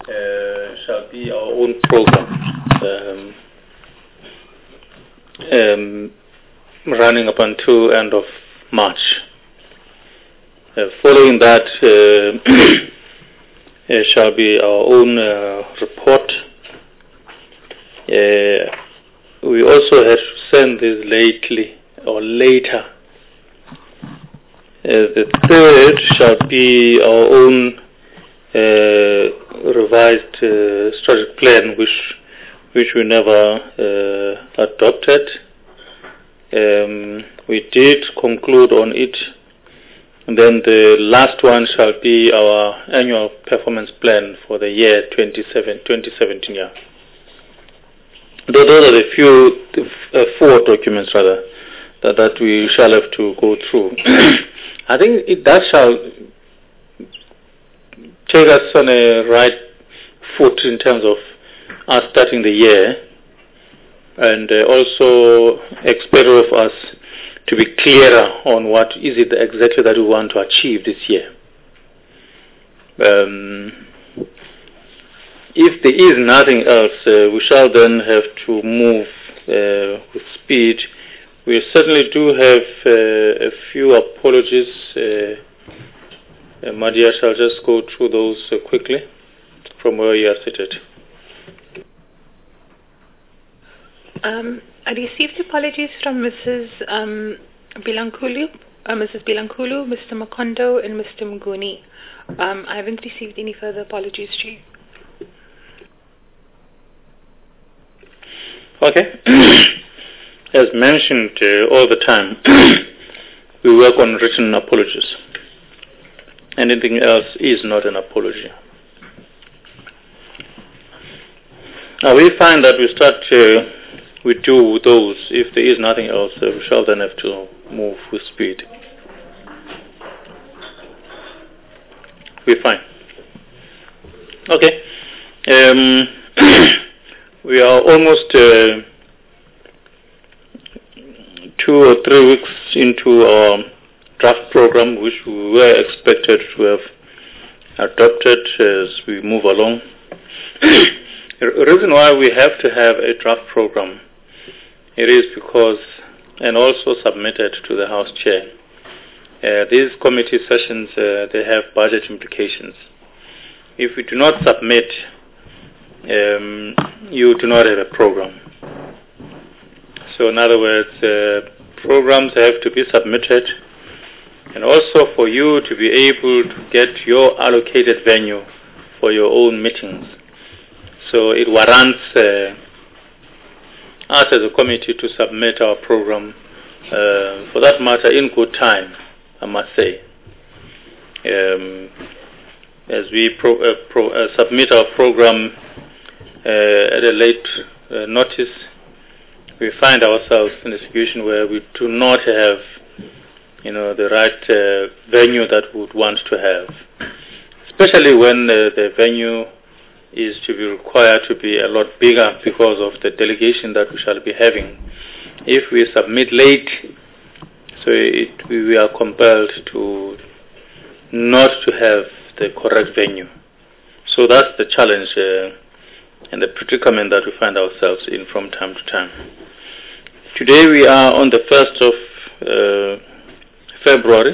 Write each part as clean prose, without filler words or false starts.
shall be our own program, running up until end of March. Following that, shall be our own report. We also have to send this later. The third shall be our own revised strategic plan, which we never adopted. We did conclude on it. And then the last one shall be our annual performance plan for the year 2017 year. Those are the four documents rather that we shall have to go through. I think that shall take us on a right foot in terms of us starting the year, and also expect of us to be clearer on what is it exactly that we want to achieve this year. If there is nothing else, we shall then have to move with speed. We certainly do have a few apologies. Madia shall just go through those quickly from where you are seated. I received apologies from Mrs. Bilankulu, Mr. Makondo, and Mr. Mguni. I haven't received any further apologies, Chief. Okay. As mentioned all the time, we work on written apologies. Anything else is not an apology. Now we find that we start, we do those. If there is nothing else, we shall then have to move with speed. We're fine. Okay. We are almost 2 or 3 weeks into our draft program, which we were expected to have adopted as we move along. The reason why we have to have a draft program, it is because, and also submitted to the House Chair, these committee sessions, they have budget implications. If we do not submit, you do not have a program. So in other words, programs have to be submitted, and also for you to be able to get your allocated venue for your own meetings. So it warrants us as a committee to submit our program, for that matter, in good time, I must say. As we submit our program at a late notice, we find ourselves in a situation where we do not have, the right venue that we would want to have, especially when the venue is to be required to be a lot bigger because of the delegation that we shall be having. If we submit late, so we are compelled to not to have the correct venue. So that's the challenge and the predicament that we find ourselves in from time to time. Today we are on the 1st of February.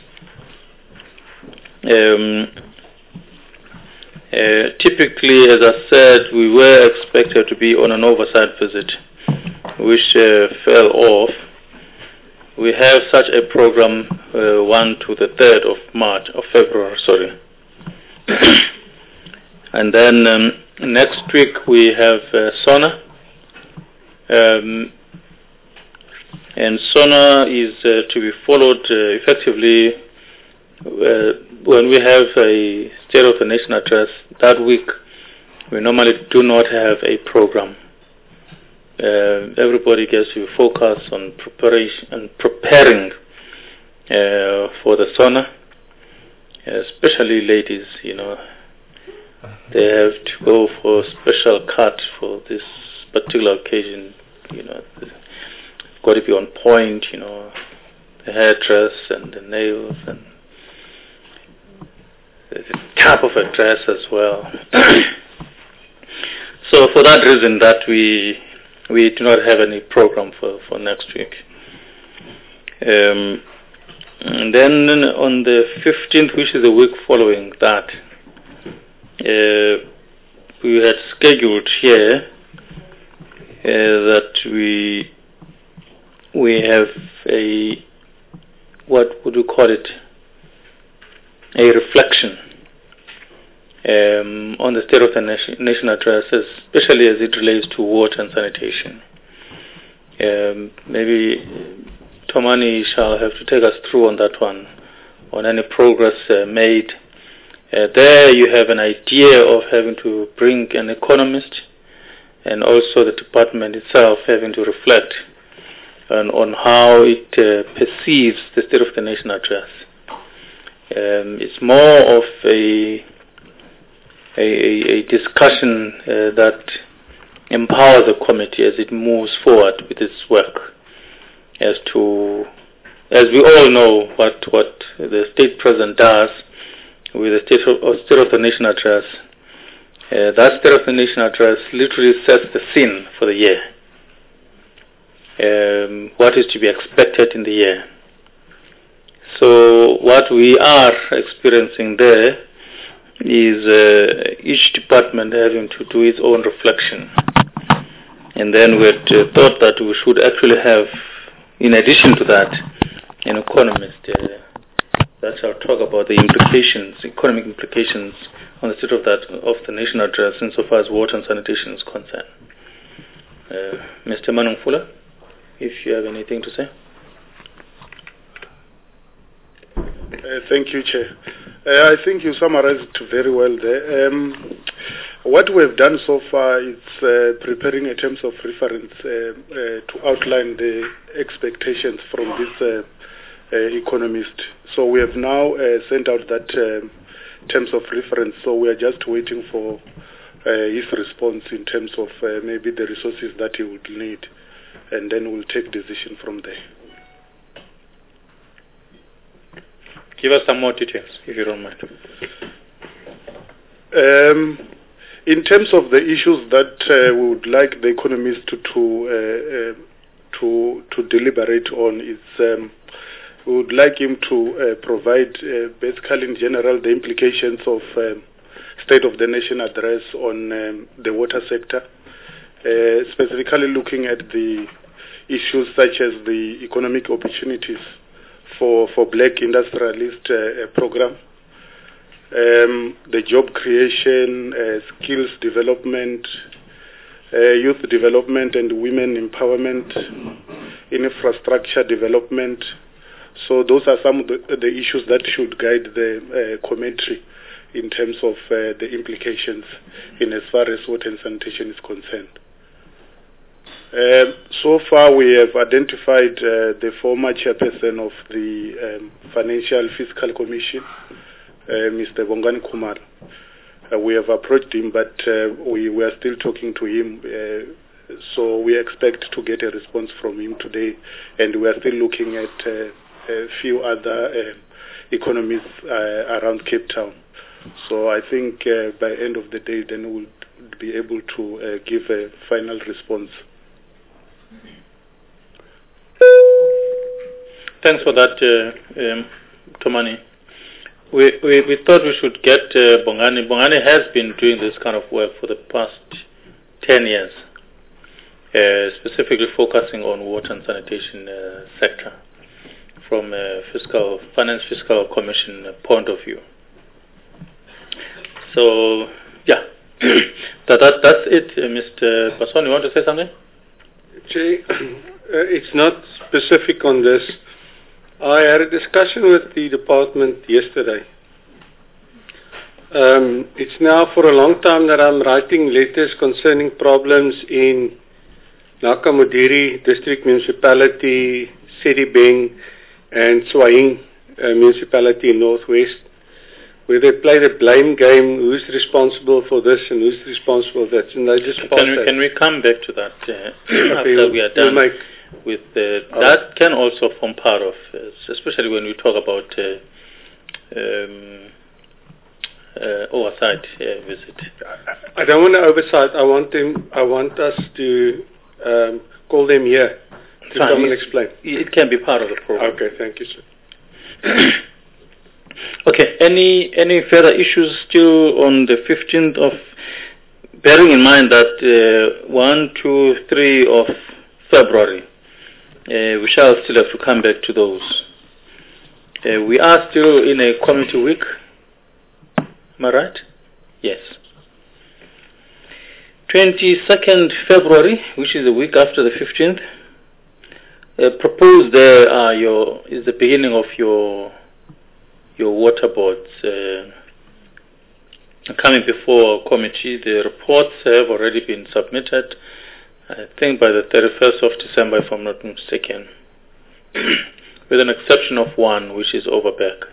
Typically, as I said, we were expected to be on an oversight visit, which fell off. We have such a program 1 to the 3rd of February, sorry. And then next week we have SONA. And SONA is to be followed effectively when we have a State of the Nation address. That week we normally do not have a program. Everybody gets to focus on preparing for the SONA, especially ladies, they have to go for a special cut for this particular occasion, got to be on point, the hairdress and the nails and the type of a dress as well. So for that reason that we do not have any program for next week. And then on the 15th, which is the week following that, we had scheduled here that we have a, what would you call it, a reflection on the State of the Nation address, especially as it relates to water and sanitation. Maybe Tomani shall have to take us through on that one, on any progress made. There you have an idea of having to bring an economist and also the department itself having to reflect on how it perceives the State of the Nation address. It's more of a discussion that empowers the committee as it moves forward with its work, as we all know what the state president does with the State of the Nation address. That State of the Nation address literally sets the scene for the year. What is to be expected in the year. So what we are experiencing there is each department having to do its own reflection. And then we had thought that we should actually have, in addition to that, an economist that shall talk about the implications, economic implications on the State of the Nation address insofar as water and sanitation is concerned. Mr. Manungfula, if you have anything to say. Thank you, Chair. I think you summarized it very well there. What we have done so far is preparing a terms of reference to outline the expectations from this economist. So we have now sent out that terms of reference. So we are just waiting for his response in terms of maybe the resources that he would need, and then we'll take decision from there. Give us some more details, if you don't mind. In terms of the issues that we would like the economist to deliberate on, is we would like him to provide, basically in general, the implications of State of the Nation address on the water sector, specifically looking at the issues such as the economic opportunities for black industrialist program, the job creation, skills development, youth development and women empowerment, infrastructure development. So those are some of the issues that should guide the commentary in terms of the implications in as far as water and sanitation is concerned. So far we have identified the former chairperson of the Financial Fiscal Commission, Mr. Bongani Kumar. We have approached him, but we are still talking to him, so we expect to get a response from him today, and we are still looking at a few other economies around Cape Town. So I think by end of the day then we'll be able to give a final response. Thanks for that, Tomani. We thought we should get Bongani. Bongani has been doing this kind of work for the past 10 years, specifically focusing on water and sanitation sector from a Finance Fiscal Commission point of view. So, yeah, that's it. Mr. Passon, you want to say something? It's not specific on this. I had a discussion with the department yesterday. It's now for a long time that I'm writing letters concerning problems in Nakamudiri District Municipality, Sedibeng, and Swahing Municipality in Northwest, where they play the blame game, who's responsible for this and who's responsible for that. And they just can we come back to that after we are done with that can also form part of, especially when we talk about oversight visit. I don't want to oversight. I want us to call them here to come and explain. It can be part of the program. Okay, thank you, sir. Okay, any further issues still on the 15th of, bearing in mind that 1, 2, 3 of February, we shall still have to come back to those. We are still in a committee week, am I right? Yes. 22nd February, which is a week after the 15th, proposed there is the beginning of your water boards coming before committee. The reports have already been submitted, I think by the 31st of December, if I'm not mistaken, with an exception of one, which is Overberg.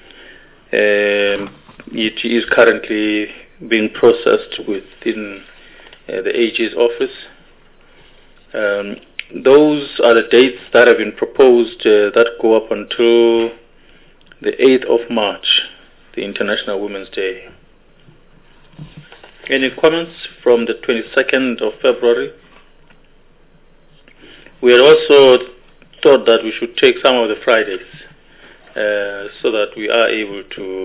It is currently being processed within the AG's office. Those are the dates that have been proposed that go up until the 8th of March, the International Women's Day. Any comments from the 22nd of February? We had also thought that we should take some of the Fridays so that we are able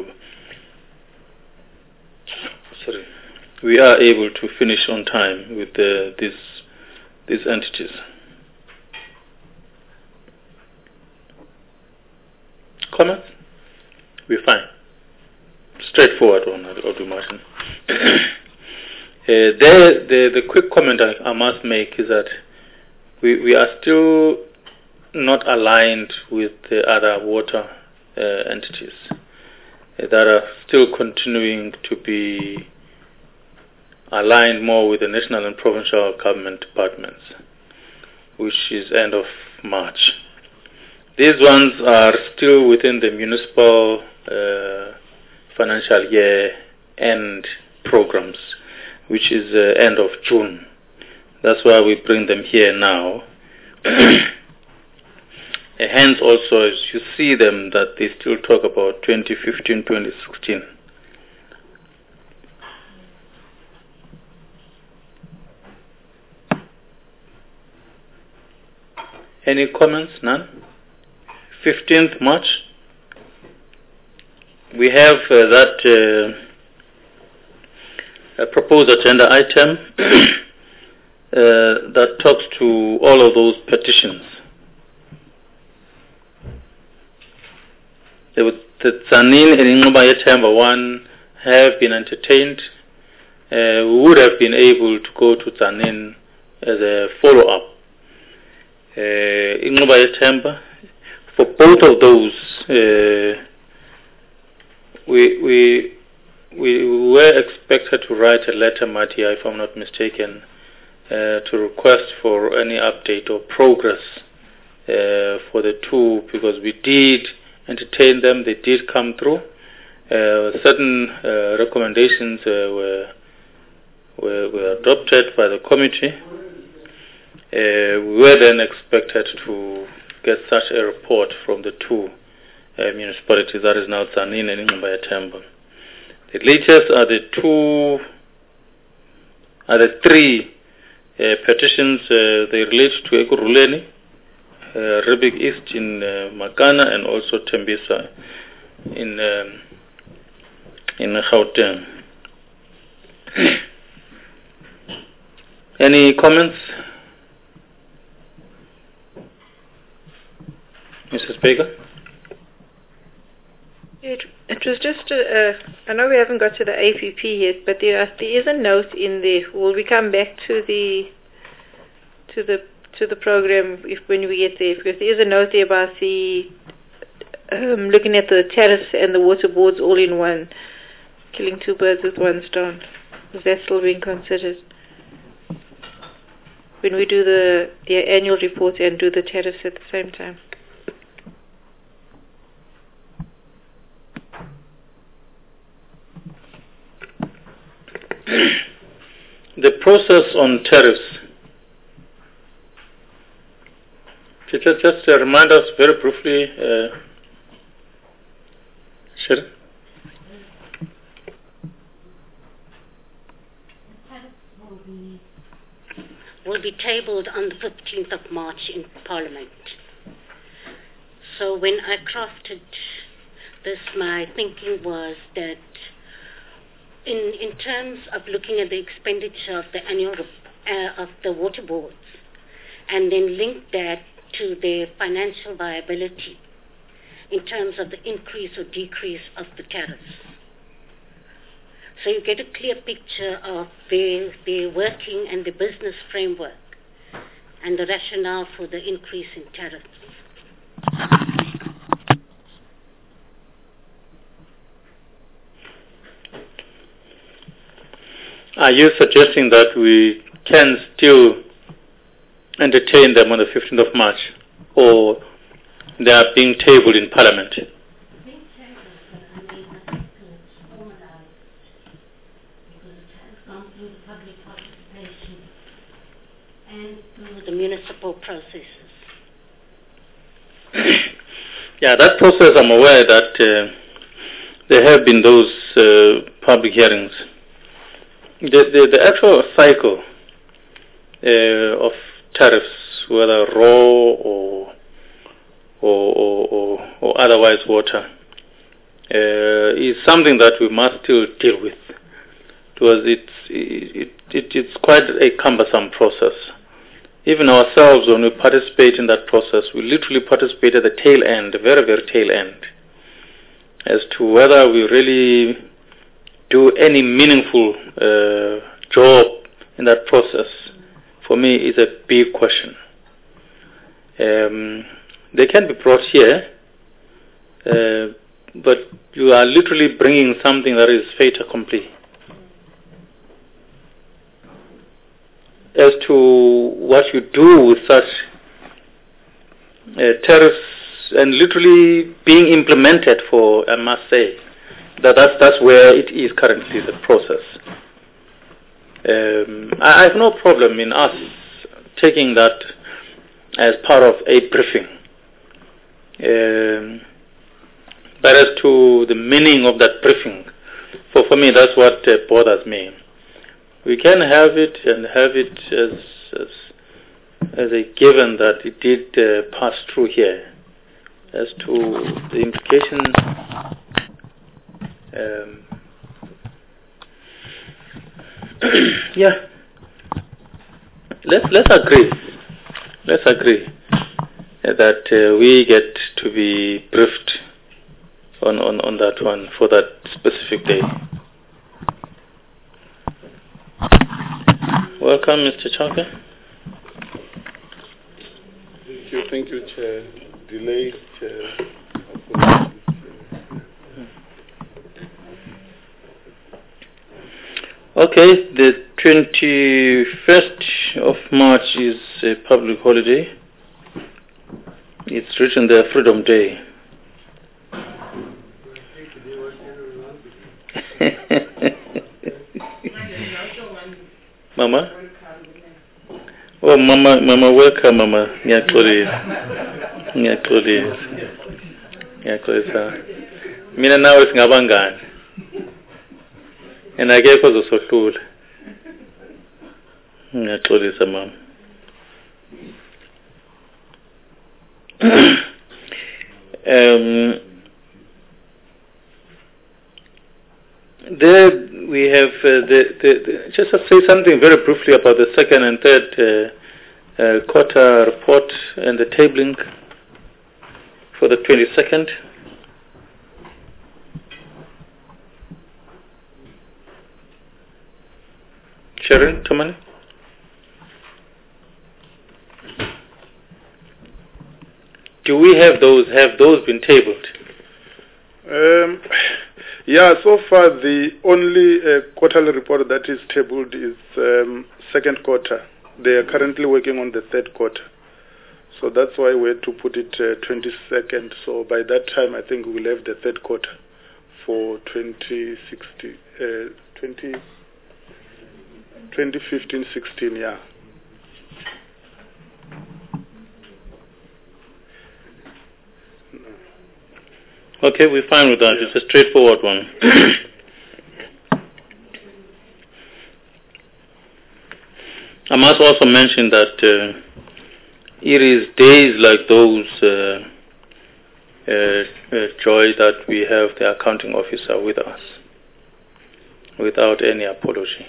to finish on time with these entities. Comments? We're fine. Straightforward one, I'll do Martin. The quick comment I must make is that we are still not aligned with the other water entities that are still continuing to be aligned more with the national and provincial government departments, which is end of March. These ones are still within the municipal financial year end programs, which is end of June. That's why we bring them here now. Hence also, as you see them, that they still talk about 2015, 2016. Any comments? None? 15th March. We have that proposed agenda item that talks to all of those petitions. The Tzaneen and Inquba Yethemba 1 have been entertained. We would have been able to go to Tzaneen as a follow-up. Inquba Yethemba, for both of those, we were expected to write a letter, Matia, if I'm not mistaken, to request for any update or progress for the two, because we did entertain them, they did come through. Certain recommendations were adopted by the committee. We were then expected to get such a report from the two municipalities, that is now Tzaneen and Inquba Yethemba. The latest are the three petitions. They relate to Ekurhuleni, Riebeek East in Makana, and also Tembisa in Gauteng. Any comments? Mrs. Baker? It was just, I know we haven't got to the APP yet, but there is a note in there. Will we come back to the program when we get there? Because there is a note there about the looking at the tariffs and the water boards all in one, killing two birds with one stone. Is that still being considered when we do the annual report and do the tariffs at the same time? The process on tariffs, just remind us very briefly, Sharon? will be tabled on the 15th of March in Parliament. So when I crafted this, my thinking was that in terms of looking at the expenditure of the annual of the water boards, and then link that to their financial viability in terms of the increase or decrease of the tariffs. So you get a clear picture of their working and the business framework and the rationale for the increase in tariffs. Are you suggesting that we can still entertain them on the 15th of March, or they are being tabled in Parliament? The municipal processes. Yeah, that process, I'm aware that there have been those public hearings. The actual cycle of tariffs, whether raw or otherwise water, is something that we must still deal with, because it's quite a cumbersome process. Even ourselves, when we participate in that process, we literally participate at the tail end, the very, very tail end, as to whether we really do any meaningful job in that process. For me, is a big question. They can be brought here, but you are literally bringing something that is fait accompli. As to what you do with such tariffs and literally being implemented for, I must say, that's where it is currently, the process. I have no problem in us taking that as part of a briefing. But as to the meaning of that briefing, for me, that's what bothers me. We can have it and have it as a given that it did pass through here. As to the implications, yeah, let's agree. Let's agree that we get to be briefed on that one for that specific day. Welcome, Mr. Chaka. Thank you, Chair. Delayed, Chair. Okay, the 21st of March is a public holiday. It's written there, Freedom Day. Mama? Oh, Mama, welcome, Mama. Ngiyaxolisa. Mina nawe singabangani. And akekho ozosohlula. Ngiyaxolisa, Mama. There we have just to say something very briefly about the second and third quarter report and the tabling for the 22nd. Sharon, Tomani? Do we have those? Have those been tabled? Yeah, so far the only quarterly report that is tabled is second quarter. They are currently working on the third quarter. So that's why we had to put it 22nd. So by that time, I think we'll have the third quarter for 2015-16, yeah. Okay, we're fine with that. It's a straightforward one. I must also mention that it is days like those, Joy, that we have the accounting officer with us without any apology.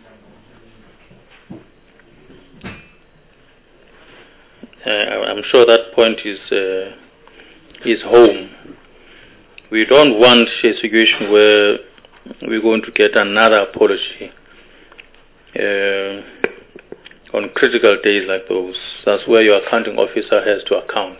I'm sure that point is home. We don't want a situation where we're going to get another apology on critical days like those. That's where your accounting officer has to account.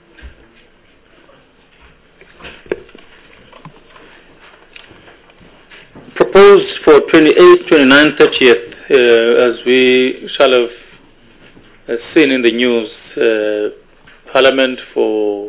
Proposed for 28th, 29th, 30th, as we shall have seen in the news, Parliament for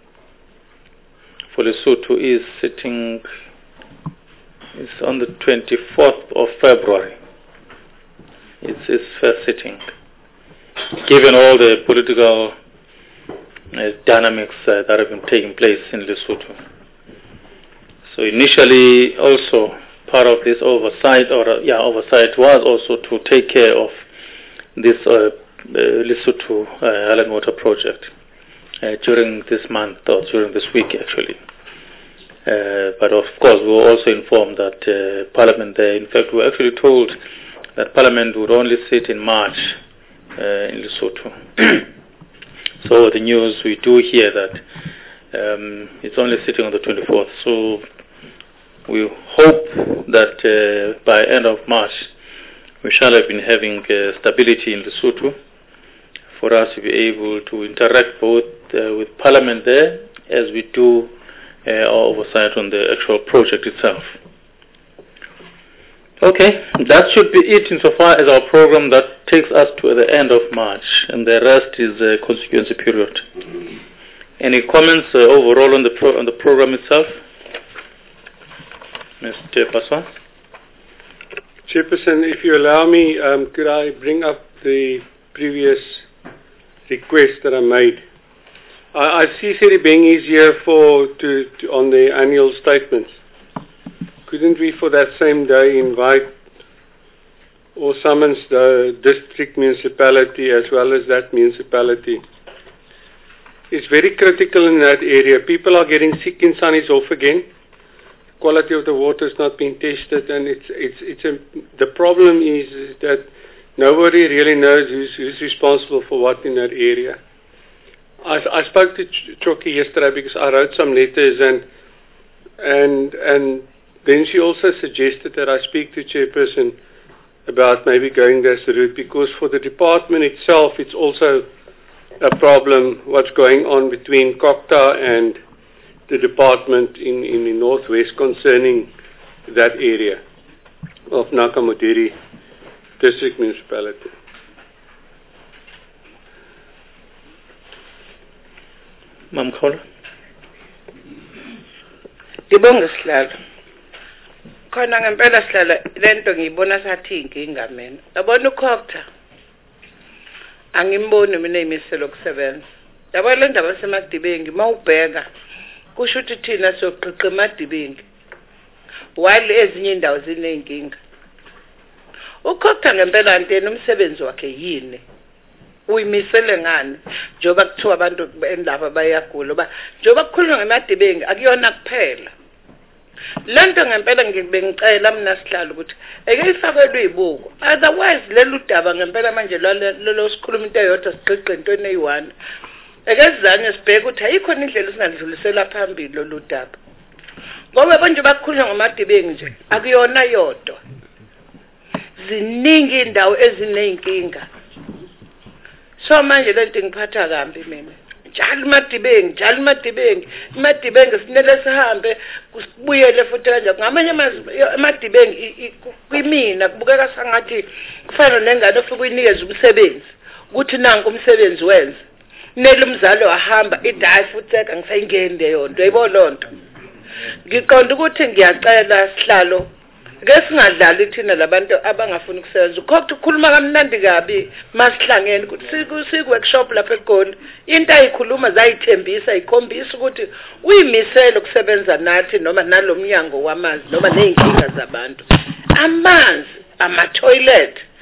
Lesotho is sitting. It's on the 24th of February. It's its first sitting. Given all the political dynamics that have been taking place in Lesotho. So initially also part of this oversight was also to take care of this Lesotho Highland Water project during this month or during this week actually. But of course we were also informed that Parliament there, in fact we were actually told that Parliament would only sit in March in Lesotho. So the news we do hear that it's only sitting on the 24th. So we hope that by end of March we shall have been having stability in Lesotho for us to be able to interact both with Parliament there as we do our oversight on the actual project itself. Okay, that should be it insofar as our program that takes us to the end of March, and the rest is a constituency period. Any comments overall on the program itself? Mr. Paswan? Chairperson, if you allow me, could I bring up the previous request that I made? I see Sedibeng is here on the annual statements. Couldn't we for that same day invite or summons the district municipality as well as that municipality? It's very critical in that area. People are getting sick in Sunny's off again. Quality of the water is not being tested, and the problem is that nobody really knows who's responsible for what in that area. I spoke to Choki yesterday because I wrote some letters and then she also suggested that I speak to Chairperson about maybe going this route, because for the department itself it's also a problem what's going on between Kokta and the department in the northwest concerning that area of Nakamodiri district municipality. Ma'am Khola? Ngibonga Sihlalo. Khona ngempela Sihlalo lento ngiyibona sathi inkinga mina. Yabona uKhokta. Angimboni mina imiselo kusebenza. Yabona le ndaba seMadibengi mawubheka kusho ukuthi thina soqhiqa eMadibengi. While ezinye indawo zinenkinga. uKhokta ngempela antena umsebenzi wakhe yini? Uyimisele ngani njoba kuthiwa abantu endaba bayagula ba njoba kukhulunywa ngeMadibengi akuyona kuphela. Lento ngempela ngibengicela mina Sihlalo ukuthi eke ifakelwe ibuko, otherwise lelu daba ngempela manje lo sikhuluma into eyodwa siqiqe into eyi1 eke sizange sibheke ukuthi ayikho indlela esingadlulisela phambili lo daba, ngoba manje bakhulunywa ngeMadibengi nje akuyona yodwa, ziningi indawo ezinenkinga. So manje lento ngiphatha kambi mina. Njalo Madibengi sinele sihambe kusibuyele futhi kanje. Ngamanye Madibengi kwimina kubukeka sangathi kufana nengane ofika uyinikeza umsebenzi ukuthi nanku umsebenzi wenza. Nele umzali wahamba idayi futhi ngisayingene yonto. Yayibona lonto. Ngiqonda ukuthi ngiyacela Sihlalo ke singadlali thina labantu abangafuni ukusebenza. Ukhokha ukukhuluma kamnandi kabi masihlangene ukuthi siku-workshop lapha eGoli. Into ayikhuluma zayithembisa ikhombisa ukuthi uyimisele ukusebenza nathi noma nalomnyango wamanzi noma ney'nkinga zabantu. Amanzi, ama-toilet,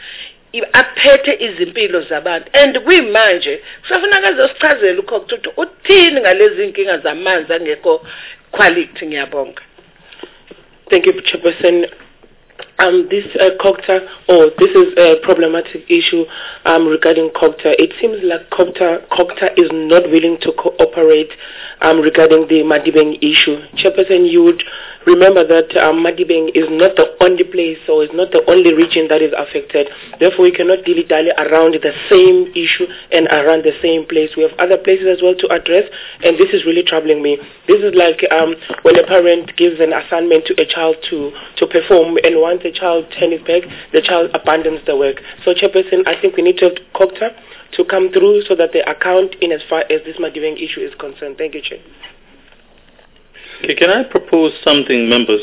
aphethe izimpilo zabantu and kuyimanje kusafuneka azosichazela ukhokha ukuthi uthini ngalezi inkinga zamanzi angekho quality. Ngiyabonga. Thank you, Chairperson. This this is a problematic issue regarding COGTA. It seems like COGTA is not willing to cooperate regarding the Madibeng issue. Chairperson, you would remember that Madibeng is not the only place or is not the only region that is affected. Therefore, we cannot dilly-dally around the same issue and around the same place. We have other places as well to address, and this is really troubling me. This is like when a parent gives an assignment to a child to perform, and once the child turns back, the child abandons the work. So, Chairperson, I think we need to have COGTA to come through so that they account in as far as this Madibeng issue is concerned. Thank you, Chair. Okay, can I propose something, members?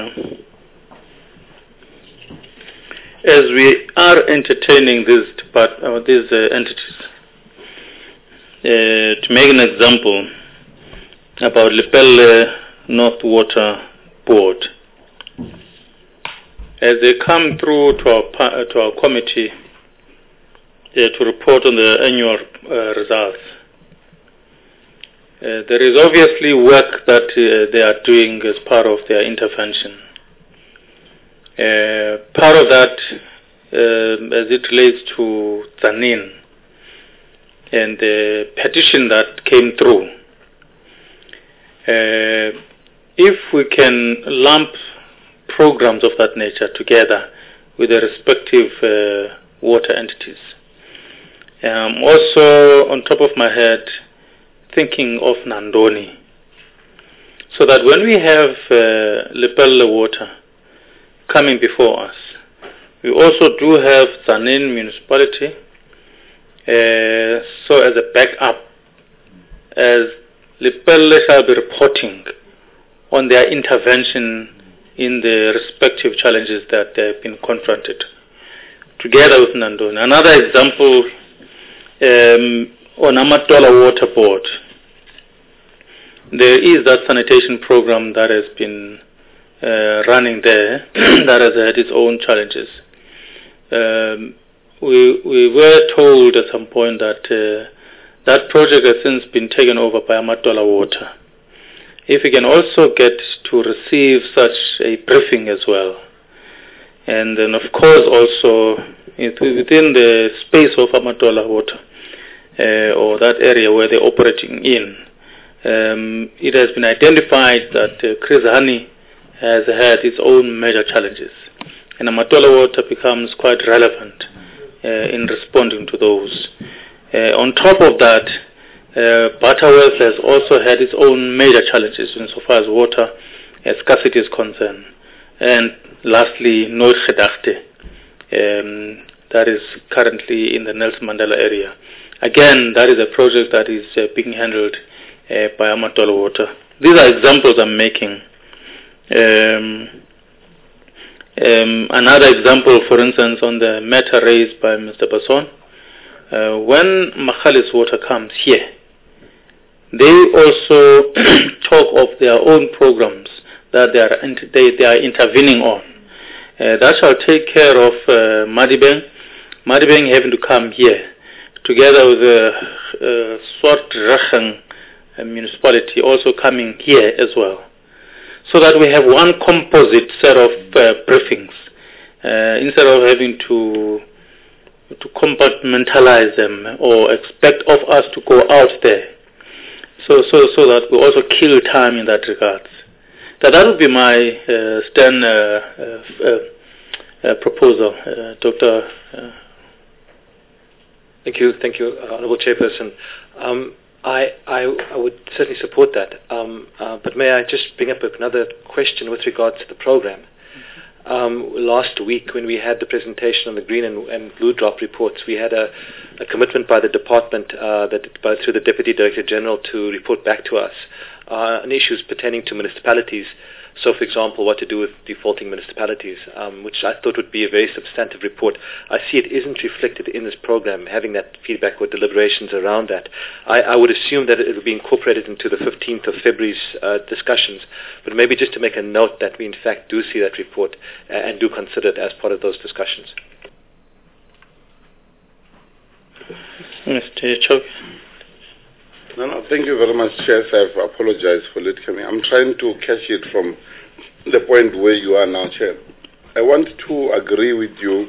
As we are entertaining these entities, to make an example about Lepelle North Water Board, as they come through to our committee to report on the annual results, there is obviously work that they are doing as part of their intervention. Part of that, as it relates to Zanin and the petition that came through, if we can lump programs of that nature together with the respective water entities. Also, on top of my head, thinking of Nandoni, so that when we have Lepelle Water coming before us, we also do have Zanin municipality, so as a backup, as Lepelle shall be reporting on their intervention in the respective challenges that they have been confronted, together with Nandoni. Another example, on Amatola Water Board, there is that sanitation program that has been running there that has had its own challenges. We were told at some point that that project has since been taken over by Amatola Water. If we can also get to receive such a briefing as well, and then of course also within the space of Amatola Water, or that area where they're operating in, it has been identified that Chris Hani has had its own major challenges, and Amatola Water becomes quite relevant in responding to those. On top of that, Butterworth has also had its own major challenges insofar as water scarcity is concerned. And lastly, Noord Gedachte, that is currently in the Nelson Mandela area. Again, that is a project that is being handled by Amatola Water. These are examples I'm making. Another example, for instance, on the matter raised by Mr. Basson, when Makhalis Water comes here, they also talk of their own programs that they are intervening on. That shall take care of Madibeng having to come here, together with the Swart Racheng municipality also coming here as well, so that we have one composite set of briefings, instead of having to compartmentalize them or expect of us to go out there, so that we also kill time in that regard. That would be my stern proposal, Dr. Thank you, Honourable Chairperson. I would certainly support that. But may I just bring up another question with regards to the program? Last week, when we had the presentation on the green and blue drop reports, we had a commitment by the department through the Deputy Director General to report back to us on issues pertaining to municipalities. So, for example, what to do with defaulting municipalities, which I thought would be a very substantive report. I see it isn't reflected in this program, having that feedback or deliberations around that. I would assume that it will be incorporated into the 15th of February's discussions, but maybe just to make a note that we in fact do see that report and do consider it as part of those discussions. Mr. Chok. No, thank you very much, Chair. I apologize for late coming. I'm trying to catch it from the point where you are now, Chair. I want to agree with you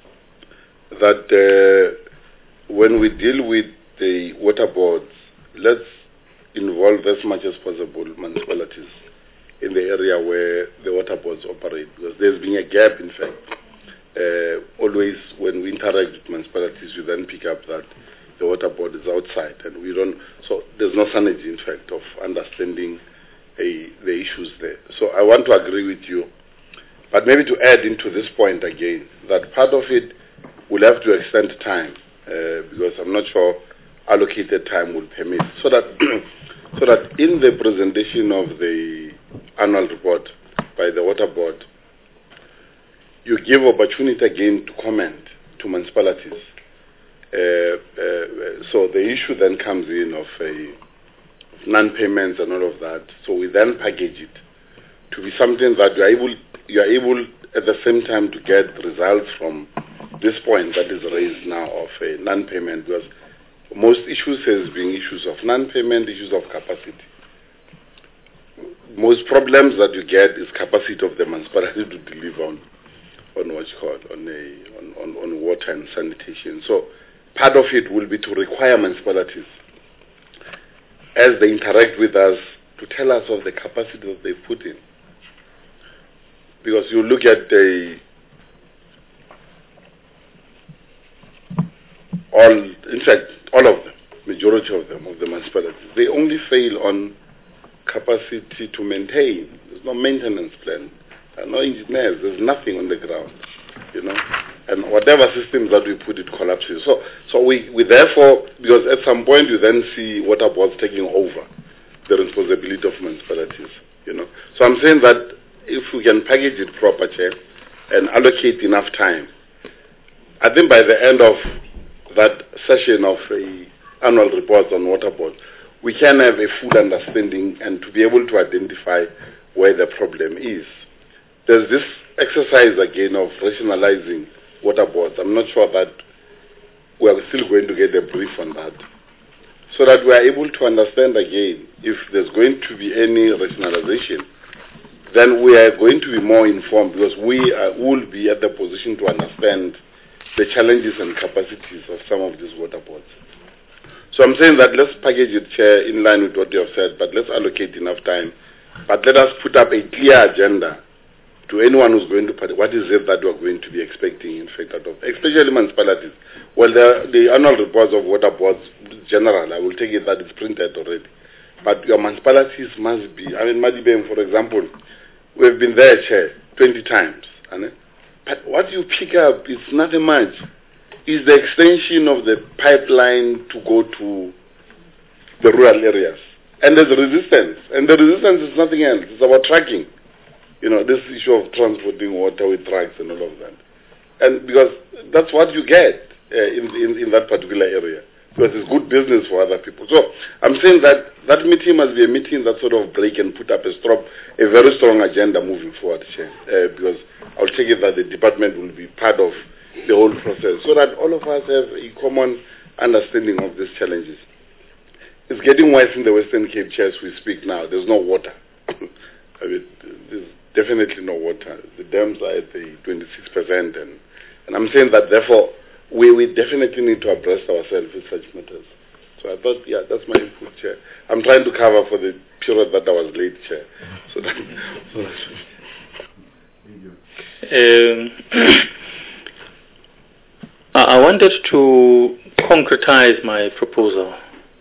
that when we deal with the water boards, let's involve as much as possible municipalities in the area where the water boards operate, because there's been a gap, in fact. Always when we interact with municipalities, we then pick up that the water board is outside, and we don't. So there's no synergy, in fact, of understanding the issues there. So I want to agree with you, but maybe to add into this point again, that part of it will have to extend time, because I'm not sure allocated time will permit, so that so that in the presentation of the annual report by the water board, you give opportunity again to comment to municipalities. So the issue then comes in of non-payments and all of that. So we then package it to be something that you are able at the same time to get results from this point that is raised now of a non-payment, because most issues has been issues of non-payment, issues of capacity. Most problems that you get is capacity of the municipality to deliver on what's called on water and sanitation. So part of it will be to require municipalities, as they interact with us, to tell us of the capacity that they put in. Because you look at all of them, majority of them, of the municipalities, they only fail on capacity to maintain. There's no maintenance plan. No engineers, there's nothing on the ground, and whatever systems that we put, it collapses. So we therefore, because at some point you then see water boards taking over the responsibility of municipalities, So I'm saying that if we can package it proper, Chair, and allocate enough time, I think by the end of that session of annual reports on water boards, we can have a full understanding and to be able to identify where the problem is. There's this exercise again of rationalizing water boards. I'm not sure that we are still going to get a brief on that, so that we are able to understand again if there's going to be any rationalization, then we are going to be more informed, because we will be at the position to understand the challenges and capacities of some of these water boards. So I'm saying that let's package it, Chair, in line with what you have said, but let's allocate enough time. But let us put up a clear agenda to anyone who's going to participate. What is it that we're going to be expecting, in fact, out of, especially municipalities? Well, the annual reports of water boards, general, I will take it that it's printed already. But your municipalities must be, Madibeng, for example, we've been there, Chair, 20 times. But what you pick up is nothing much. It's the extension of the pipeline to go to the rural areas. And there's resistance. And the resistance is nothing else. It's about tracking. This issue of transporting water with trucks and all of that. And because that's what you get in that particular area. Because it's good business for other people. So I'm saying that that meeting must be a meeting that sort of break and put up a very strong agenda moving forward, Chair. Because I'll take it that the department will be part of the whole process, so that all of us have a common understanding of these challenges. It's getting worse in the Western Cape, Chair, as we speak now. There's no water. There's definitely no water. The dams are at the 26%, and I'm saying that therefore we definitely need to abreast ourselves with such matters. So I thought, that's my input, Chair. I'm trying to cover for the period that I was late, Chair. So that's I wanted to concretize my proposal.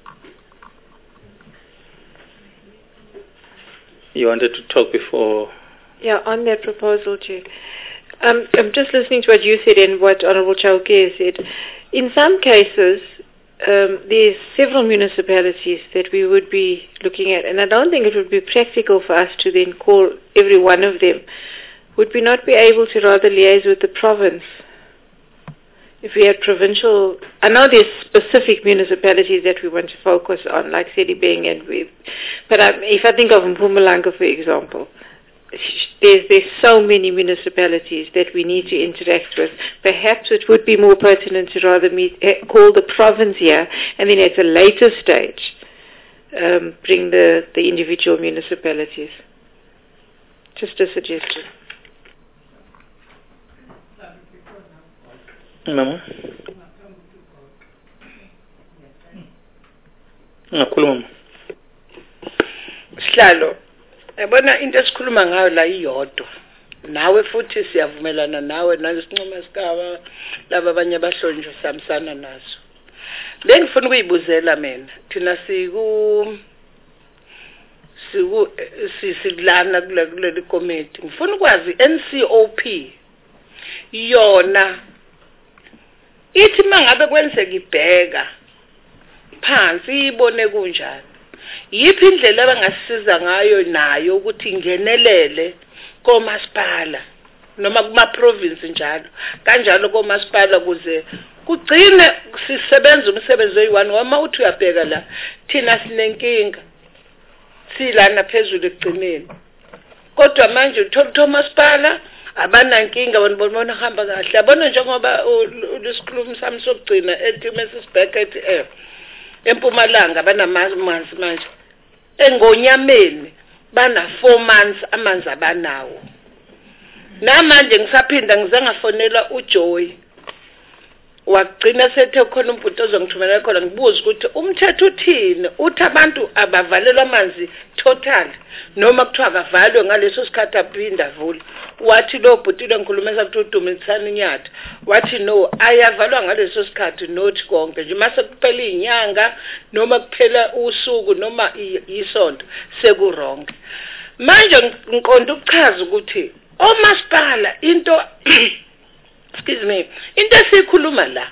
You wanted to talk before? Yeah, on that proposal, Chair. I'm just listening to what you said and what Honourable Chauke said. In some cases, there's several municipalities that we would be looking at, and I don't think it would be practical for us to then call every one of them. Would we not be able to rather liaise with the province? If we had provincial, I know there's specific municipalities that we want to focus on, like Sedibeng, but if I think of Mpumalanga, for example, there's so many municipalities that we need to interact with. Perhaps it would be more pertinent to rather call the province here, and then at a later stage bring the individual municipalities. Just a suggestion. Mama? Nakhuluma. Sihlalo. Yabona into esikhuluma ngayo la iyodwa. Nawe futhi siyavumelana nawe nalesinqoma sikaba laba abanye abahlonjwa samsana naso. Bengifuna ukuyibuzela mina. Thina sisilana kuleli committee. Ngifuna ukwazi NCOP yona ithi mangabe kwenzeka ibheka phansi ibone kunjani. Yiphi indlela abangasiza ngayo nayo ukuthi ingenelele komasipala noma kuma province njalo kanjalo komasipala kuze kugcine sisebenza umsebenzi oyi-1 wama uthi uyabheka la thina sinenkinga silana phezulu ekugcineni kodwa manje uthola umasipala abanankinga bonibona hamba kahle yabona njengoba usikhulumi sami sokugcina ethi mesisibheka ethi eMpumalanga banamanzi manje eNgonyameni bana 4 months amanzi abanawo namanje ngisaphinda ngize ngafonela uJoy wagcina sethe khona umbhuti ozongithumela khona ngibuza ukuthi umthetho uthini uthi abantu abavalelwa amanzi total noma kuthiwa akavalwe ngaleso sikhathi aphinda avule wathi lo bhuti lengikhulumisa ukuthi uDumisani Nyatha wathi no ayavalwa ngaleso sikhathi nothi konke nje mase kuphela inyanga noma kuphela usuku noma isonto sekuronke manje ngiqonda ukuchaza ukuthi omasipala into excuse me into esikhuluma la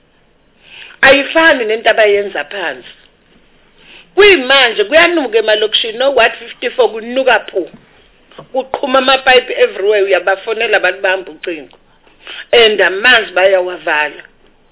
ayifani nento abayenza phansi kuyimanje kuyanuka emalokishini no what 54 kunuka phu kuqhuma amapipe everywhere uyabafonela abantu bahamba ucingo and amanzi bayawavala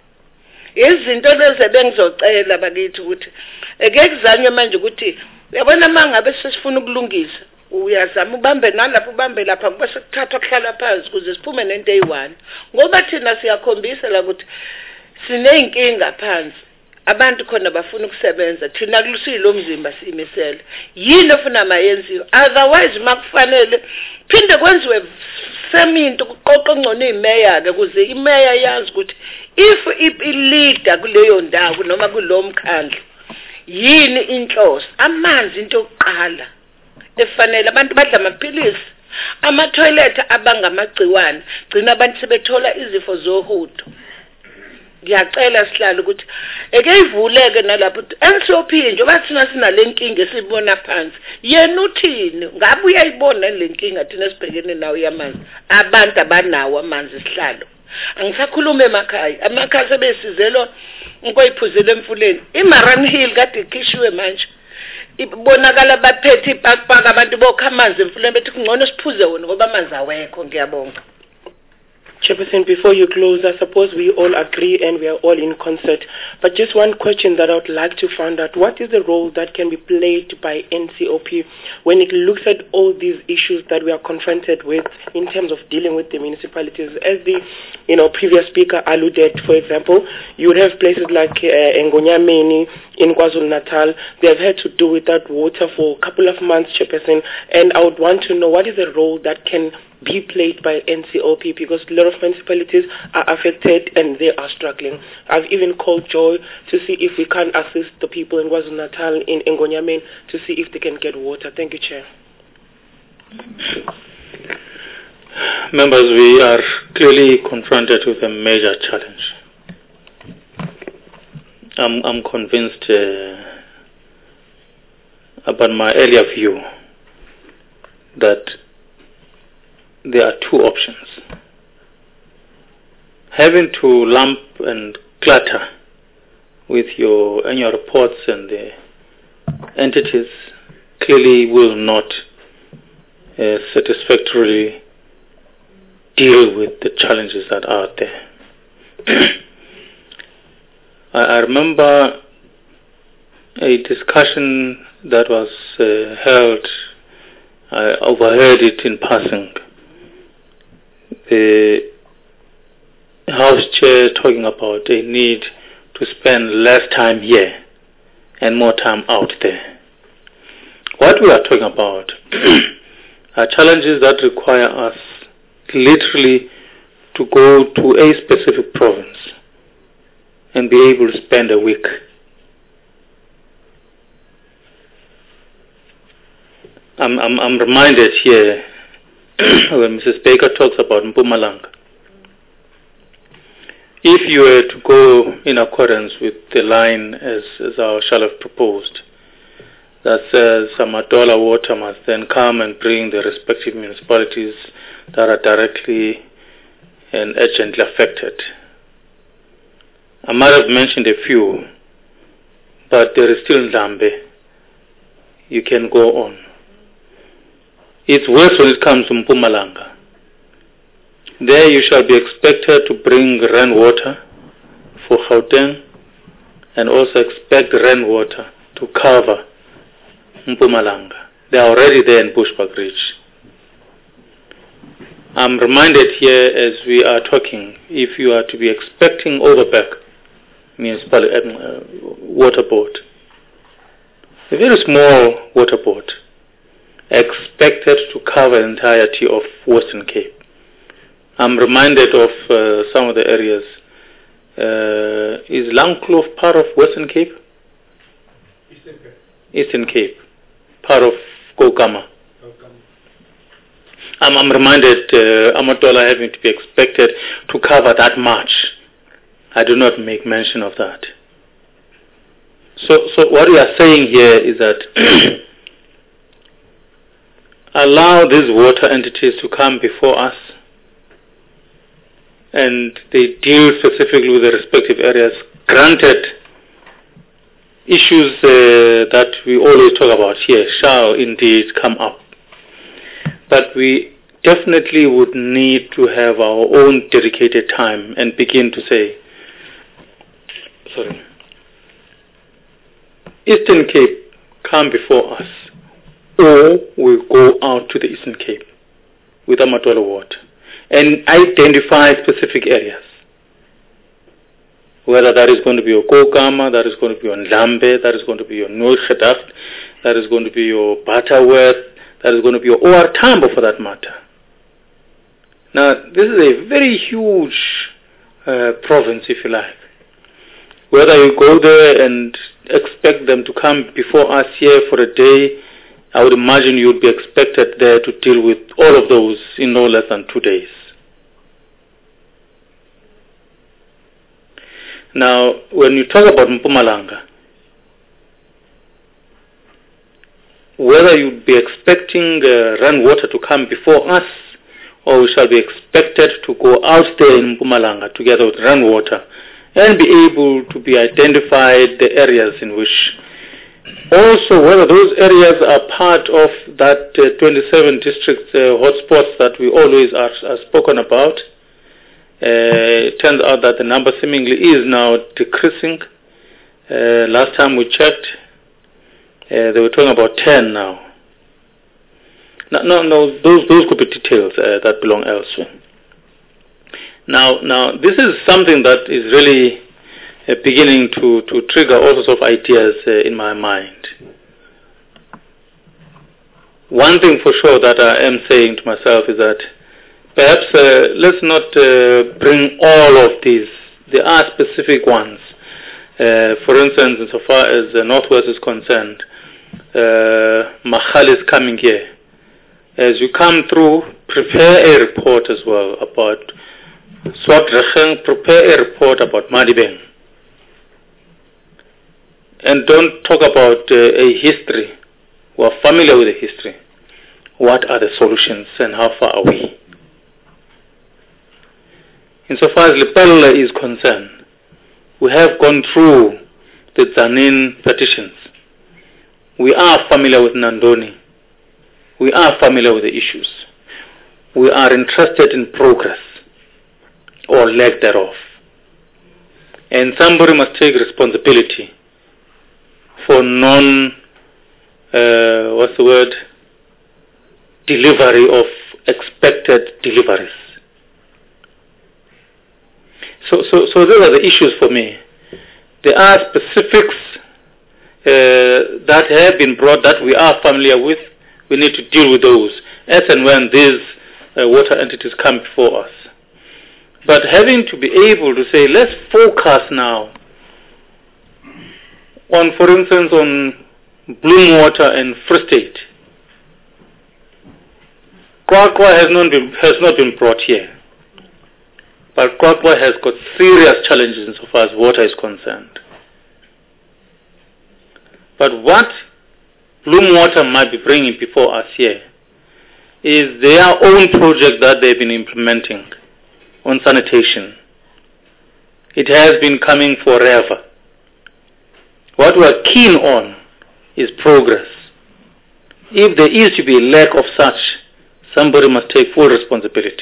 izinto lezi bengizocela bakithi ukuthi eke kuzanywe manje ukuthi uyabona mangabe sesifuna ukulungisa uyazama ubambe nalapho ubambe lapha kube sekuthathwa kuhlala phansi kuze siphume nento eyi-1 ngoba thina siyakhombisa la ukuthi sineyinkinga phansi abantu khona bafuna ukusebenza thina kulusilo umzimba simisela yini ofuna mayenziwe otherwise makufanele phinde kwenziwe seminto kuqoqo ngcono imeya ke kuze imeya yazi ukuthi if leader kuleyo ndawo noma kulomkhandla yini inhloso amanzi into yokuqala efanele abantu badla amaphilisi ama-toilet abangamagciwane gcina abantu sebethola izifo zohudo ngiyacela sihlalo ukuthi eke ivuleke nalapho NCOP njengoba thina sinalenkinga esibona phansi yena uthini ngabe uyayibona lenkinga thina sibhekene nayo yamanzi abantu abanawo amanzi sihlalo angisakhuluma emakhaya amakhaya sebesizelwa inkoyiphuzela emfuleni iMaran Hill kade ikhishiwe manje ibonakala baphethe ipakpaka abantu bokha amanzi emfuleni bethi kungcono siphuze wona ngoba amanzi awekho ngiyabonga. Chairperson, before you close, I suppose we all agree and we are all in concert. But just one question that I would like to find out: what is the role that can be played by NCOP when it looks at all these issues that we are confronted with in terms of dealing with the municipalities? As the previous speaker alluded, for example, you would have places like Ngonyameni in KwaZulu-Natal. They have had to do without water for a couple of months, Chairperson. And I would want to know what is the role that can be played by NCOP, because a lot of municipalities are affected and they are struggling. I've even called Joy to see if we can assist the people in KwaZulu-Natal, in Ngonyameni, to see if they can get water. Thank you, Chair. Members, we are clearly confronted with a major challenge. I'm convinced about my earlier view that there are two options. Having to lump and clutter with your annual reports and the entities clearly will not satisfactorily deal with the challenges that are out there. I remember a discussion that was held I overheard it in passing. The House Chair talking about a need to spend less time here and more time out there. What we are talking about are challenges that require us literally to go to a specific province and be able to spend a week. I'm reminded here when Mrs. Baker talks about Mpumalanga. If you were to go in accordance with the line as our Shalaf proposed, that says Amadola Water must then come and bring the respective municipalities that are directly and urgently affected. I might have mentioned a few, but there is still Ndambe. You can go on. It's worse when it comes to Mpumalanga. There you shall be expected to bring rainwater for Gauteng and also expect rainwater to cover Mpumalanga. They are already there in Bushbuckridge. I'm reminded here as we are talking, if you are to be expecting Overberg municipal water board, a very small water board, expected to cover the entirety of Western Cape. I'm reminded of some of the areas. Is Langkloof part of Western Cape? Eastern Cape. Eastern Cape, part of Kokama. I'm reminded Amadola having to be expected to cover that much. I do not make mention of that. So what we are saying here is that allow these water entities to come before us and they deal specifically with the respective areas. Granted, issues that we always talk about here shall indeed come up. But we definitely would need to have our own dedicated time and begin to say, Eastern Cape, come before us, or we'll go out to the Eastern Cape with Amadola water and identify specific areas. Whether that is going to be your Kokama, that is going to be your Ndambe, that is going to be your Noordgedacht, that is going to be your Butterworth, that is going to be your OR Tambo for that matter. Now, this is a very huge province, if you like. Whether you go there and expect them to come before us here for a day, I would imagine you would be expected there to deal with all of those in no less than 2 days. Now, when you talk about Mpumalanga, whether you'd be expecting rainwater to come before us, or we shall be expected to go out there in Mpumalanga together with rainwater and be able to be identified the areas in which, also whether those areas are part of that 27 district hotspots that we always are spoken about. It turns out that the number seemingly is now decreasing. Last time we checked, they were talking about 10 now. No, those could be details that belong elsewhere. Now, this is something that is really beginning to trigger all sorts of ideas in my mind. One thing for sure that I am saying to myself is that perhaps let's not bring all of these. There are specific ones. For instance, insofar as the Northwest is concerned, Mahal is coming here. As you come through, prepare a report as well about Swartrechen, prepare a report about Madibeng. And don't talk about a history. We are familiar with the history. What are the solutions and how far are we? Insofar as Lepelle is concerned, we have gone through the Zanin petitions. We are familiar with Nandoni. We are familiar with the issues. We are interested in progress or lack thereof. And somebody must take responsibility for delivery of expected deliveries. So those are the issues for me. There are specifics that have been brought that we are familiar with. We need to deal with those as and when these water entities come before us. But having to be able to say, let's focus now on, for instance, on Bloem Water and Free State. Kwakwa has not been brought here. But Kwakwa has got serious challenges insofar as water is concerned. But what Bloem Water might be bringing before us here is their own project that they've been implementing on sanitation. It has been coming forever. What we are keen on is progress. If there is to be a lack of such, somebody must take full responsibility.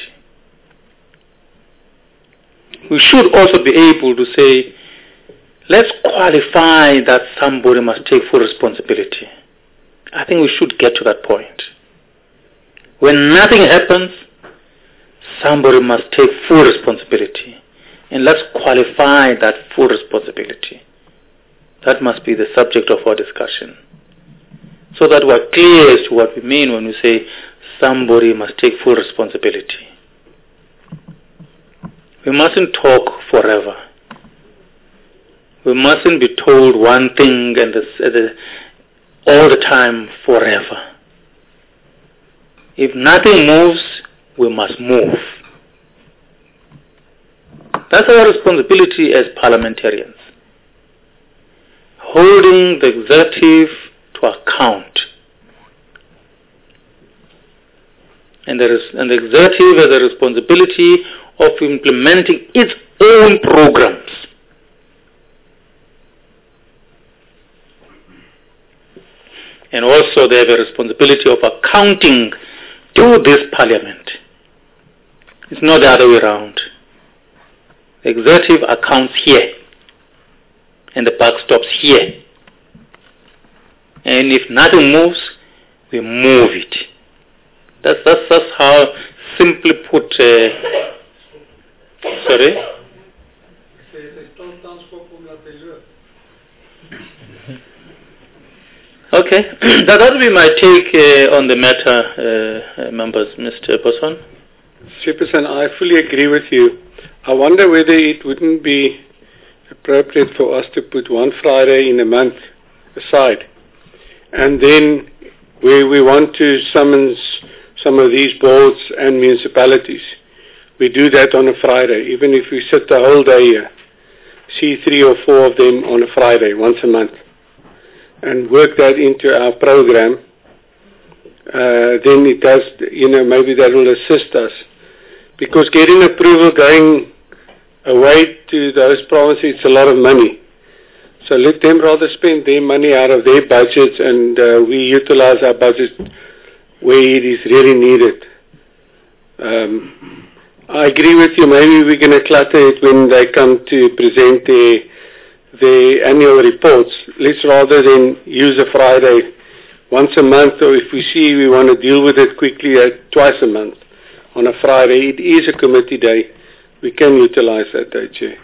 We should also be able to say, let's qualify that somebody must take full responsibility. I think we should get to that point. When nothing happens, somebody must take full responsibility. And let's qualify that full responsibility. That must be the subject of our discussion. So that we're clear as to what we mean when we say somebody must take full responsibility. We mustn't talk forever. We mustn't be told one thing and all the time forever. If nothing moves, we must move. That's our responsibility as parliamentarians. Holding the executive to account. And the executive has a responsibility of implementing its own programs. And also they have a responsibility of accounting to this parliament. It's not the other way around. The executive accounts here, and the buck stops here. And if nothing moves, we move it. That's how simply put. Sorry. Okay, that would be my take on the matter, members. Mr. Boson. Chairperson, I fully agree with you. I wonder whether it wouldn't be appropriate for us to put one Friday in a month aside, and then where we want to summons some of these boards and municipalities, we do that on a Friday, even if we sit the whole day here, see 3 or 4 of them on a Friday, once a month, and work that into our program. Then it does, maybe that will assist us. Because getting approval going away to those provinces, it's a lot of money. So let them rather spend their money out of their budgets, and we utilize our budget where it is really needed. I agree with you. Maybe we're going to clutter it when they come to present their annual reports. Let's rather than use a Friday once a month, or if we see we want to deal with it quickly, twice a month on a Friday. It is a committee day. We can utilize that day, Chair.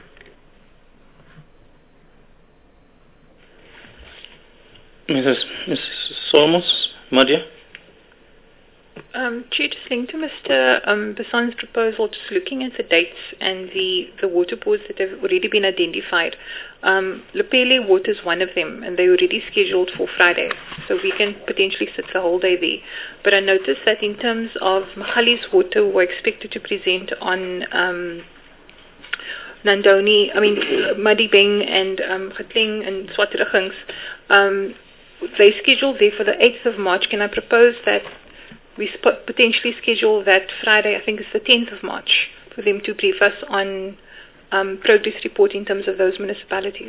Mrs. Solomos, Madia? Chair, just linked to Mr. Beson's proposal, just looking at the dates and the water boards that have already been identified. Lepele Water is one of them, and they're already scheduled for Friday, so we can potentially sit the whole day there. But I noticed that in terms of Mahali's Water, we're expected to present on Madibeng and Gatling and Swaterigings. They scheduled there for the 8th of March. Can I propose that we potentially schedule that Friday, I think it's the 10th of March, for them to brief us on progress report in terms of those municipalities?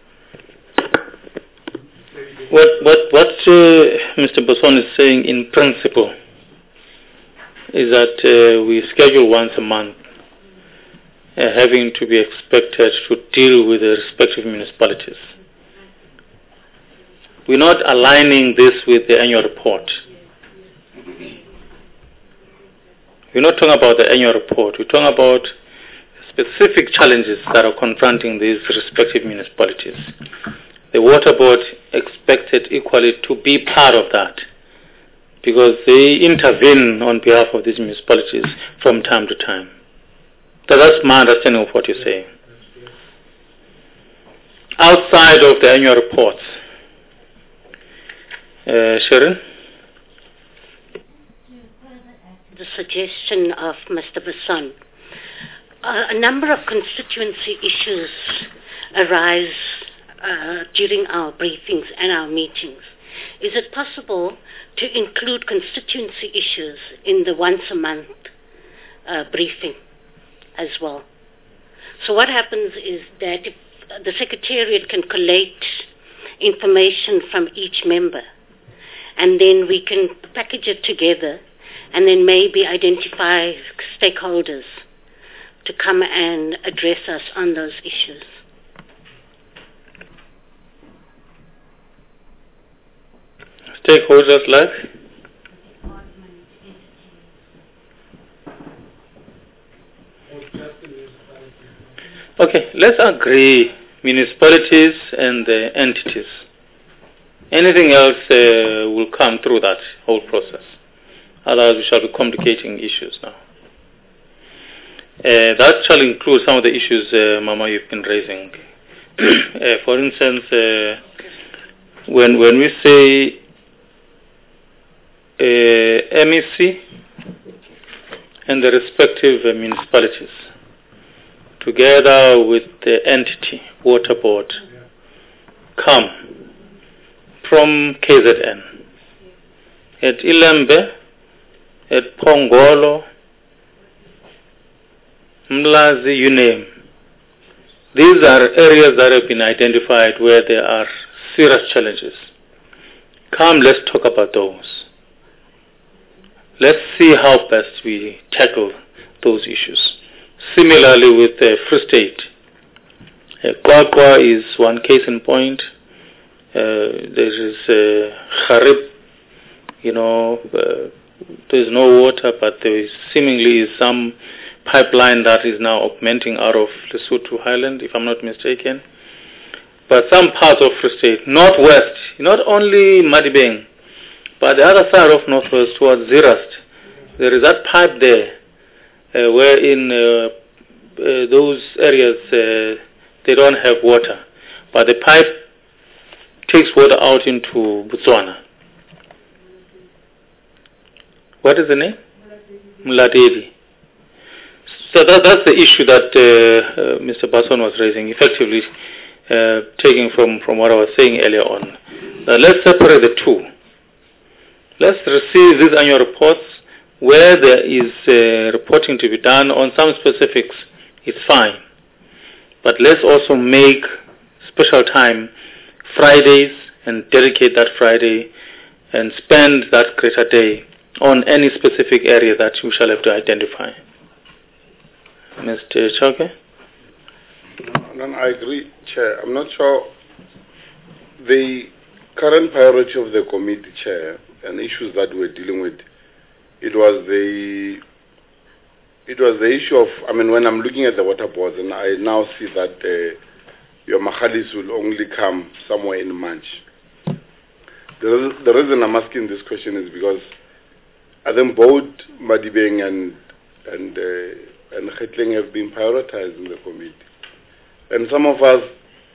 What Mr. Boson is saying in principle is that we schedule once a month, having to be expected to deal with the respective municipalities. We're not aligning this with the annual report. we're not talking about the annual report. We're talking about specific challenges that are confronting these respective municipalities. The Water Board expected equally to be part of that because they intervene on behalf of these municipalities from time to time. So that's my understanding of what you're saying. Outside of the annual reports, Sharon? The suggestion of Mr. Basson. A number of constituency issues arise during our briefings and our meetings. Is it possible to include constituency issues in the once a month briefing as well? So what happens is that if the Secretariat can collate information from each member, and then we can package it together and then maybe identify stakeholders to come and address us on those issues. Stakeholders like? Okay, let's agree municipalities and the entities. Anything else will come through that whole process. Otherwise, we shall be complicating issues now. That shall include some of the issues, Mama, you've been raising. For instance, when we say MEC and the respective municipalities, together with the entity, Water Board, come from KZN. At Ilembe, at Pongolo, Mlazi, you name. These are areas that have been identified where there are serious challenges. Come, let's talk about those. Let's see how best we tackle those issues. Similarly with Free State. Kwakwa is one case in point. There is Kharib, there is no water, but there is seemingly some pipeline that is now augmenting out of Lesotho Highland, if I'm not mistaken. But some parts of Free State, northwest, not only Madibeng, but the other side of northwest towards Zeerust, there is that pipe there, wherein those areas, they don't have water. But the pipe takes water out into Botswana. What is the name? Mladeli. So that's the issue that Mr. Basson was raising, effectively taking from what I was saying earlier on. Let's separate the two. Let's receive these annual reports where there is reporting to be done on some specifics. It's fine. But let's also make special time Fridays and dedicate that Friday and spend that greater day on any specific area that we shall have to identify. Mr. Chauke? No, I agree, Chair. I'm not sure the current priority of the committee, Chair, and issues that we're dealing with, it was the issue of, when I'm looking at the water boards, and I now see that your Mahalis will only come somewhere in March. The reason I'm asking this question is because I think both Madibeng and Hetling have been prioritized in the committee. And some of us,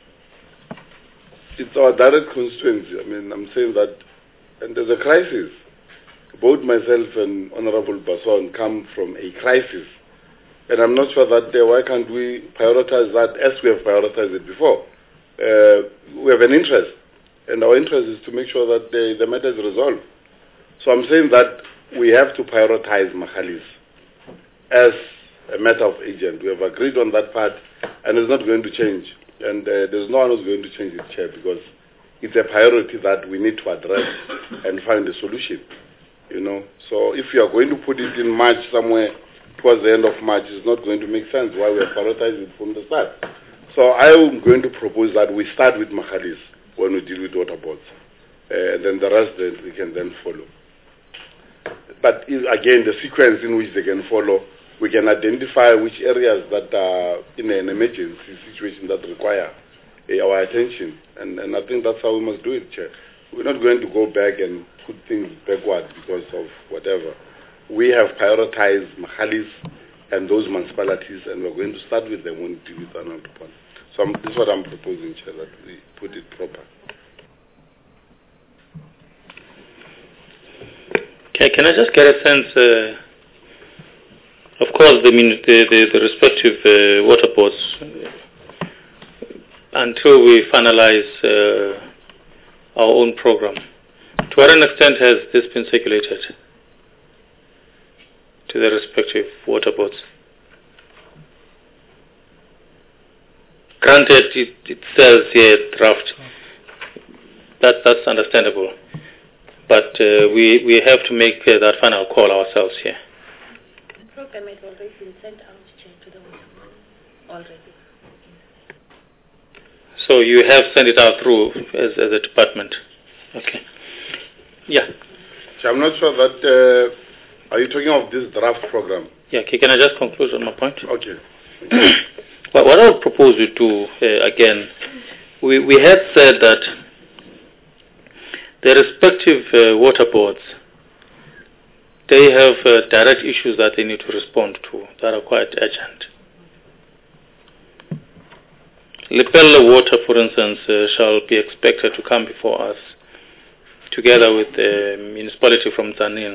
it's our direct constituency. I'm saying that, and there's a crisis. Both myself and Honorable Basson come from a crisis. And I'm not sure that why can't we prioritize that as we have prioritized it before. We have an interest, and our interest is to make sure that the matter is resolved. So I'm saying that we have to prioritize Mahalis as a matter of agent. We have agreed on that part, and it's not going to change. And there's no one who's going to change it, Chair, because it's a priority that we need to address and find a solution. So if you are going to put it in March somewhere towards the end of March, it's not going to make sense why we have prioritized it from the start. So I am going to propose that we start with Mahalis when we deal with water boards. Then the rest we can then follow. but again, the sequence in which they can follow, we can identify which areas that are in an emergency situation that require our attention. And I think that's how we must do it, Chair. We're not going to go back and put things backward because of whatever. We have prioritized Magalies and those municipalities, and we're going to start with them when we deal with another point. So this is what I'm proposing, Chair, that we put it proper. Okay, can I just get a sense, of course, the respective water boards, until we finalize our own program, to what extent has this been circulated to the respective water boards? Granted, it says here draft. That's understandable. But we have to make that final call ourselves here. The program has already been sent out, Chair, to the water board already. So you have sent it out through as a department. Okay. Yeah. So I'm not sure that, are you talking of this draft program? Yeah, okay, can I just conclude on my point? Okay. Well, what I would propose we do, again, we had said that the respective water boards, they have direct issues that they need to respond to that are quite urgent. Lepelle Water, for instance, shall be expected to come before us together with the municipality from Tzaneen.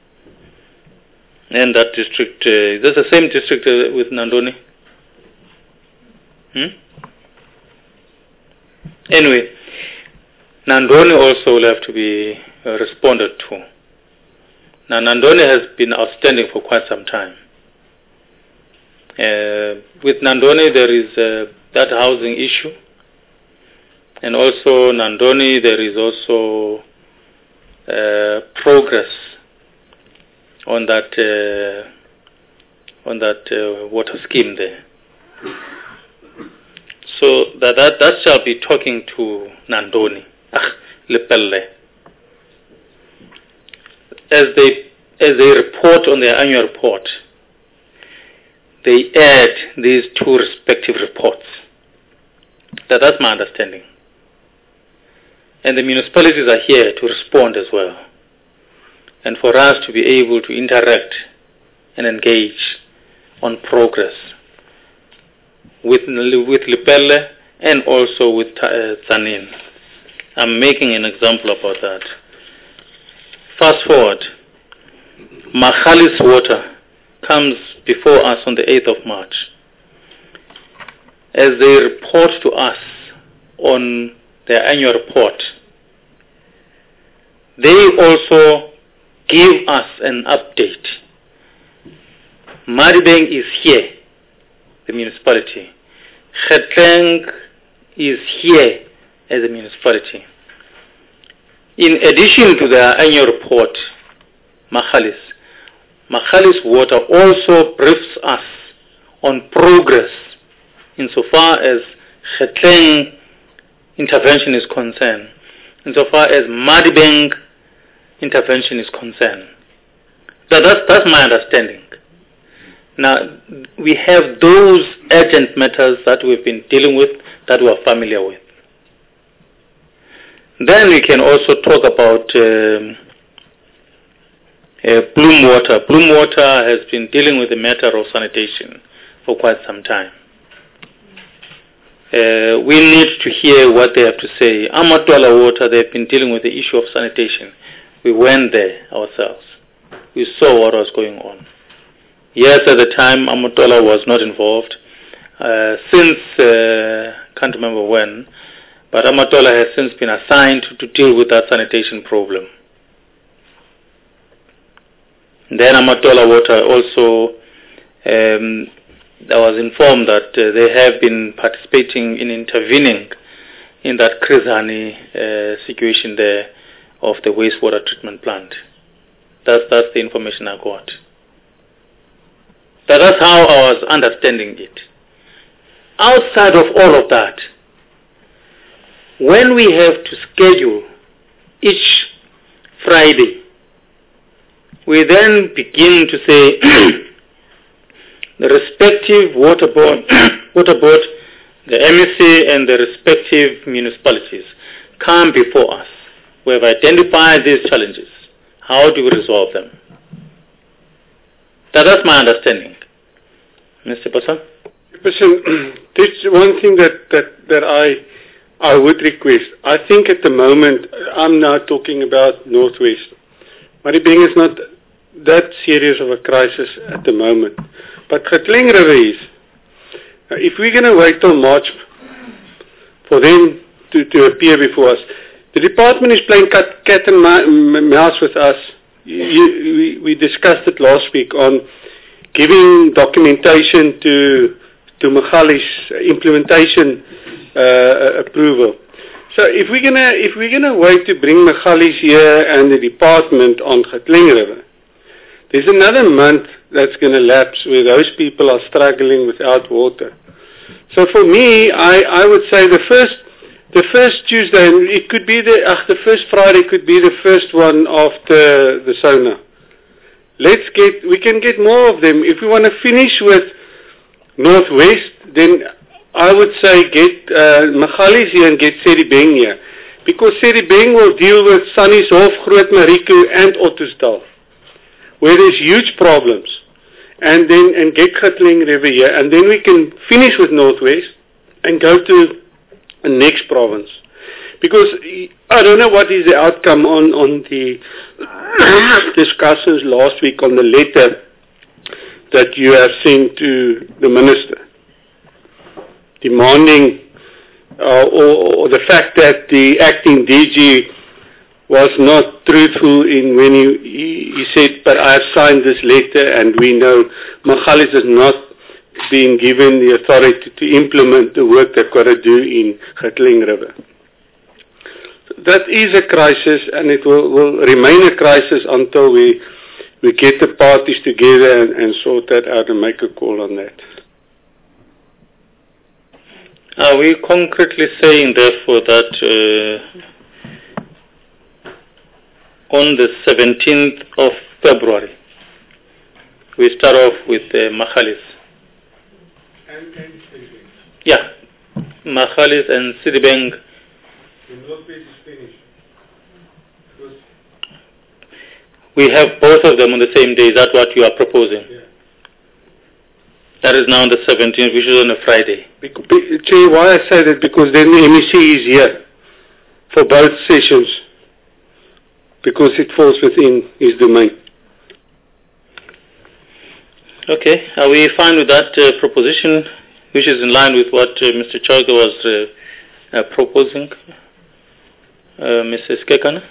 And that district, is this the same district with Nandoni? Anyway, Nandoni also will have to be responded to. Now, Nandoni has been outstanding for quite some time. With Nandoni, there is that housing issue, and also Nandoni, there is also progress on that water scheme there. So that shall be talking to Nandoni, Lepelle. As they report on their annual report, they add these two respective reports. That's my understanding. And the municipalities are here to respond as well, and for us to be able to interact and engage on progress with Lepelle and also with Tzaneen. I'm making an example about that. Fast forward, Magalies Water comes before us on the 8th of March. As they report to us on their annual report, they also give us an update. Maribeng is here, the municipality. Gauteng is here as a municipality. In addition to their annual report, Magalies Water also briefs us on progress insofar as Gauteng intervention is concerned, insofar as Maribeng intervention is concerned. That's my understanding. Now, we have those urgent matters that we've been dealing with, that we are familiar with. Then we can also talk about Bloem Water. Bloem Water has been dealing with the matter of sanitation for quite some time. We need to hear what they have to say. Amatola Water, they've been dealing with the issue of sanitation. We went there ourselves. We saw what was going on. Yes, at the time, Amatola was not involved. Can't remember when, but Amatola has since been assigned to deal with that sanitation problem. Then Amatola Water also, I was informed that they have been participating in intervening in that Chris Hani situation there of the wastewater treatment plant. That's the information I got. That's how I was understanding it. Outside of all of that, when we have to schedule each Friday we then begin to say the respective water board, the MEC and the respective municipalities come before us. We have identified these challenges. How do we resolve them? That's my understanding. Mr. Passon? There's one thing that I would request. I think at the moment, I'm now talking about Northwest. Maribeng is not that serious of a crisis at the moment. But Gauteng River is. If we're going to wait till March for them to appear before us, the department is playing cat and mouse with us. We discussed it last week on giving documentation to Magali's implementation approval. So if we're gonna wait to bring Magali's here and the department on Gauteng River, there's another month that's going to lapse where those people are struggling without water. So for me, I would say the first Tuesday, it could be the first Friday could be the first one after the SONA. We can get more of them. If we want to finish with Northwest, then I would say get Magali's here and get Sedibeng here. Because Sedibeng will deal with Sannieshof, Groot Mariku and Ottosdal, where there's huge problems. And get Gauteng River here. And then we can finish with Northwest and go to the next province. Because I don't know what is the outcome on the discussions last week on the letter that you have sent to the minister, demanding or the fact that the acting DG was not truthful in when he said, but I have signed this letter and we know Magali's is not being given the authority to implement the work they've got to do in Gauteng River. That is a crisis, and it will remain a crisis until we get the parties together and sort that out and make a call on that. Are we concretely saying, therefore, that on the 17th of February, we start off with Magali's? And Sedibeng. Yeah, Magali's and Sedibeng. The Northwest is finished. We have both of them on the same day. Is that what you are proposing? Yeah. That is now on the 17th, which is on a Friday. Chair, why I say that, because then the MEC is here for both sessions, because it falls within his domain. Okay, are we fine with that proposition, which is in line with what Mr. Chauke was proposing? Mrs. Kekana?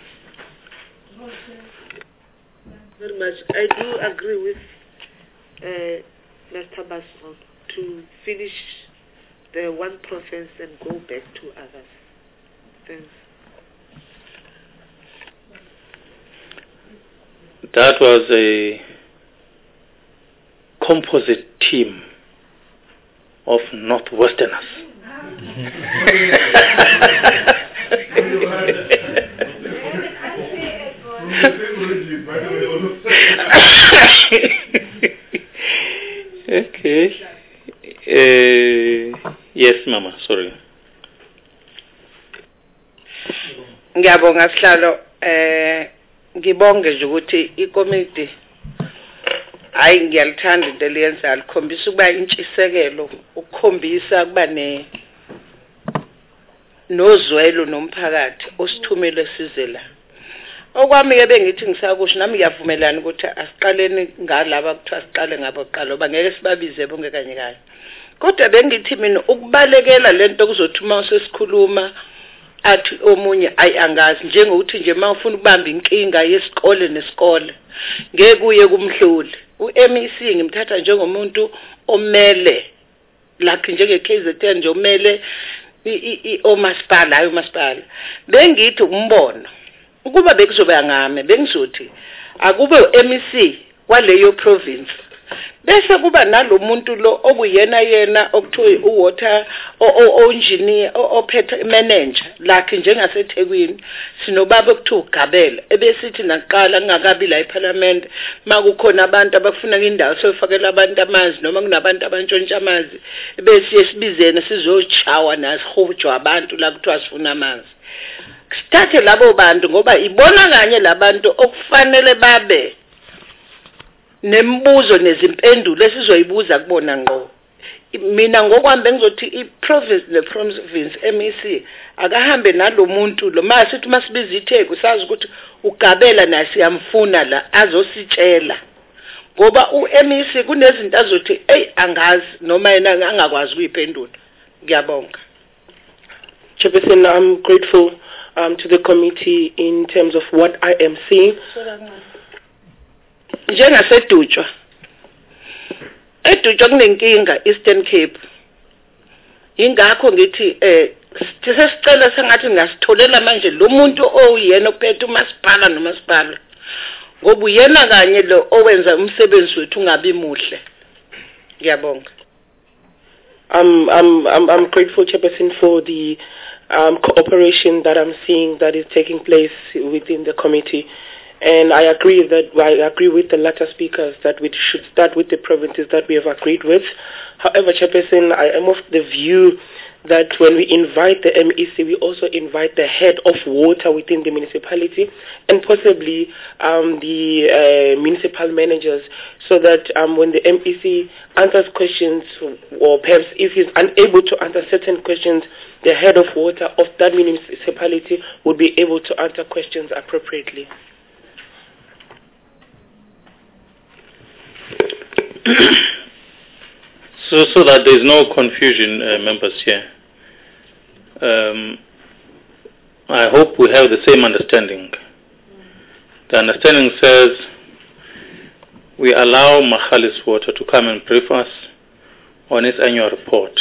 Very much. I do agree with Mr. Basson to finish the one province and go back to others. Thanks. That was a composite team of Northwesterners. Okay. Yes, Mama, sorry. Ngiyabonga sihlalo ngibonge nje ukuthi ikomiti hayi ngiyalithanda into eliyenza likhombisa ukuba intshisekelo ukukhombisa kuba nozwelo nomphakathi osithumele size la. Okwami ke bengithi ngisakusho nami ngiyavumelana ukuthi asiqaleni ngalaba kuthiwa siqale ngabo kuqala oba ngeke sibabize bonke kanye kanye. Kodwa bengithi mina ukubalekela lento kuzothi uma usesikhuluma athi omunye angazi njengokuthi nje mawufuna ukubamba inkinga yesikole nesikole ngeke kuye kumhluli. uMEC ngimthatha njengomuntu omele lakhe njenge KZN nje omele omasipala hayi umasipala. Bengithi umbono ukuba bekuzoba ngame bengizothi akube uMEC kwaleyo province bese kuba nalomuntu lo okuyena okuthiwa uwater engineer ophethe manager lakhe njengaseThekwini sinobaba okuthiwa uGabela ebesithi naqala ngakabi la eParliament makukhona abantu abafuna indawo sofakela abantu amanzi noma kunabantu abantshontsha amanzi bese sibizene sizochawa nasihujwa abantu la kuthiwa sifuna amanzi sithathe labo bantu ngoba ibona kanye labantu okufanele babe nembuzo nezimpendulo esizoyibuza kubona ngqo mina ngokwami bengizothi iprovince neprovince MEC akahambe nalomuntu lo masithi masibiza iTheku sazi ukuthi uGabela naye siyamfuna la azositshela ngoba uMEC kunezinto azothi angazi noma yena angakwazi ukuyiphendula ngiyabonga. Chairperson, I'm grateful to the committee in terms of what I am seeing. Njengasedutshwa edutshwa kunenkinga Eastern Cape ingakho ngithi sisicela sengathi ngasitholela manje lo muntu oyena ophethe umasipala nomasipala ngoba uyena kanye lo owenza umsebenzi wethu ungabi muhle. Ngiyabonga. I'm grateful, Chairperson, for the cooperation that I'm seeing that is taking place within the committee. And I agree with the latter speakers that we should start with the provinces that we have agreed with. However, Chairperson, I am of the view that when we invite the MEC, we also invite the head of water within the municipality and possibly the municipal managers, so that when the MEC answers questions, or perhaps if he's unable to answer certain questions, the head of water of that municipality would be able to answer questions appropriately. So that there is no confusion, members here. I hope we have the same understanding. The understanding says we allow Magalies Water to come and brief us on its annual report.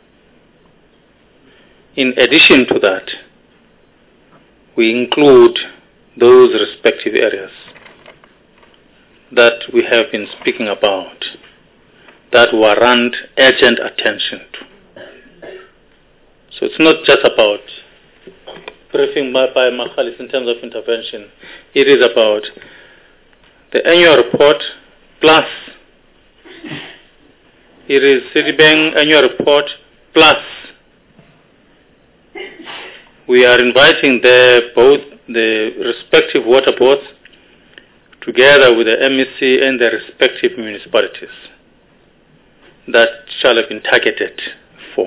In addition to that, we include those respective areas that we have been speaking about that warrant urgent attention to. So it's not just about briefing by Magalies in terms of intervention. It is about the annual report plus it is Citibank annual report plus we are inviting there both the respective water boards together with the MEC and the respective municipalities that shall have been targeted for.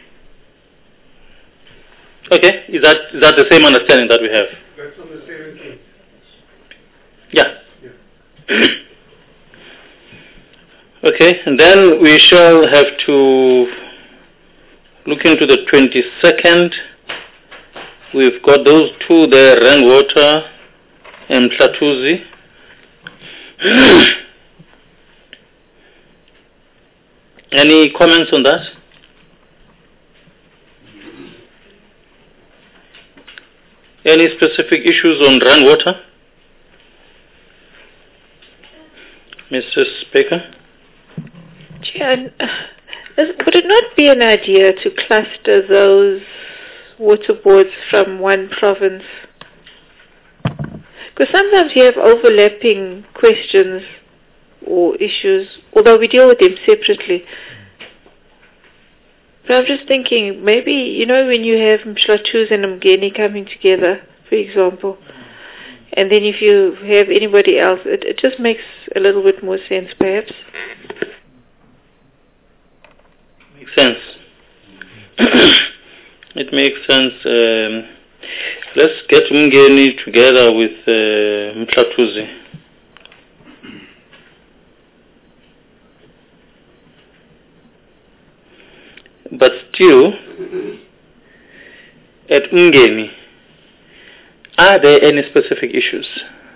Okay, is that the same understanding that we have? That's on the 17th. Yeah. Okay, and then we shall have to look into the 22nd. We've got those two there, Rainwater and Mhlathuze. Any comments on that? Any specific issues on Rainwater? Mrs. Baker? Chair, would it not be an idea to cluster those water boards from one province? Because sometimes you have overlapping questions or issues, although we deal with them separately. But I'm just thinking, maybe, when you have Mhlathuze and Mgeni coming together, for example, and then if you have anybody else, it just makes a little bit more sense, perhaps. Makes sense. It makes sense. Let's get Mgeni together with Mhlathuze. But still, at Mgeni, are there any specific issues?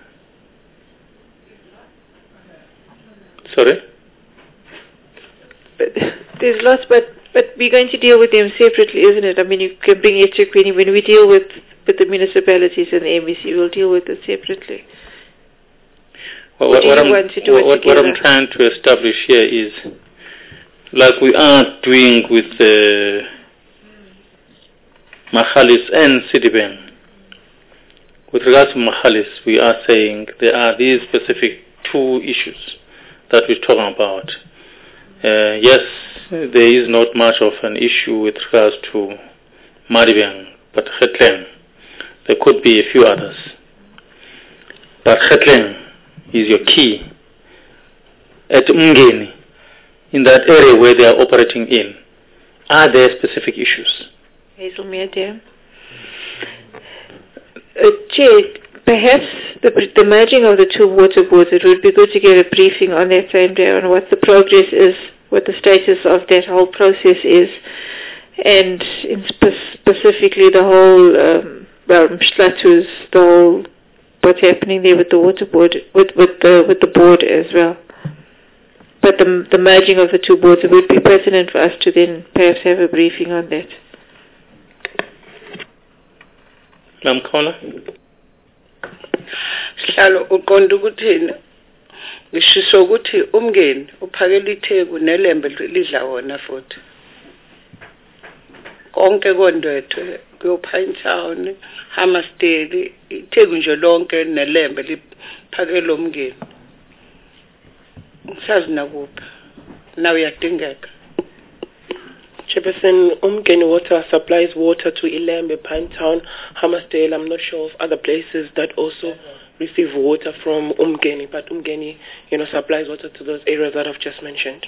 Sorry? There's lots, but we're going to deal with them separately, isn't it? I mean, you can bring eThekwini. When we deal with the municipalities and the MEC, we'll deal with it separately. What I'm trying to establish here is, like we are doing with Mahalis and Citibank. With regards to Mahalis, we are saying there are these specific two issues that we're talking about. Yes, there is not much of an issue with regards to Maribeng, but Khetleng, there could be a few others. But Khetleng is your key. At Umgeni, in that area where they are operating in, are there specific issues? Hazelmere, dear. Chair, perhaps the merging of the two water boards, it would be good to get a briefing on that same day on what the progress is, what the status of that whole process is, and specifically the whole, Mshlatu's, the whole, what's happening there with the water board, with the board as well. But the merging of the two boards, it would be pertinent for us to then perhaps have a briefing on that. Namkhola? Sihlalo uqonda ukuthini ngishiso ukuthi Umngeni uphakela itheku nelembe lidla wona futhi konke kondwethe kuyoPinetown Hammersdale itheku nje lonke nelembe liphakela Umngeni ngisazi nakuphi nawe uyadingeka. Chairperson, Umgeni Water supplies water to Ilembe, Pinetown, Hammersdale. I'm not sure of other places that also receive water from Umgeni, but Umgeni, supplies water to those areas that I've just mentioned.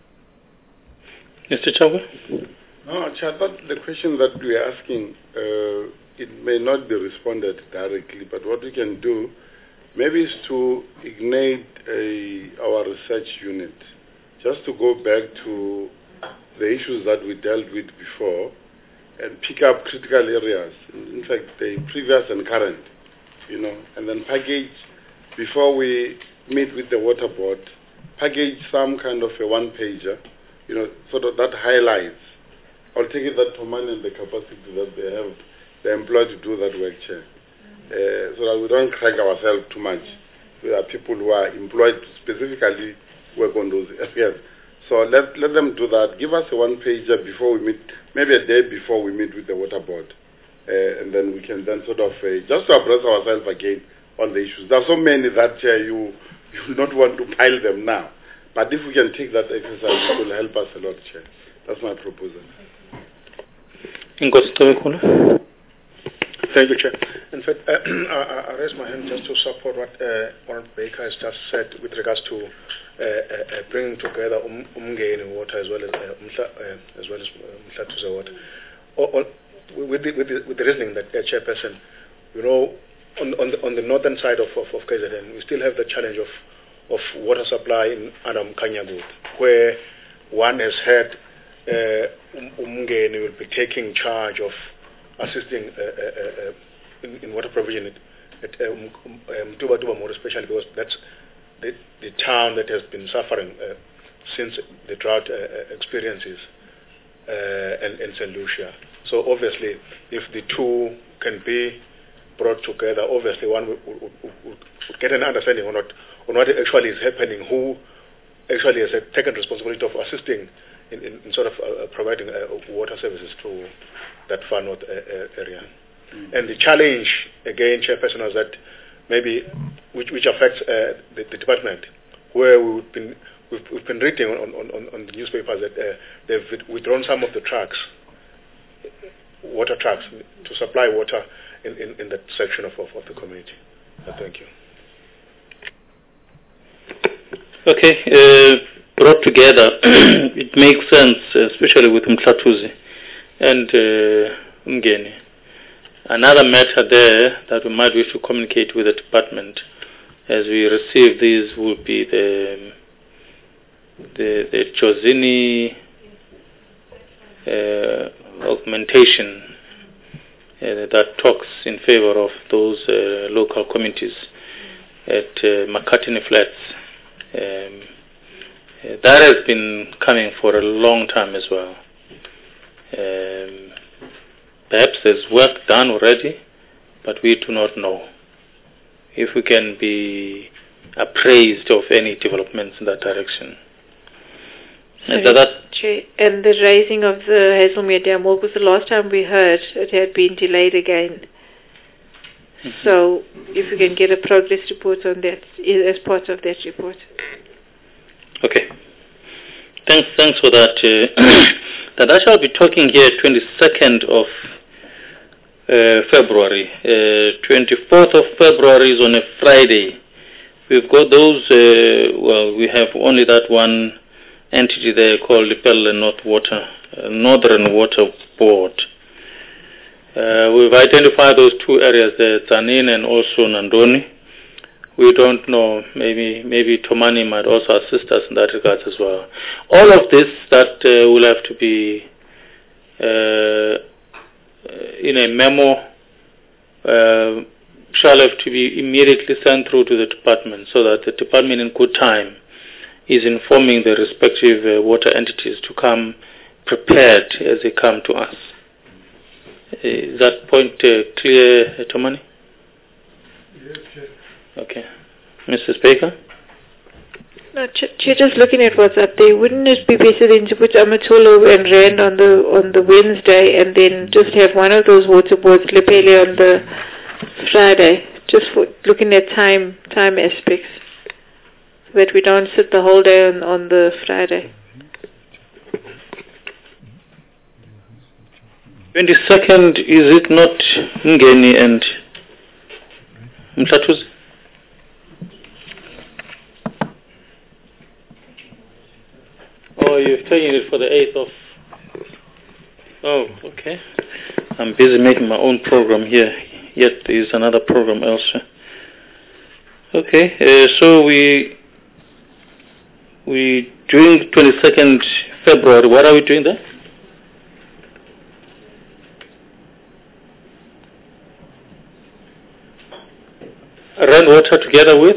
Mr. Chagwa? No, I thought the question that we are asking, it may not be responded directly, but what we can do maybe is to ignite our research unit, just to go back to the issues that we dealt with before and pick up critical areas, in fact, the previous and current, and then package, before we meet with the water board, package some kind of a one-pager, sort of that highlights. I'll take it that Toman and the capacity that they have, they're employed to do that work, Chair, so that we don't crack ourselves too much. We are people who are employed to specifically work on those areas. So let them do that. Give us a one-pager before we meet, maybe a day before we meet with the water board. And then we can then sort of, just to abreast ourselves again on the issues. There are so many that you not want to pile them now. But if we can take that exercise, it will help us a lot, Chair. That's my proposal. Thank you, Chair. In fact, I raise my hand just to support what Warren Baker has just said with regards to bringing together Umngeni water as well as Mhlatuze water. With the reasoning that Chairperson, on the northern side of KZN, we still have the challenge of water supply in Adam Kanyagut, where one has had Umngeni will be taking charge of assisting in water provision at Mtuba more especially because that's the town that has been suffering since the drought experiences and St. Lucia. So obviously, if the two can be brought together, obviously one would get an understanding on what actually is happening, who actually has taken responsibility of assisting in sort of providing water services to that far north area. And the challenge, again, Chairperson, is that maybe which affects the department, where we've been reading on the newspapers that they've withdrawn some of the trucks, water trucks, to supply water in that section of the community. Thank you. Okay, brought together, it makes sense, especially with Mhlatuze and Umngeni. Another matter there that we might wish to communicate with the department as we receive these will be the Jozini augmentation that talks in favor of those local communities at Makatini Flats. That has been coming for a long time as well. Perhaps there's work done already, but we do not know. If we can be appraised of any developments in that direction. And the raising of the Hazelmere Dam, what was the last time we heard it had been delayed again? So if we can get a progress report on that as part of that report. Okay. Thanks for that. That I shall be talking here 22nd of February. 24th of February is on a Friday. We've got those, we have only that one entity there called Lepelle Northern Water Board. We've identified those two areas there, Tzaneen and also Nandoni. We don't know, maybe Tomani might also assist us in that regard as well. All of this that will have to be in a memo, shall have to be immediately sent through to the department so that the department in good time is informing the respective water entities to come prepared as they come to us. Is that point clear, Tomani? Yes, Chair. Okay. Mrs. Baker? No, just looking at what's up there, wouldn't it be better then to put Amatolo and Rand on the Wednesday and then just have one of those water boards, Lepelle, on the Friday, just for looking at time aspects, so that we don't sit the whole day on the Friday. 22nd, is it not Ngeni and Mtatuzi? Oh, you're taking it for the 8th of... Oh, okay. I'm busy making my own program here, yet there is another program elsewhere. Okay, so we doing 22nd February. What are we doing there? Rand Water together with?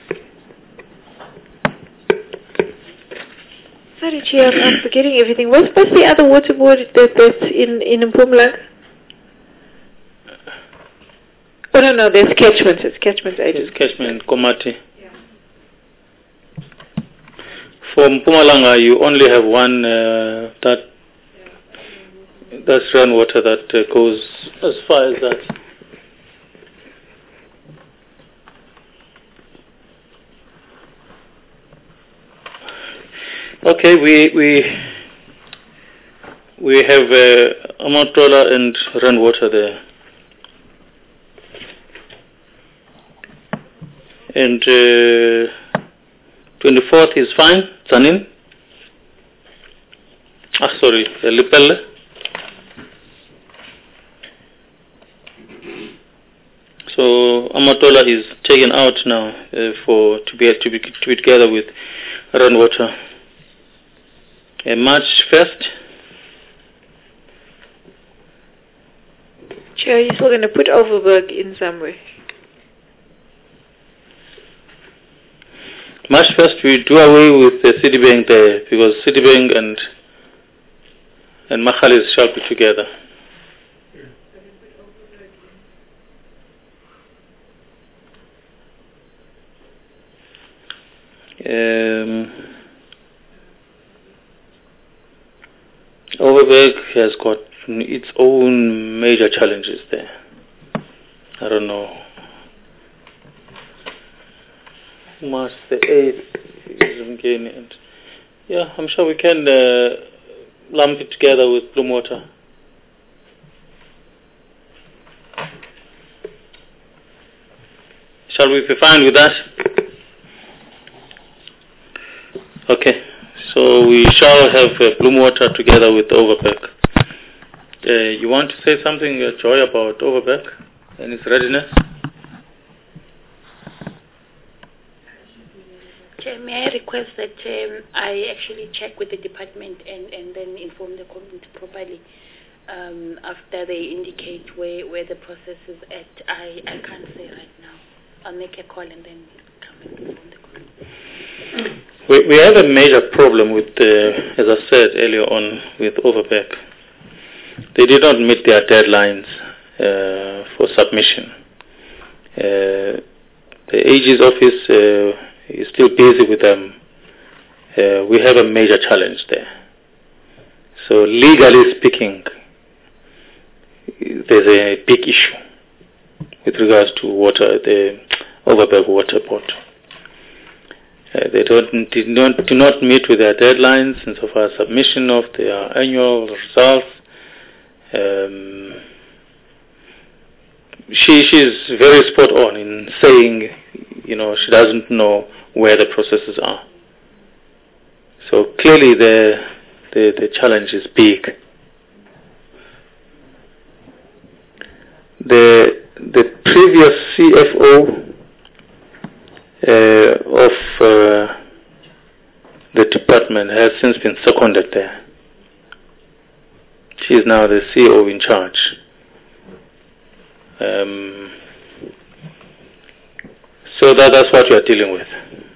Sorry, Chair, I'm forgetting everything. What's the other water board that's in Mpumalanga? Oh, no, there's catchment. It's catchment agents. It's catchment, Komati. Yeah. For Mpumalanga, you only have one that's Rand Water that goes as far as that. Okay, we have Amatola and Rand Water there, and 24th is fine. Tzaneen. Lepelle. So Amatola is taken out now to be together with Rand Water. March 1st. Chair, you're still going to put Overberg in somewhere. March 1st, we do away with the Citibank there because Citibank and Machalis shall be together. Overberg has got its own major challenges there. I don't know. March the 8th is Mgeni, and yeah, I'm sure we can lump it together with Bloem Water. Shall we be fine with that? Okay. So we shall have Bloem Water together with Overberg. You want to say something, Joy, about Overberg and its readiness? Chair, may I request that I actually check with the department and then inform the community properly after they indicate where the process is at. I can't say right now. I'll make a call and then come and inform the community. We have a major problem with, as I said earlier on, with Overberg. They did not meet their deadlines for submission. The AG's office is still busy with them. We have a major challenge there. So legally speaking, there's a big issue with regards to water, the Overberg Water Board. They do not meet with their deadlines in so far as submission of their annual results. She's very spot on in saying, she doesn't know where the processes are. So clearly the challenge is big. The previous CFO of the department has since been seconded there. She is now the CEO in charge. So that's what we are dealing with.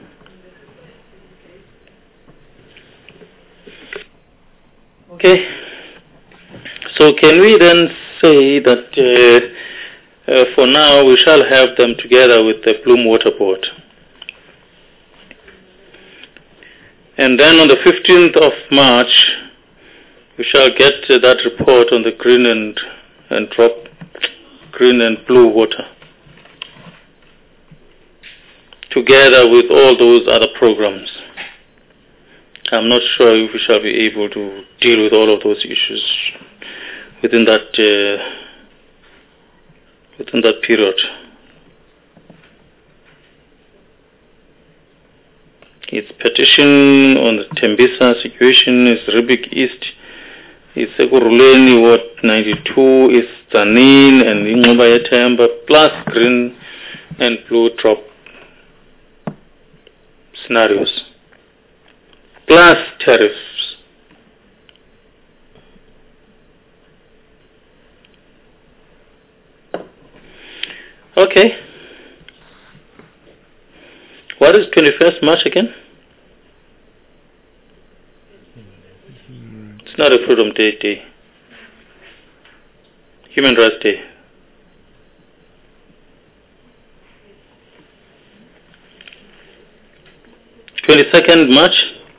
Okay. So can we then say that for now we shall have them together with the Bloem Water Board? And then on the 15th of March, we shall get that report on the green and blue water, together with all those other programs. I'm not sure if we shall be able to deal with all of those issues within that period. It's petition on the Tembisa situation, it's Rubik East, it's Ekuruleni Ward 92, it's Tanin and Ingoba Temba, plus green and blue drop scenarios, plus tariffs. Okay. What is 21st March again? It's not a Freedom Day. Human Rights Day. March.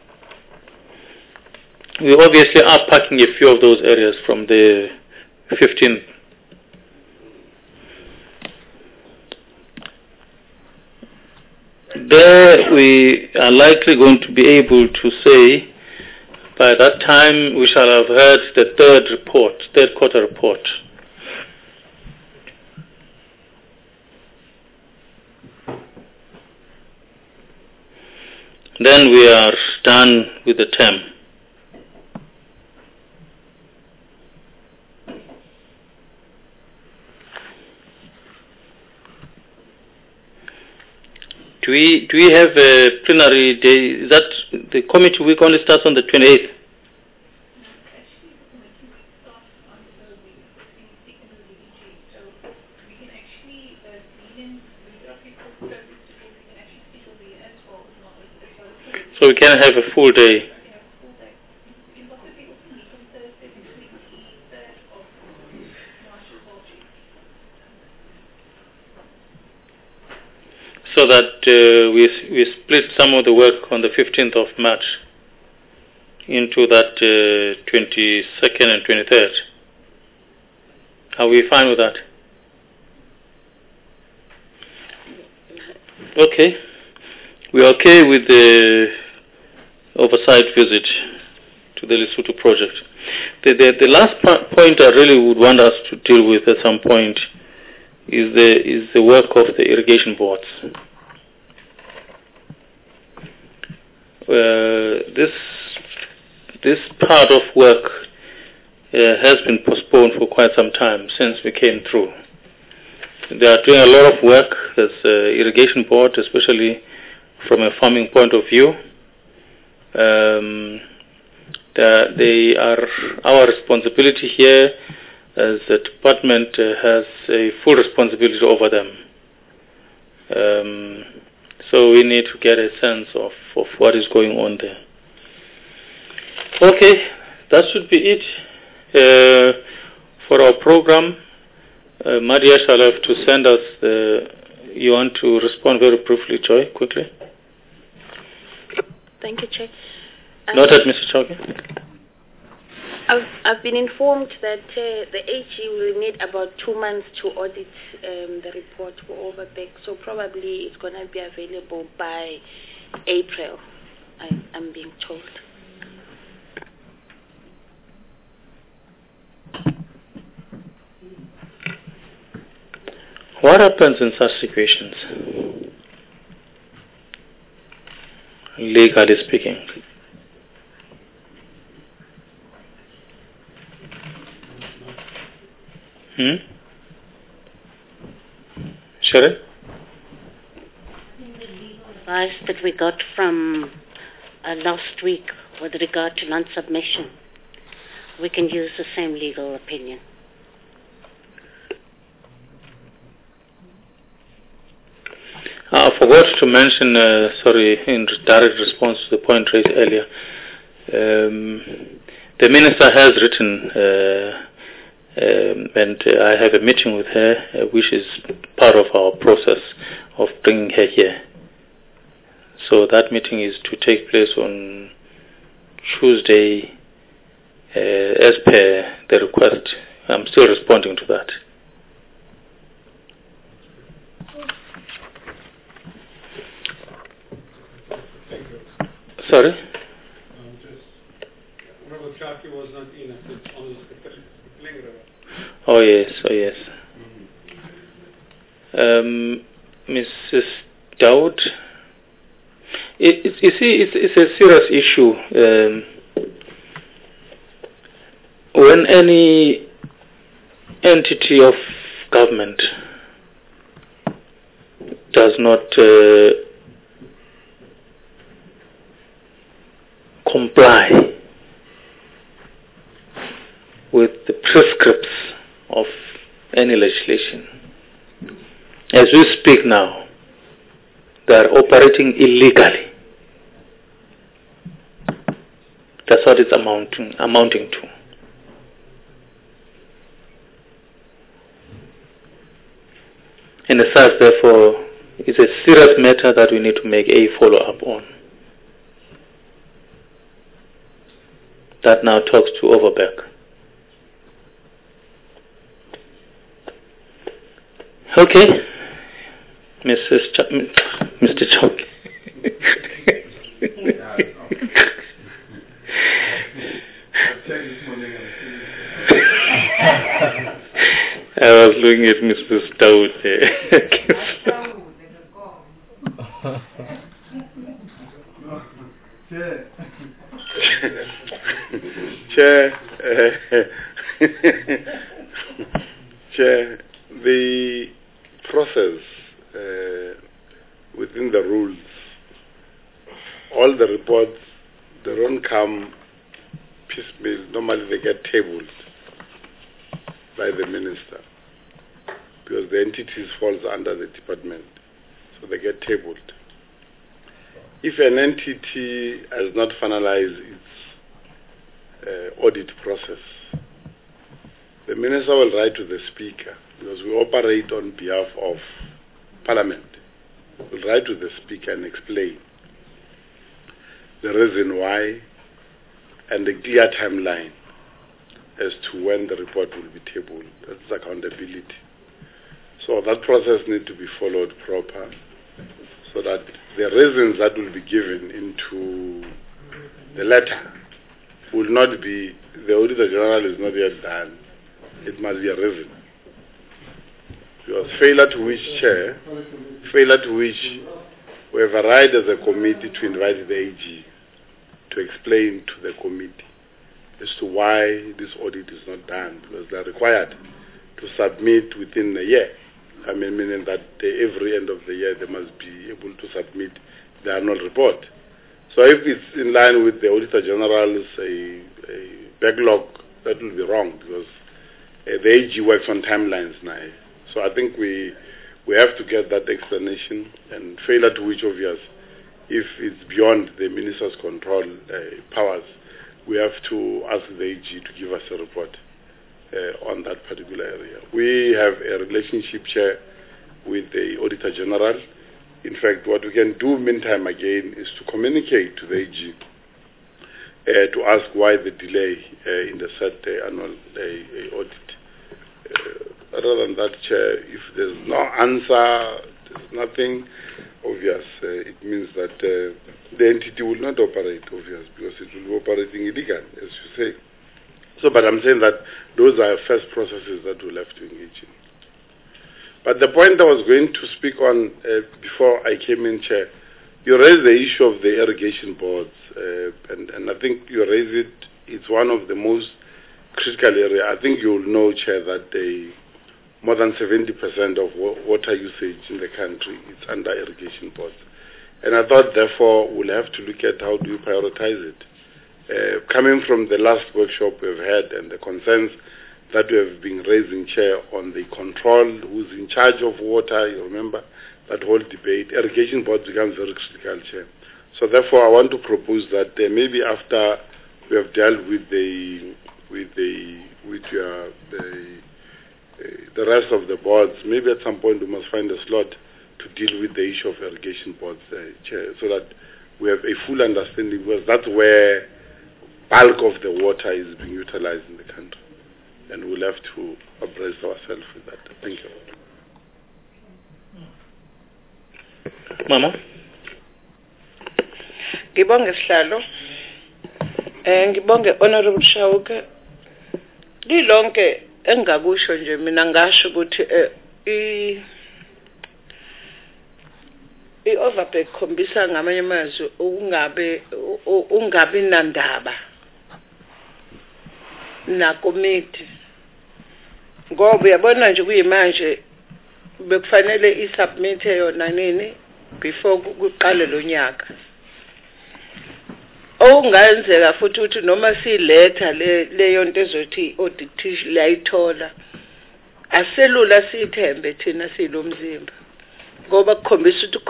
We obviously are packing a few of those areas from the 15th. There we are likely going to be able to say by that time we shall have heard the third quarter report. Then we are done with the term. Do we have a plenary day? Is that the committee week only starts on the 28th? So we can have a full day. So that we split some of the work on the 15th of March into that 22nd and 23rd. Are we fine with that? Okay. We're okay with the oversight visit to the Lesotho project. The last point I really would want us to deal with at some point is the work of the irrigation boards. This part of work has been postponed for quite some time since we came through. They are doing a lot of work as irrigation board, especially from a farming point of view. They are our responsibility here, as the department has a full responsibility over them. So we need to get a sense of what is going on there. Okay, that should be it for our program. Maria shall have to send us You want to respond very briefly, Joy, quickly? Thank you, Chair. Noted, Mr. Chauke. I've been informed that the AG will need about 2 months to audit the report for Overbeck, so probably it's going to be available by April, I'm being told. What happens in such situations, legally speaking? Sharon? Advice that we got from last week with regard to non-submission, we can use the same legal opinion. I forgot to mention, in direct response to the point raised earlier, the Minister has written, and I have a meeting with her, which is part of our process of bringing her here. So that meeting is to take place on Tuesday, as per the request. I'm still responding to that. Sorry? Was not in oh yes. Mrs. Dowd, you see, it's a serious issue. When any entity of government does not comply with the prescripts of any legislation, as we speak now, they are operating illegally. That's what it's amounting to. And as such, therefore, it's a serious matter that we need to make a follow-up on. That now talks to Overbeck. Okay, Mr. Chauke. I was looking at Mrs. Dowd there. Chair, the process within the rules, all the reports, they don't come piecemeal. Normally they get tabled by the minister because the entities falls under the department, so they get tabled. If an entity has not finalized its audit process, the minister will write to the speaker, because we operate on behalf of Parliament. We'll write to the speaker and explain the reason why and the clear timeline as to when the report will be tabled. That's accountability. So that process needs to be followed proper, so that the reasons that will be given into the letter will not be, the Auditor General is not yet done. It must be a reason. Because failure to which, Chair, failure to which we have a right as a committee to invite the AG to explain to the committee as to why this audit is not done, because they are required to submit within a year. I mean, meaning that every end of the year they must be able to submit the annual report. So if it's in line with the Auditor General's a backlog, that will be wrong, because the AG works on timelines now. So I think we have to get that explanation, and failure to which obvious, if it's beyond the minister's control powers, we have to ask the AG to give us a report on that particular area. We have a relationship, Chair, with the Auditor General. In fact, what we can do meantime again is to communicate to the AG to ask why the delay in the said annual audit. Other than that, Chair, if there's no answer, there's nothing obvious, it means that the entity will not operate, obvious, because it will be operating illegal, as you say. So, but I'm saying that those are first processes that we'll have to engage in. But the point I was going to speak on before I came in, Chair, you raised the issue of the irrigation boards, and I think you raised it. It's one of the most critical areas. I think you'll know, Chair, that more than 70% of water usage in the country is under irrigation boards. And I thought, therefore, we'll have to look at how do you prioritize it. Coming from the last workshop we've had and the concerns that we have been raising, Chair, on the control, who's in charge of water, you remember that whole debate, irrigation board becomes very critical, Chair. So therefore, I want to propose that maybe after we have dealt with the rest of the boards, maybe at some point we must find a slot to deal with the issue of irrigation boards, Chair, so that we have a full understanding, because that's where bulk of the water is being utilized in the country. And we'll have to abreast ourselves with that. Thank you. Mama? Ngibonge sihlalo. Ngibonge Honorable Chauke. Lilonke engakusho nje mina ngasho ukuthi i-overbag khombisa ngamanye amazwi ungabi nandaba na committee, ngoba uyabona nje kuyimanje bekufanele isubmit yona nini before kuqale lo nyaka. Okungenzeka futhi ukuthi noma siletha leyo nto ezothi audit layithola aselula sithembe thina silomzimba, ngoba kukhombisa ukuthi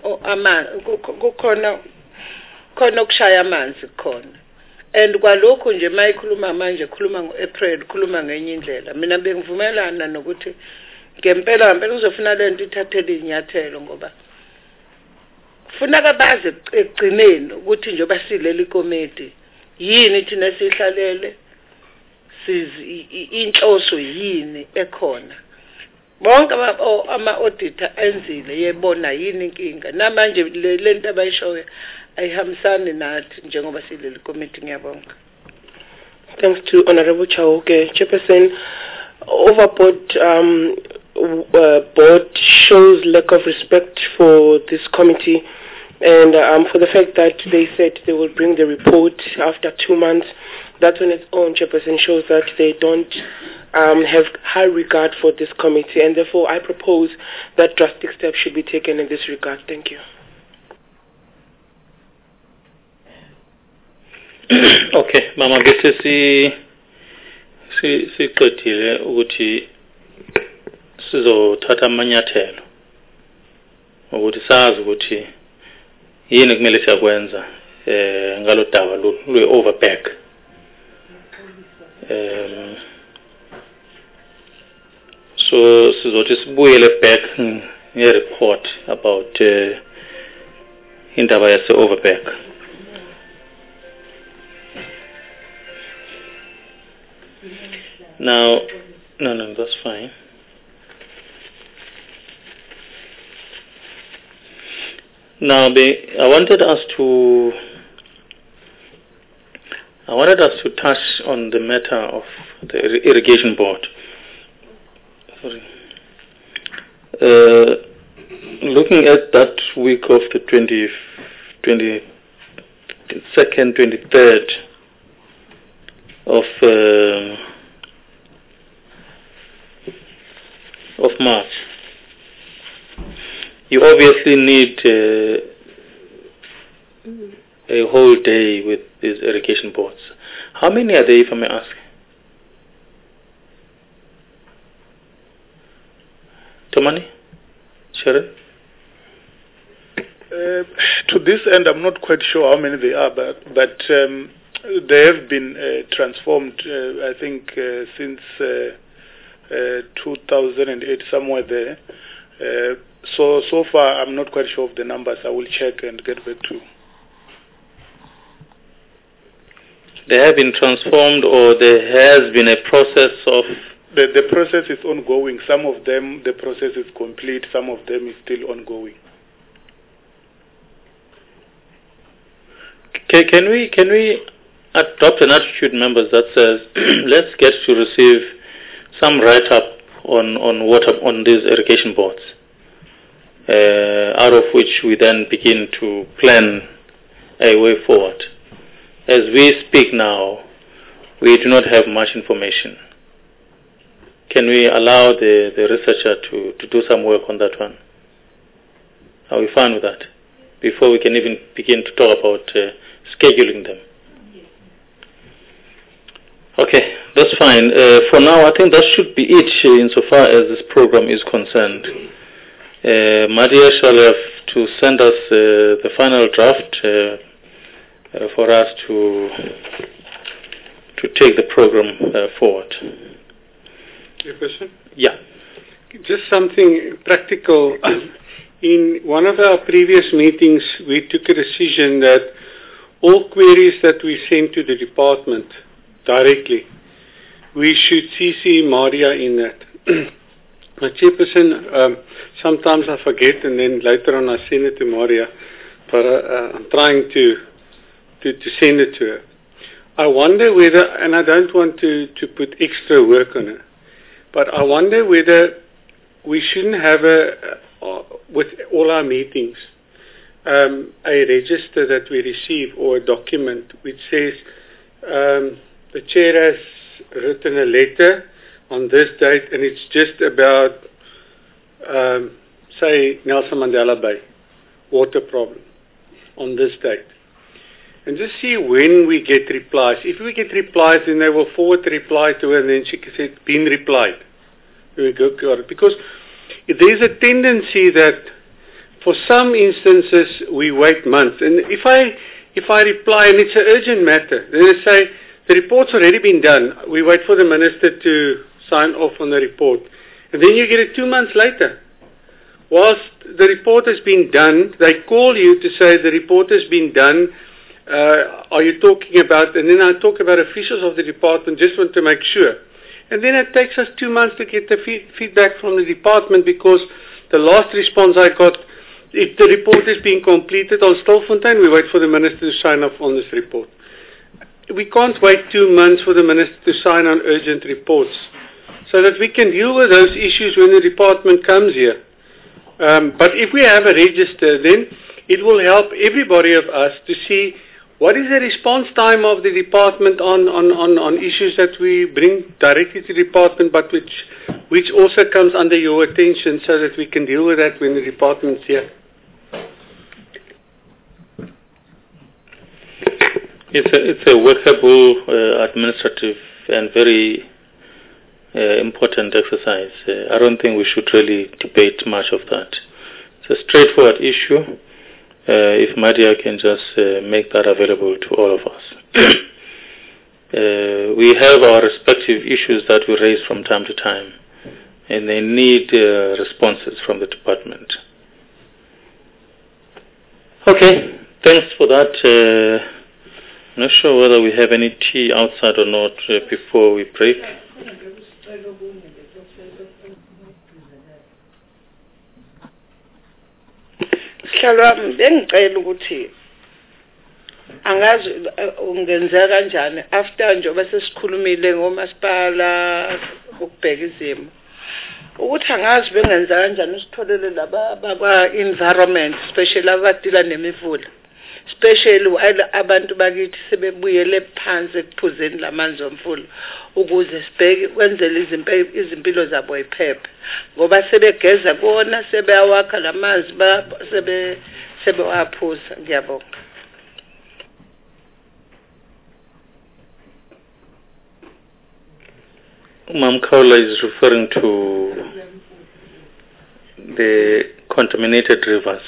khona ukushaya amanzi khona. And kwalokho nje mayikhuluma manje khuluma ngoApril, khuluma ngenye indlela. Mina bengivumelana nokuthi ngempela kuzofuna lento ithathele inyathelo, ngoba kufuneka baze ekugcineni ukuthi njengoba sileli committee yini thina sihlalele inhloso yini ekhona. Bonke ama-auditor enzile yebona yini inkinga. Namanje lento abayishoyo ayihambisani nathi njengoba sileli committee. Ngiyabonga. Thanks to Honorable Chauke. Chairperson, overboard board shows lack of respect for this committee, and for the fact that they said they will bring the report after 2 months. That on its own, Chairperson, shows that they don't have high regard for this committee, and therefore I propose that drastic steps should be taken in this regard. Thank you. Okay, Mama, bese siqedile ukuthi sizothatha amanyathelo ukuthi sazi ukuthi yini kumele siyakwenza ngalodaba lwe-overback. So sizothi sibuyele back nge-report about indaba yase-overback. Now, no, that's fine. Now, I wanted us to touch on the matter of the irrigation board. Sorry. Looking at that week of the 22nd, 23rd of March, you obviously need a whole day with these irrigation boards. How many are there, if I may ask? Tomani? Sharon? To this end, I'm not quite sure how many they are, but they have been transformed, I think, since 2008, somewhere there. So far, I'm not quite sure of the numbers. I will check and get back to you. They have been transformed, or there has been a process of... The process is ongoing. Some of them, the process is complete. Some of them is still ongoing. Can we adopt an attitude, members, that says let's get to receive some write-up on these irrigation boards, out of which we then begin to plan a way forward. As we speak now, we do not have much information. Can we allow the researcher to do some work on that one? Are we fine with that? Before we can even begin to talk about scheduling them. Okay, that's fine. For now, I think that should be it insofar as this program is concerned. Madia shall have to send us the final draft for us to take the program forward. Chairperson? Yeah. Just something practical. In one of our previous meetings, we took a decision that all queries that we send to the department directly, we should CC Maria in that. But Chairperson, sometimes I forget and then later on I send it to Maria, but I'm trying to send it to her. I wonder whether, and I don't want to put extra work on her, but I wonder whether we shouldn't have with all our meetings, a register that we receive or a document which says the chair has written a letter on this date and it's just about, say, Nelson Mandela Bay, water problem on this date. And just see when we get replies. If we get replies, then they will forward the reply to her and then she can say, been replied. We go, got it. Because there's a tendency that for some instances we wait months. And if I reply and it's an urgent matter, then they say, the report's already been done. We wait for the minister to sign off on the report. And then you get it 2 months later. Whilst the report has been done, they call you to say the report has been done. Are you talking about, and then I talk about officials of the department, just want to make sure. And then it takes us 2 months to get the feedback from the department because the last response I got, if the report is being completed on Stilfontein, we wait for the minister to sign off on this report. We can't wait 2 months for the minister to sign on urgent reports so that we can deal with those issues when the department comes here. But if we have a register, then it will help everybody of us to see what is the response time of the department on issues that we bring directly to the department, but which also comes under your attention so that we can deal with that when the department's here. It's a workable, administrative and very important exercise. I don't think we should really debate much of that. It's a straightforward issue. If Madia can just make that available to all of us. We have our respective issues that we raise from time to time, and they need responses from the department. Okay, thanks for that. I'm not sure whether we have any tea outside or not before we break. Shalom, bengicela ukuthi angazi ungenza kanjani after njengoba sesikhulumile ngomasipala ukubheka izimo ukuthi angazi bengenza kanjani usitholele laba bakwa environment especially abadila nemifula especially abantu bakithi sebebuyele phansi ekuphuzeni lamanzi omfula ukuze sibheke kwenzele izimpilo zabo iphephe ngoba sebegeza kuona sebeyawakha lamanzi sebewaphuza. Ngiyabonga. Ma'am Kaula is referring to the contaminated rivers.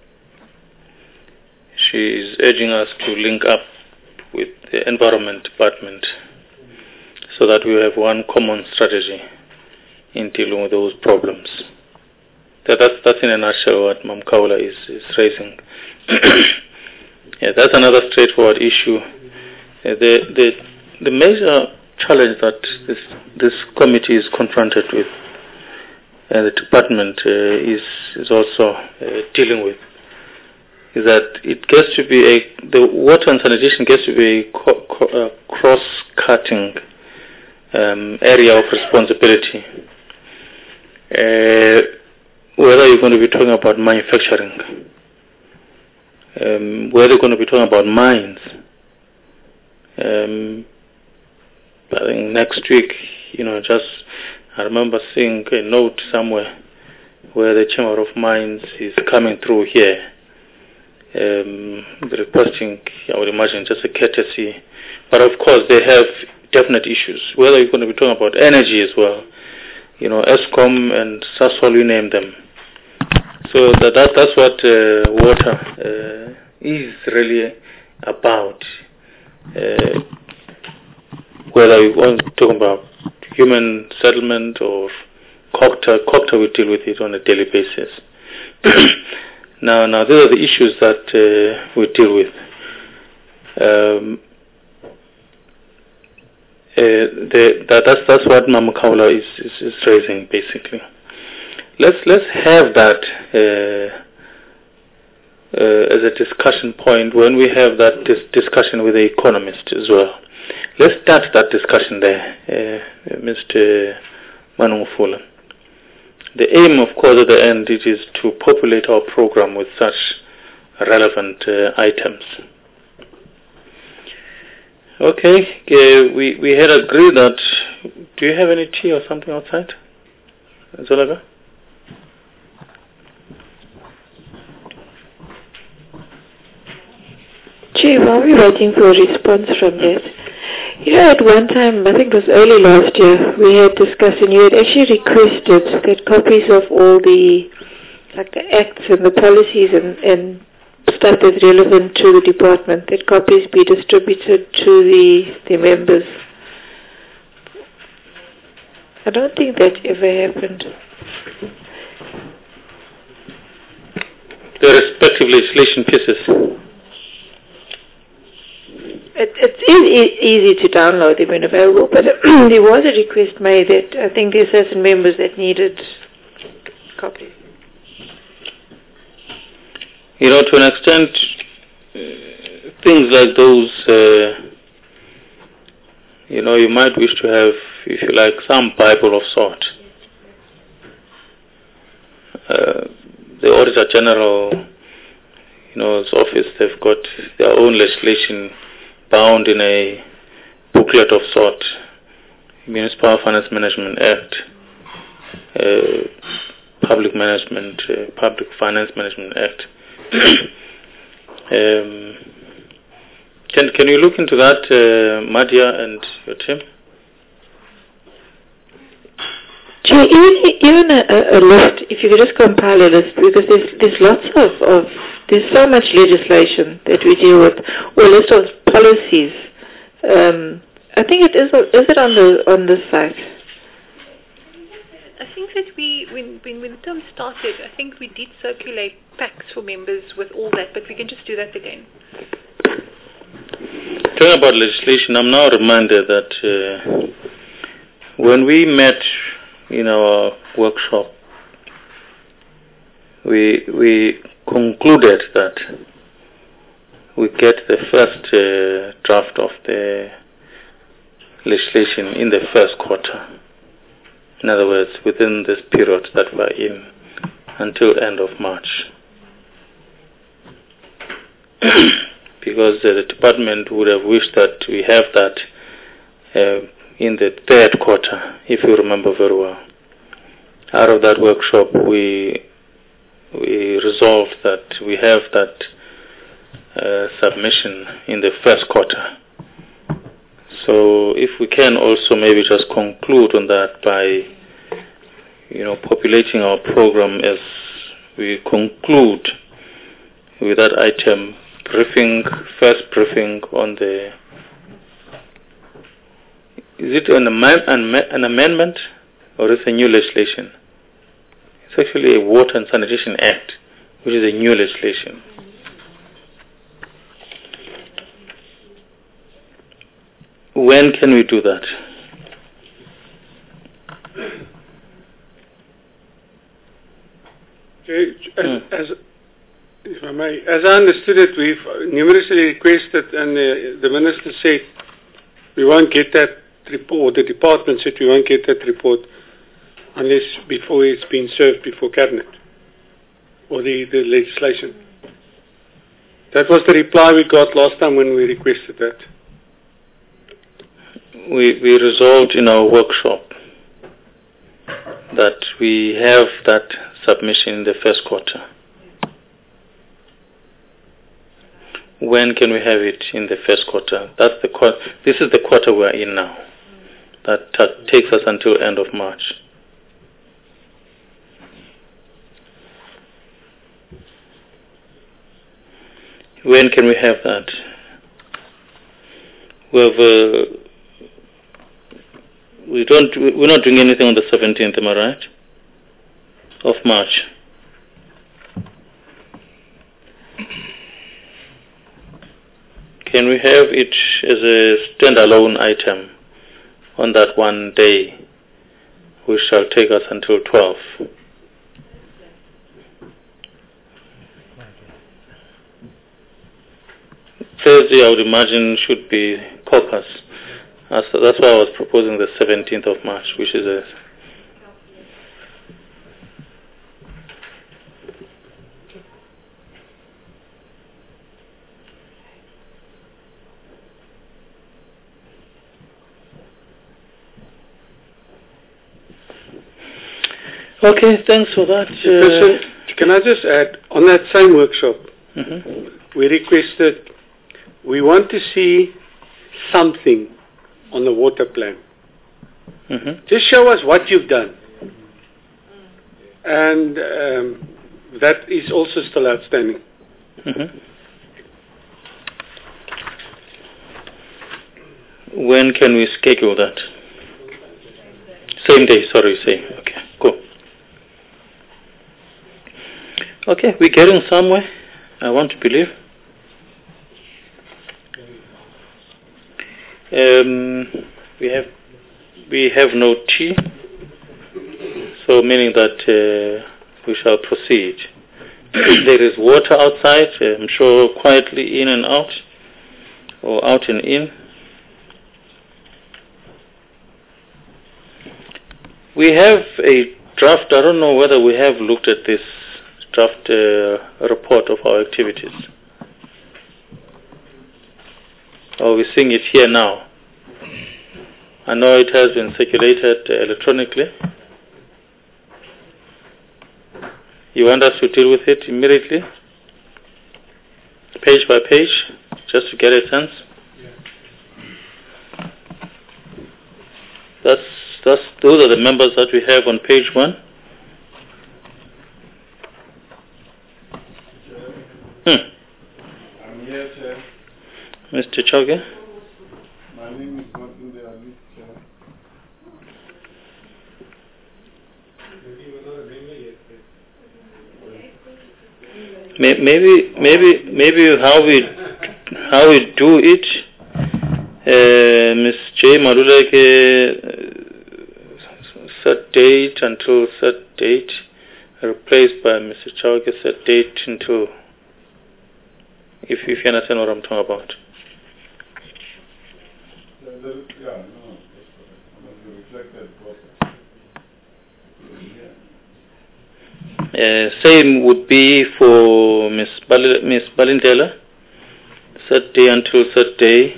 She is urging us to link up with the Environment Department so that we have one common strategy in dealing with those problems. That's in a nutshell what Mam Kaula is raising. Yeah, that's another straightforward issue. The major challenge that this committee is confronted with, and the department is also dealing with, is that it gets to be the water and sanitation gets to be a cross-cutting area of responsibility. Whether you're going to be talking about manufacturing, whether you're going to be talking about mines. I think next week, I remember seeing a note somewhere where the Chamber of Mines is coming through here, requesting, I would imagine, just a courtesy. But of course, they have definite issues. Whether you're going to be talking about energy as well, ESCOM and Sasol, you name them. So that's what water is really about. Whether you're talking about human settlement or COGTA we deal with it on a daily basis. Now these are the issues that we deal with. That's what Mama Kaula is raising basically. Let's have that as a discussion point when we have that discussion with the economist as well. Let's start that discussion there, Mr. Manungufula. The aim, of course, at the end, it is to populate our program with such relevant items. Okay, we had agreed that. Do you have any tea or something outside, Zolaga? Chief, while we're waiting for a response from that, at one time, I think it was early last year, we had discussed and you had actually requested that copies of all the acts and the policies and stuff that's relevant to the department, that copies be distributed to the members. I don't think that ever happened. The respective legislation pieces. It's easy to download them when available, but there was a request made that I think there are certain members that needed copies. To an extent, things like those, you might wish to have, if you like, some Bible of sort. The Auditor General, his office, they've got their own legislation bound in a booklet of sort, Municipal Finance Management Act, Public Finance Management Act. Can you look into that, Madia and your team? Even a list, if you could just compile a list, because there's lots of there's so much legislation that we deal with, or a list of policies. I think is it on the site? I think that when the term started, I think we did circulate packs for members with all that, but we can just do that again. Talking about legislation, I'm now reminded that when we met in our workshop, we concluded that we get the first draft of the legislation in the first quarter. In other words, within this period that we're in until end of March. Because the department would have wished that we have that in the third quarter, if you remember very well. Out of that workshop, we resolved that we have that submission in the first quarter. So if we can also maybe just conclude on that by, populating our program as we conclude with that item, first briefing on the, is it an amendment or is it a new legislation? It's actually a Water and Sanitation Act, which is a new legislation. When can we do that? Okay, if I may, as I understood it, we've numerously requested, and the Minister said we won't get that report, the department said we won't get that report unless before it's been served before Cabinet, or the legislation. That was the reply we got last time when we requested that. We resolved in our workshop that we have that submission in the first quarter. When can we have it in the first quarter? That's the this is the quarter we're in now. That takes us until end of March. When can we have that? We're not doing anything on the 17th, am I right? Of March. Can we have it as a standalone item on that one day, which shall take us until 12? Thursday, I would imagine, should be caucus. So that's why I was proposing the 17th of March, which is a... Okay, thanks for that. Can I just add, on that same workshop, we requested, we want to see something on the water plan. Just show us what you've done. And that is also still outstanding. When can we schedule that? Same day, sorry, same. Okay, cool. Okay, we're getting somewhere, I want to believe. We have no tea, so meaning that we shall proceed. There is water outside, I'm sure quietly in and out, or out and in. We have a draft, I don't know whether we have looked at this draft report of our activities. Or we're seeing it here now. I know it has been circulated electronically. You want us to deal with it immediately? Page by page, just to get a sense? Those are the members that we have on page 1. I'm here, Chair. Mr. Choge? My name is not in the list, Chair. Maybe how we do it, Ms. J. Maluleke, set date until set date, replaced by Mr. Choge, set date until, if you understand what I'm talking about. Same would be for Ms. Balintela, set day until set day.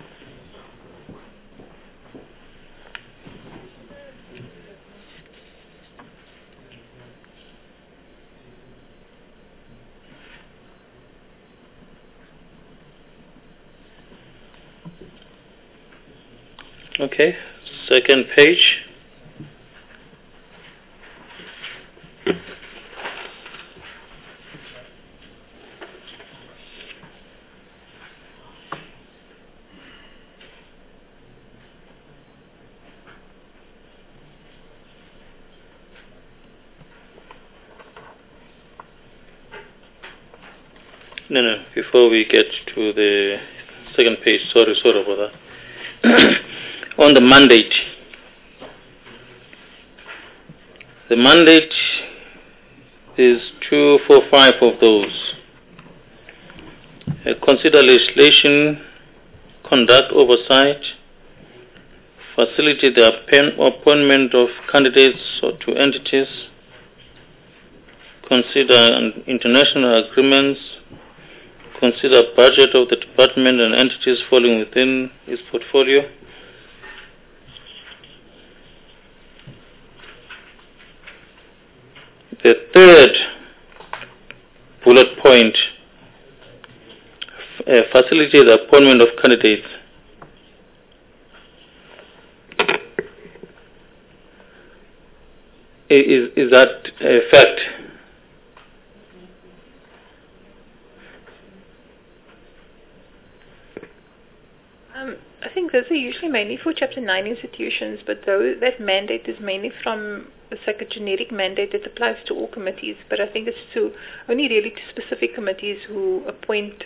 Okay, second page. No. Before we get to the second page, sorry about that. On the mandate. The mandate is 2, 4, 5 of those. Consider legislation, conduct oversight, facilitate the appointment of candidates or to entities, consider international agreements, consider budget of the department and entities falling within its portfolio. The third bullet point, facilitate the appointment of candidates. Is that a fact? I think those are usually mainly for Chapter 9 institutions, but that mandate is mainly from, it's like a generic mandate that applies to all committees, but I think it's only really to specific committees who appoint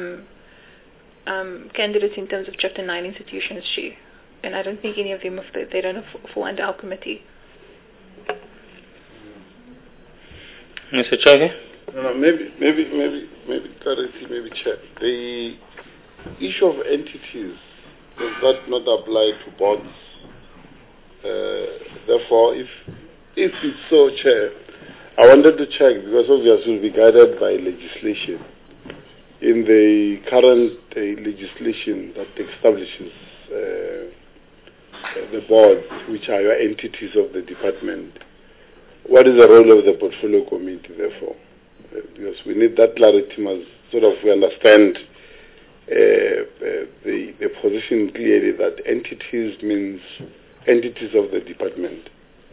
candidates in terms of Chapter 9 institutions, and I don't think any of them, they don't fall under our committee. Mr. Chage? No, maybe clarity, maybe check. The issue of entities does that not apply to boards? Therefore, if it's so, Chair, I wanted to check, because obviously we'll be guided by legislation. In the current legislation that establishes the boards, which are your entities of the department, what is the role of the portfolio committee, therefore? Because we need that clarity, we understand the position clearly that entities means entities of the department.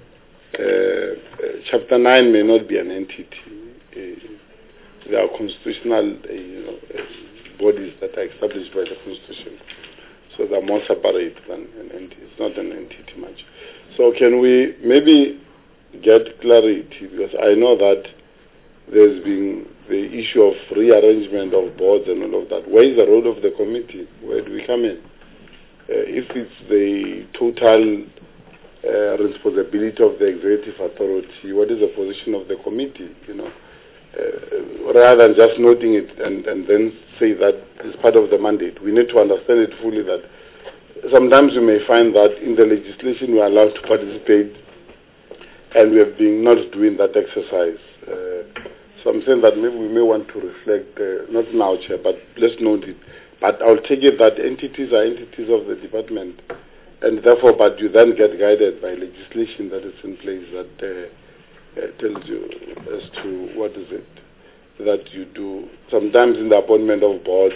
Chapter 9 may not be an entity. There are constitutional bodies that are established by the Constitution. So they're more separate than an entity. It's not an entity much. So can we maybe get clarity? Because I know that there's been the issue of rearrangement of boards and all of that. Where is the role of the committee? Where do we come in? If it's the total responsibility of the executive authority, what is the position of the committee? Rather than just noting it and then say that it's part of the mandate, we need to understand it fully. That sometimes you may find that in the legislation we are allowed to participate, and we have been not doing that exercise. So I'm saying that maybe we may want to reflect, not now, Chair, but let's note it. But I'll take it that entities are entities of the department, and therefore, but you then get guided by legislation that is in place that tells you as to what is it that you do. Sometimes in the appointment of boards,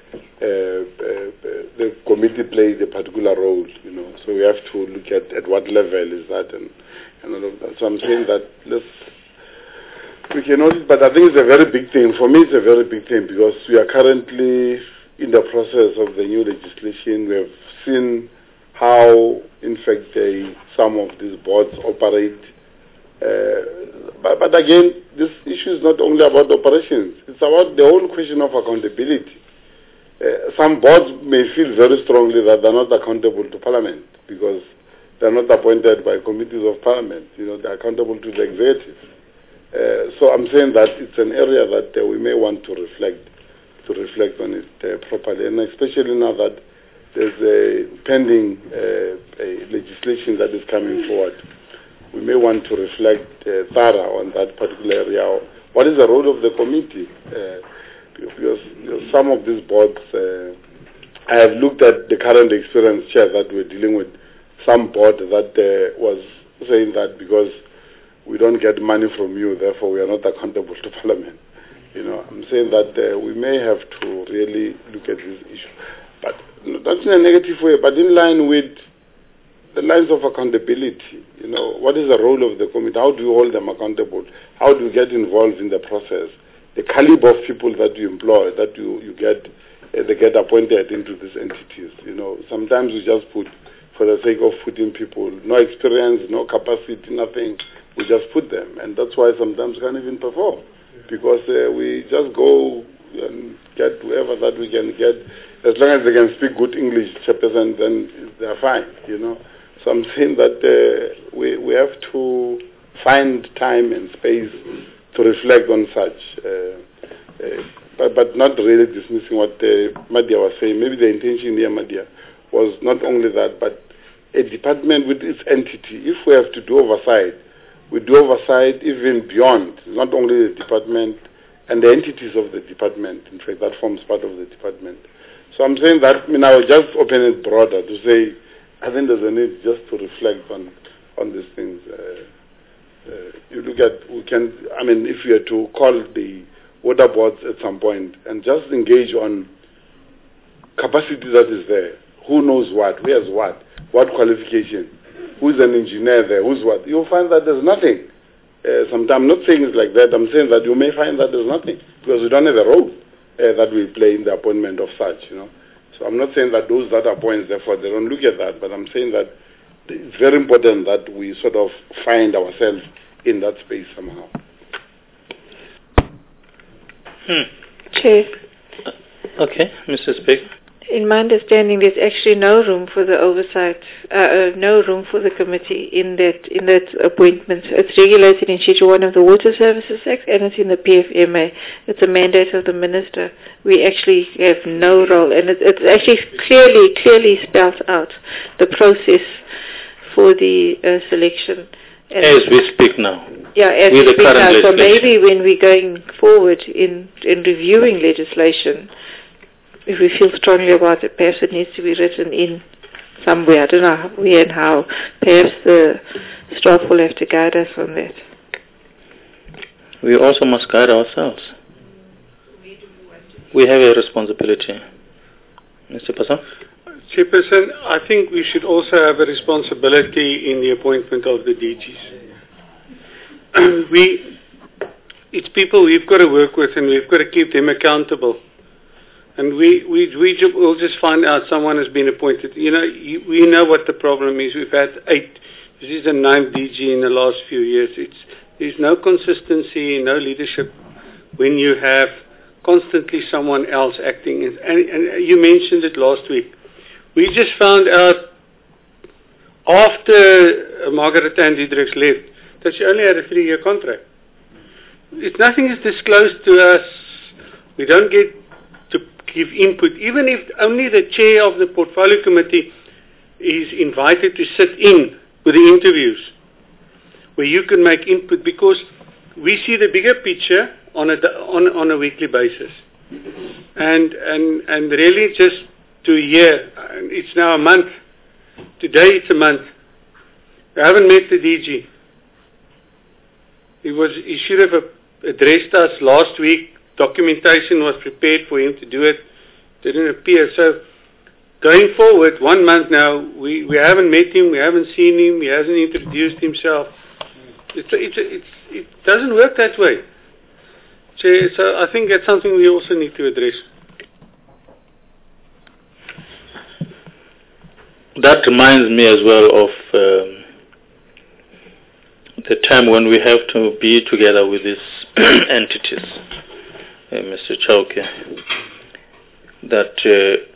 the committee plays a particular role, so we have to look at what level is that and all of that. So I'm saying that we can notice, but I think it's a very big thing. For me, it's a very big thing because we are currently in the process of the new legislation. We have seen how, in fact, some of these boards operate. But again, this issue is not only about operations. It's about the whole question of accountability. Some boards may feel very strongly that they're not accountable to Parliament because they're not appointed by committees of Parliament. They're accountable to the executive. So I'm saying that it's an area that we may want to reflect on it properly, and especially now that there's a pending legislation that is coming forward. We may want to reflect thorough on that particular area. What is the role of the committee? Because some of these boards, I have looked at the current experience, Chair, that we're dealing with. Some board that was saying that because we don't get money from you, therefore we are not accountable to Parliament. I'm saying that we may have to really look at this issue, but not in a negative way, but in line with the lines of accountability. What is the role of the committee? How do you hold them accountable? How do you get involved in the process? The caliber of people that you employ, that you get, they get appointed into these entities. Sometimes you just put for the sake of putting people, no experience, no capacity, nothing. We just put them, and that's why sometimes can't even perform, because we just go and get whoever that we can get. As long as they can speak good English, Chairperson, then they're fine, you know. So I'm saying that we have to find time and space to reflect on such, but not really dismissing what Madia was saying. Maybe the intention here, Madia, was not only that, but a department with its entity. If we have to do oversight, we do oversight even beyond, not only the department and the entities of the department. In fact, that forms part of the department. So I'm saying that, I will just open it broader to say, I think there's a need just to reflect on these things. You look at, if we are to call the water boards at some point and just engage on capacity that is there, who knows what, who has what qualification, who's an engineer there, who's what, you'll find that there's nothing. Sometimes I'm not saying it's like that, I'm saying that you may find that there's nothing, because we don't have a role that we play in the appointment of such, you know. So I'm not saying that those that appoint, therefore they don't look at that, but I'm saying that it's very important that we sort of find ourselves in that space somehow. Chair. Okay, Mr. Speaker. In my understanding, there's actually no room for the oversight, no room for the committee in that appointment. It's regulated in Schedule 1 of the Water Services Act, and it's in the PFMA. It's a mandate of the minister. We actually have no role, and it's actually clearly spells out the process for the selection. And as we speak now. Yeah, as we speak now. So maybe when we're going forward in reviewing legislation, if we feel strongly about it, perhaps it needs to be written in somewhere. I don't know where and how. Perhaps the staff will have to guide us on that. We also must guide ourselves. We have a responsibility. Mr. Passon? Chairperson, I think we should also have a responsibility in the appointment of the DGs. It's people we've got to work with, and we've got to keep them accountable. And we'll just find out someone has been appointed. You know, we know what the problem is. We've had 8. This is the 9th DG in the last few years. There's no consistency, no leadership when you have constantly someone else acting. And you mentioned it last week. We just found out after Margaret Ann Diedrichs left that she only had a 3-year contract. If nothing is disclosed to us, we don't get to give input. Even if only the chair of the portfolio committee is invited to sit in with the interviews, where you can make input, because we see the bigger picture on a weekly basis. And really just to hear, it's now a month. Today it's a month. We haven't met the DG. He should have addressed us last week. Documentation was prepared for him to do it. Didn't appear. So going forward, 1 month now, we haven't met him, we haven't seen him, he hasn't introduced himself. It doesn't work that way. So I think that's something we also need to address. That reminds me as well of the time when we have to be together with these entities, Mr. Chauke, that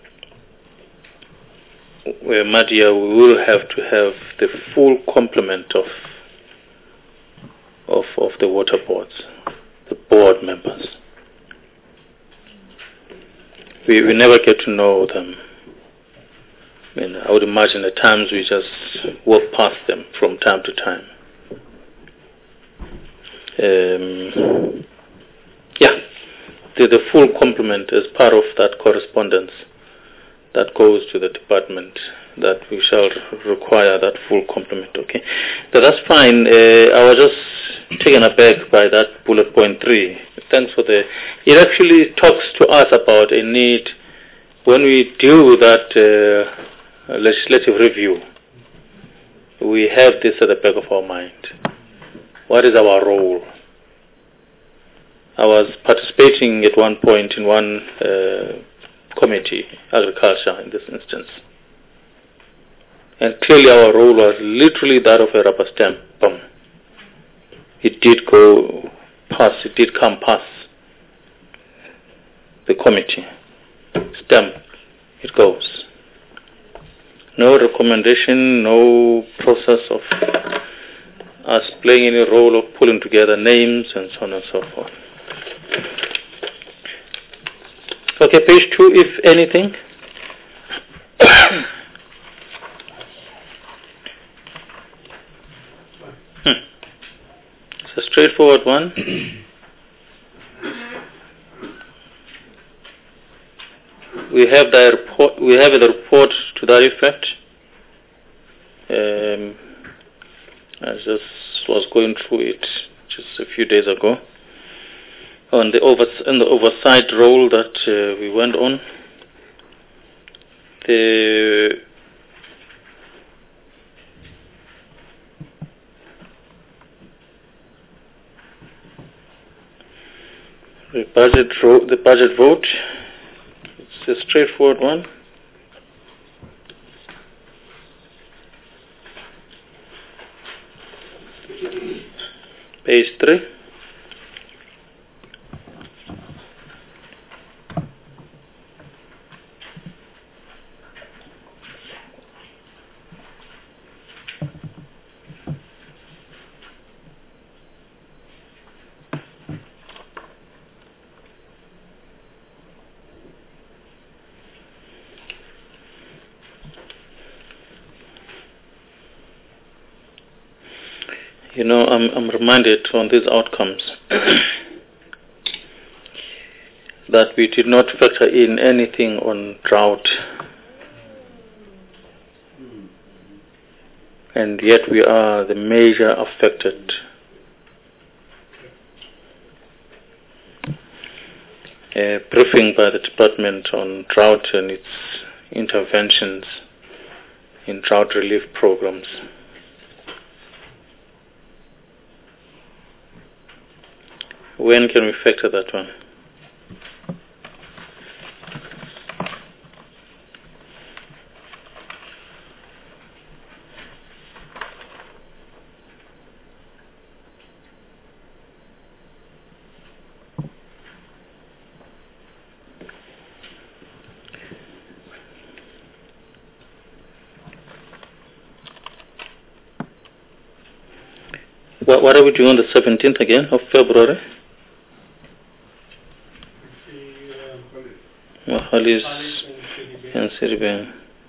where Madia will have to have the full complement of the water boards, the board members. We never get to know them. I mean, I would imagine at times we just walk past them from time to time. The full complement as part of that correspondence that goes to the department, that we shall require that full complement. Okay, so that's fine. I was just taken aback by that bullet point 3. Thanks for it actually talks to us about a need when we do that legislative review. We have this at the back of our mind. What is our role? I was participating at one point in one committee, agriculture in this instance. And clearly our role was literally that of a rubber stamp. Boom. It did go past, it did come past. the committee. Stamp. It goes. No recommendation, no process of us playing any role of pulling together names and so on and so forth. Okay, page 2, if anything. It's a straightforward one. We have the report. We have the report to that effect. I just was going through it just a few days ago on the oversight role that we went on. The budget vote. It's a straightforward one. Page 3. You know, I'm reminded on these outcomes that we did not factor in anything on drought, and yet we are the major affected. A briefing by the department on drought and its interventions in drought relief programs. When can we factor that one? What are we doing on the 17th again of February? Mahalis and Siribeng.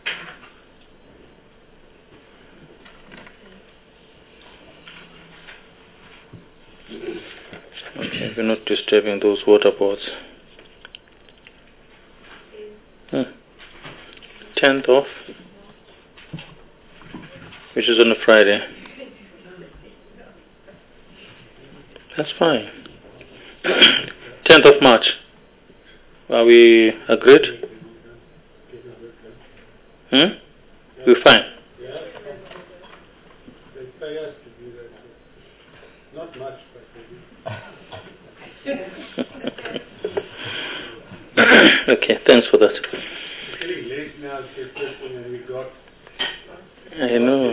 Okay, we're not disturbing those water boards. 10th of, which is on a Friday. That's fine. 10th of March. Are we agreed? We're fine. Not much, Okay, thanks for that. it's getting late now, and we got. I know.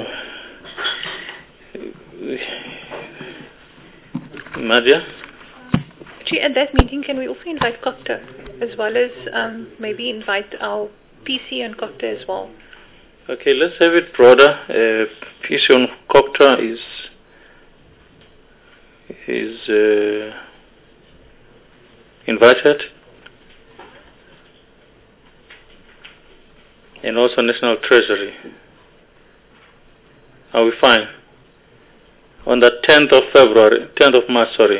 Maria? Actually, at that meeting, can we also invite COCTA, as well as maybe invite our PC and COCTA as well? Okay, let's have it broader. PC on COCTA is invited, and also National Treasury. Are we fine? On the 10th of March, sorry.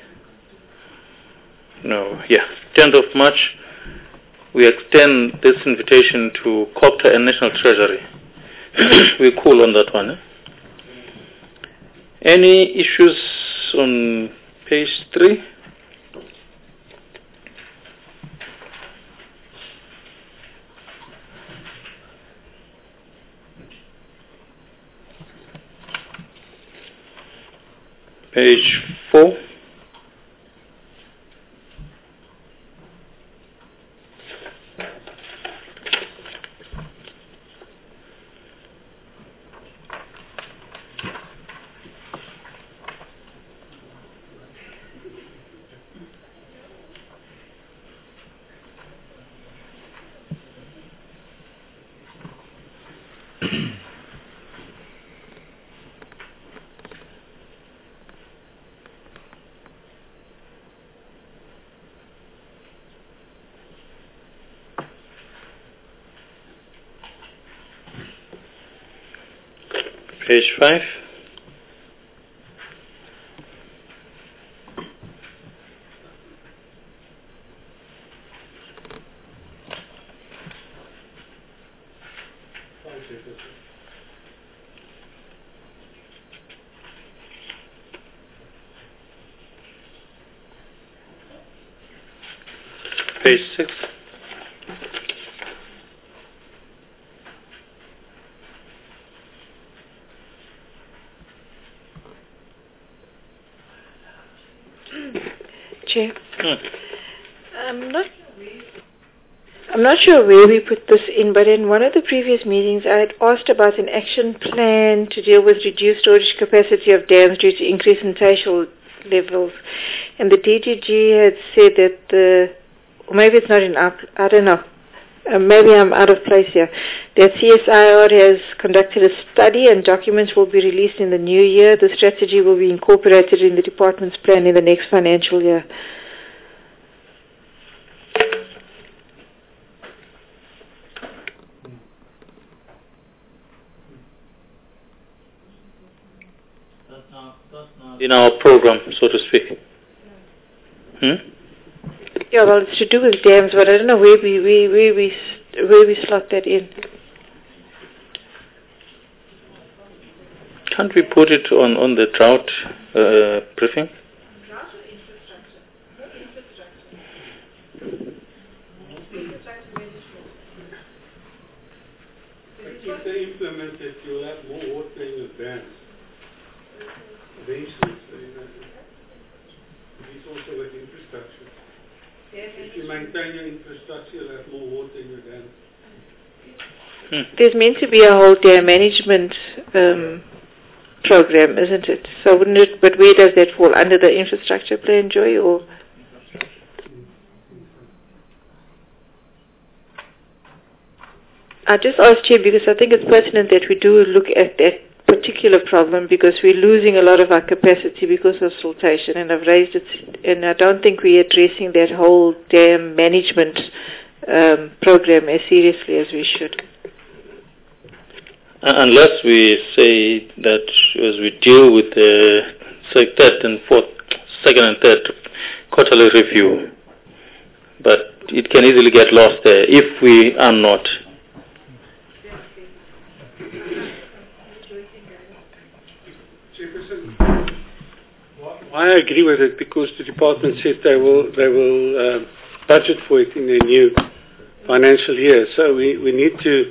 No, yeah, 10th of March, we extend this invitation to COCTA and National Treasury. We're cool on that one. Any issues on page 3? Page 4. Page 5. Page 6. Chair. I'm not sure where we put this in, but in one of the previous meetings I had asked about an action plan to deal with reduced storage capacity of dams due to increase in tidal levels. And the DGG had said that or maybe it's not enough, I don't know. Maybe I'm out of place here. That CSIR has conducted a study and documents will be released in the new year. The strategy will be incorporated in the department's plan in the next financial year. In our program, so to speak. Yeah, well, it's to do with dams, but I don't know where we slot that in. Can't we put it on the drought briefing? Drought or infrastructure? No infrastructure. Infrastructure management. If they implement it, you'll have more water in your dams. Eventually, it's also with infrastructure. If you maintain your infrastructure, you'll have more water in your dams. There's meant to be a whole dam management program, isn't it? So wouldn't it? But where does that fall? Under the infrastructure plan, Joy, or? I just asked you because I think it's pertinent that we do look at that particular problem because we're losing a lot of our capacity because of siltation, and I've raised it, and I don't think we're addressing that whole dam management program as seriously as we should. Unless we say that as we deal with the second and third quarterly review, but it can easily get lost there if we are not. I agree with it because the department said they will budget for it in the new financial year. So we need to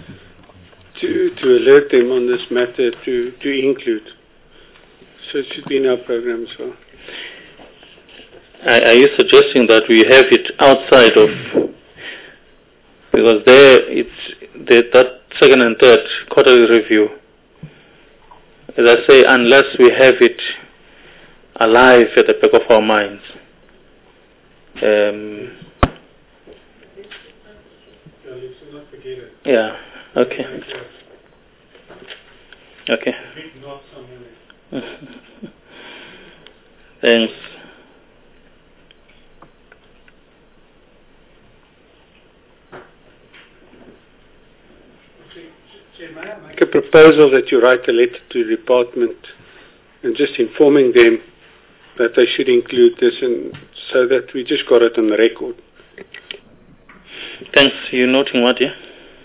alert them on this matter to include. So it should be in our program as well. Are you suggesting that we have it outside of, because there it's that second and third quarterly review, as I say, unless we have it alive at the back of our minds. Yeah, okay. Okay. Thanks. Make a proposal that you write a letter to the department and just informing them that they should include this, and so that we just got it on the record. Thanks. You noting what, yeah?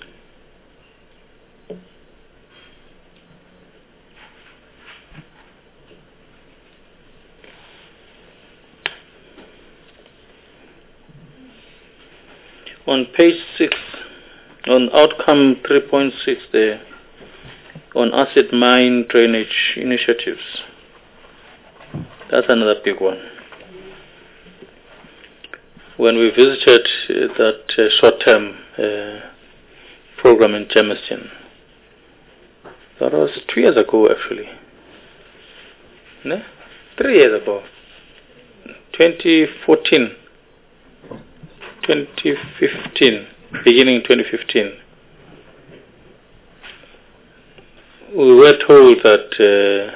On page 6, on outcome 3.6 there, on acid mine drainage initiatives. That's another big one. When we visited that short-term program in Germiston, that was 2 years ago actually. No? 3 years ago. 2014. 2015. Beginning 2015. We were told that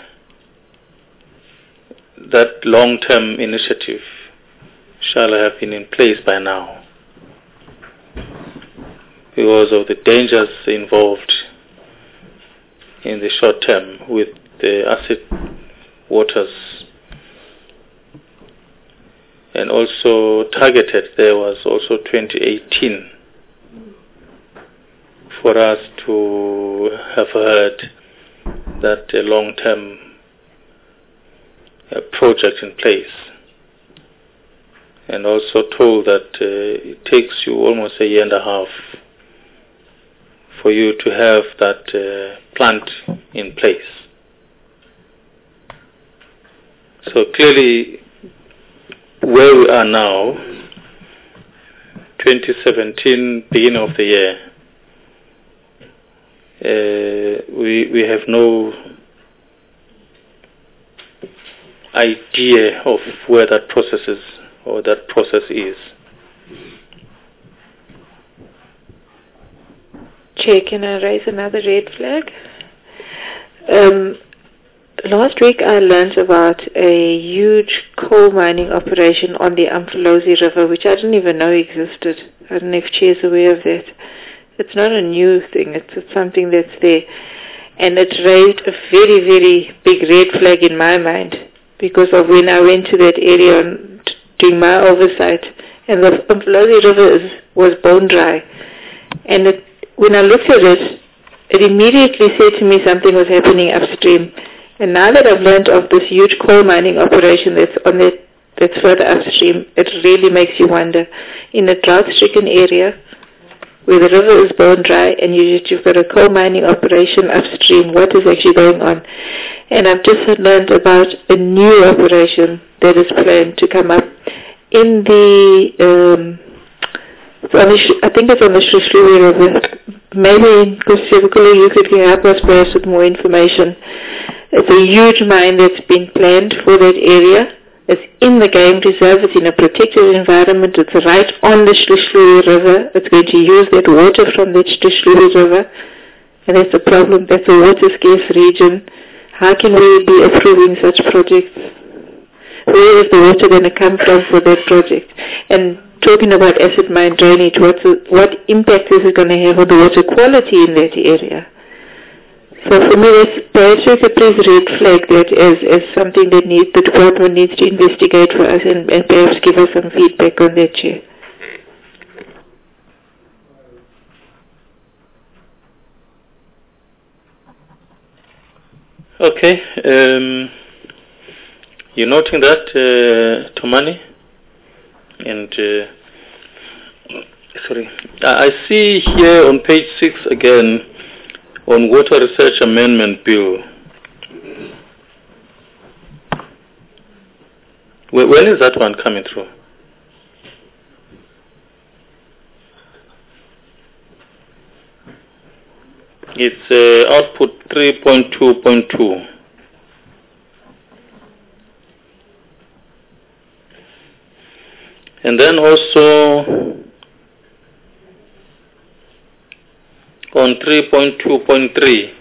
that long-term initiative shall have been in place by now because of the dangers involved in the short term with the acid waters. And also targeted there was also 2018 for us to have heard that a long-term project in place, and also told that it takes you almost a year and a half for you to have that plant in place. So clearly, where we are now, 2017, beginning of the year, we have no idea of where that process is or that process is. Chair, can I raise another red flag? Last week I learned about a huge coal mining operation on the Umfolozi River, which I didn't even know existed. I don't know if Chair is aware of that. It's not a new thing, it's something that's there. And it raised a very, very big red flag in my mind because of when I went to that area doing my oversight, and the Umfolozi River was bone dry. And when I looked at it, it immediately said to me something was happening upstream. And now that I've learned of this huge coal mining operation that's further upstream, it really makes you wonder. In a drought-stricken area where the river is bone dry and you've got a coal mining operation upstream, what is actually going on? And I've just learned about a new operation that is planned to come up in I think it's on the Shrishli River. Maybe, Kusivukulu, you could help us perhaps with more information. It's a huge mine that's been planned for that area. It's in the game reserve. It's in a protected environment. It's right on the Shrishli River. It's going to use that water from the Shrishli River. And that's a problem. That's a water scarce region. How can we be approving such projects? Where is the water going to come from for that project? And talking about acid mine drainage, what impact is it going to have on the water quality in that area? So for me, perhaps we could please red flag that as something that the department needs to investigate for us and perhaps give us some feedback on that, Chair. Okay. You're noting that, Tomani? And sorry, I see here on page 6 again on Water Research Amendment Bill. When is that one coming through? It's output 3.2.2. And then also on 3.2.3,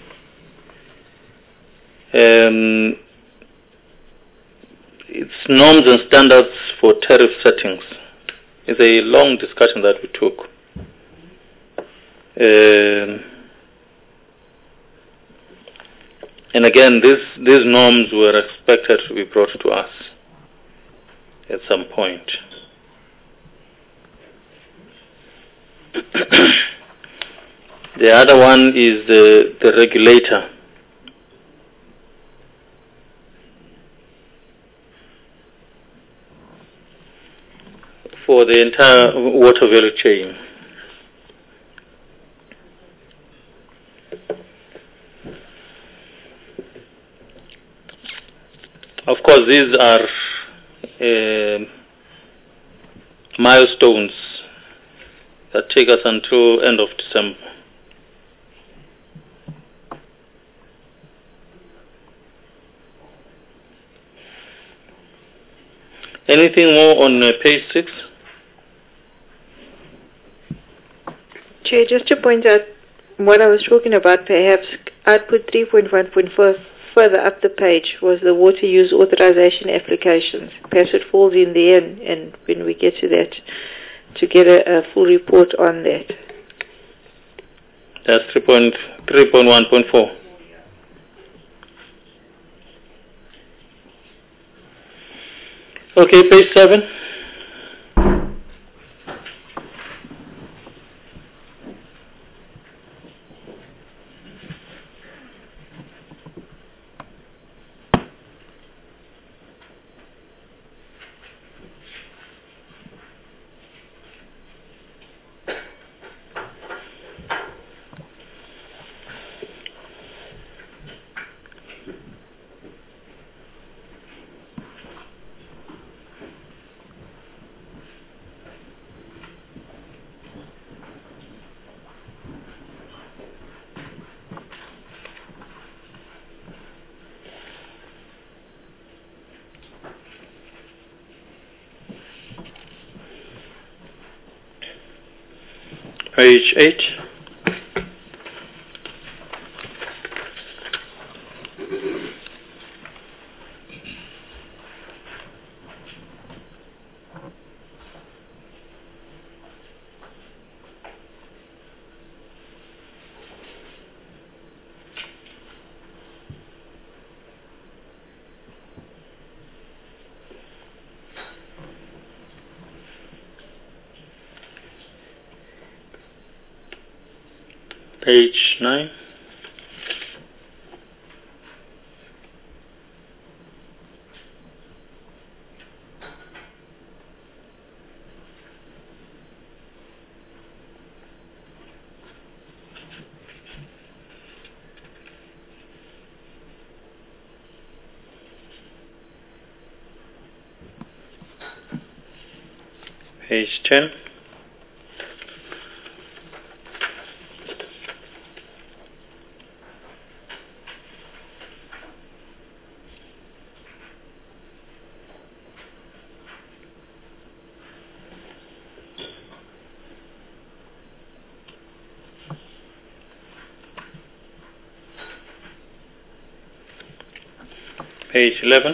it's norms and standards for tariff settings. It's a long discussion that we took. And again, these norms were expected to be brought to us at some point. The other one is the regulator. For the entire water value chain. Of course, these are milestones that take us until end of December. Anything more on page 6? Chair, just to point out what I was talking about, perhaps output 3.1.4 further up the page was the water use authorization applications. Perhaps it falls in the end, and when we get to that, to get a full report on that. That's 3.1.4. Okay, page 7. Page 8. Page 9. Page 10. Page 11.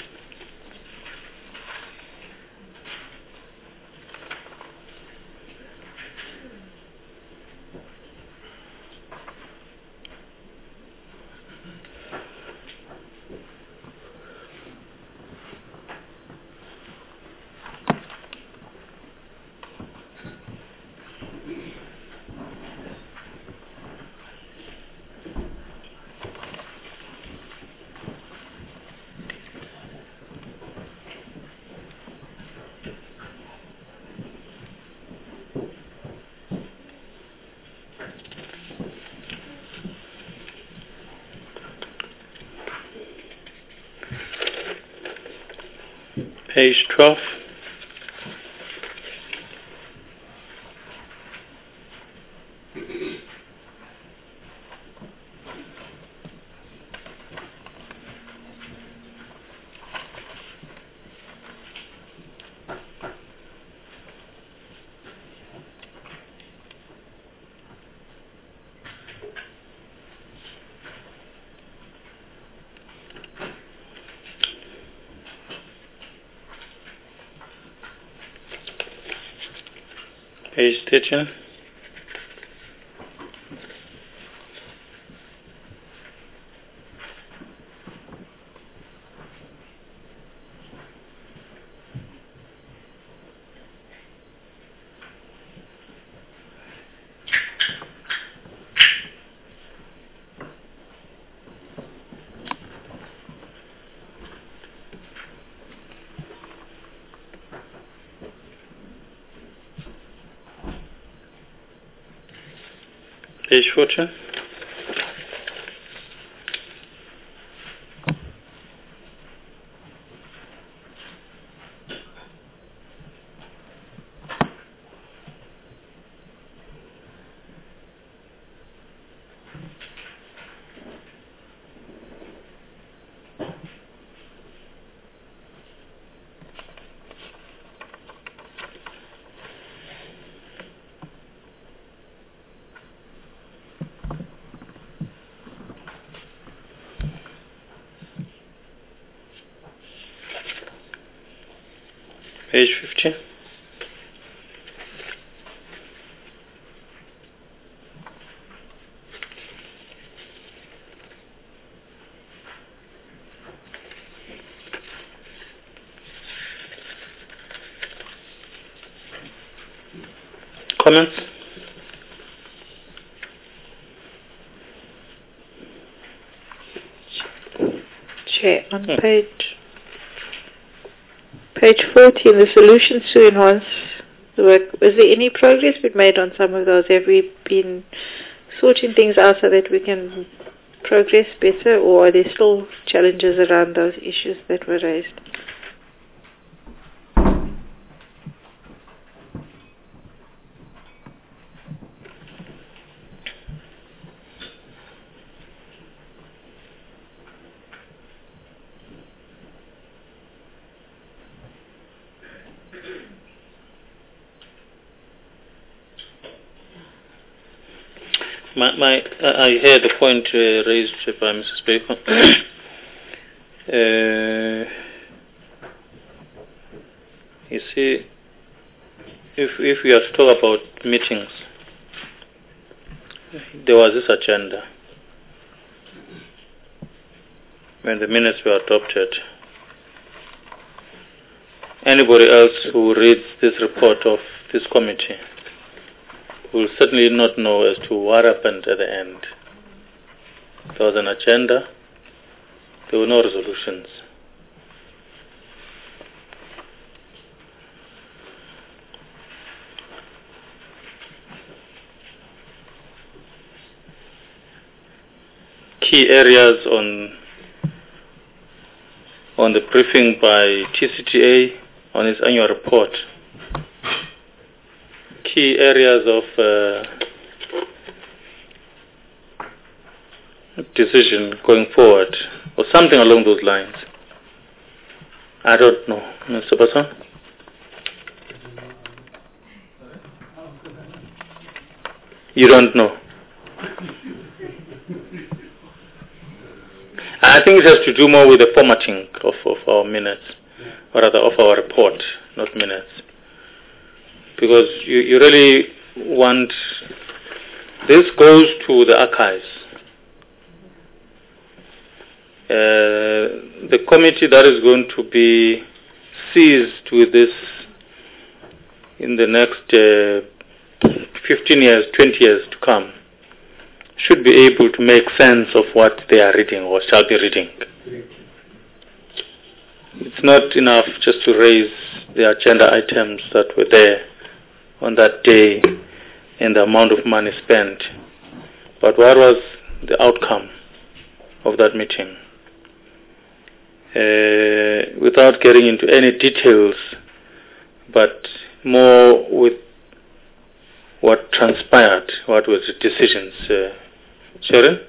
Page 12. Page 13. Page 14. Page 15. comments? Chair, on page 14, the solutions to enhance the work, is there any progress been made on some of those? Have we been sorting things out so that we can progress better, or are there still challenges around those issues that were raised? I heard the point raised by Mrs. Baker. You see, if we are to talk about meetings, there was this agenda when the minutes were adopted. Anybody else who reads this report of this committee will certainly not know as to what happened at the end. There was an agenda, there were no resolutions. Key areas on the briefing by TCTA on its annual report. Key areas of decision going forward, or something along those lines. I don't know. Mr. Basson? You don't know? I think it has to do more with the formatting of our minutes, or rather of our report, not minutes. Because you really want, this goes to the archives. The committee that is going to be seized with this in the next 15 years, 20 years to come, should be able to make sense of what they are reading or shall be reading. It's not enough just to raise the agenda items that were there on that day and the amount of money spent, but what was the outcome of that meeting? Without getting into any details, but more with what transpired, what were the decisions. Sharon?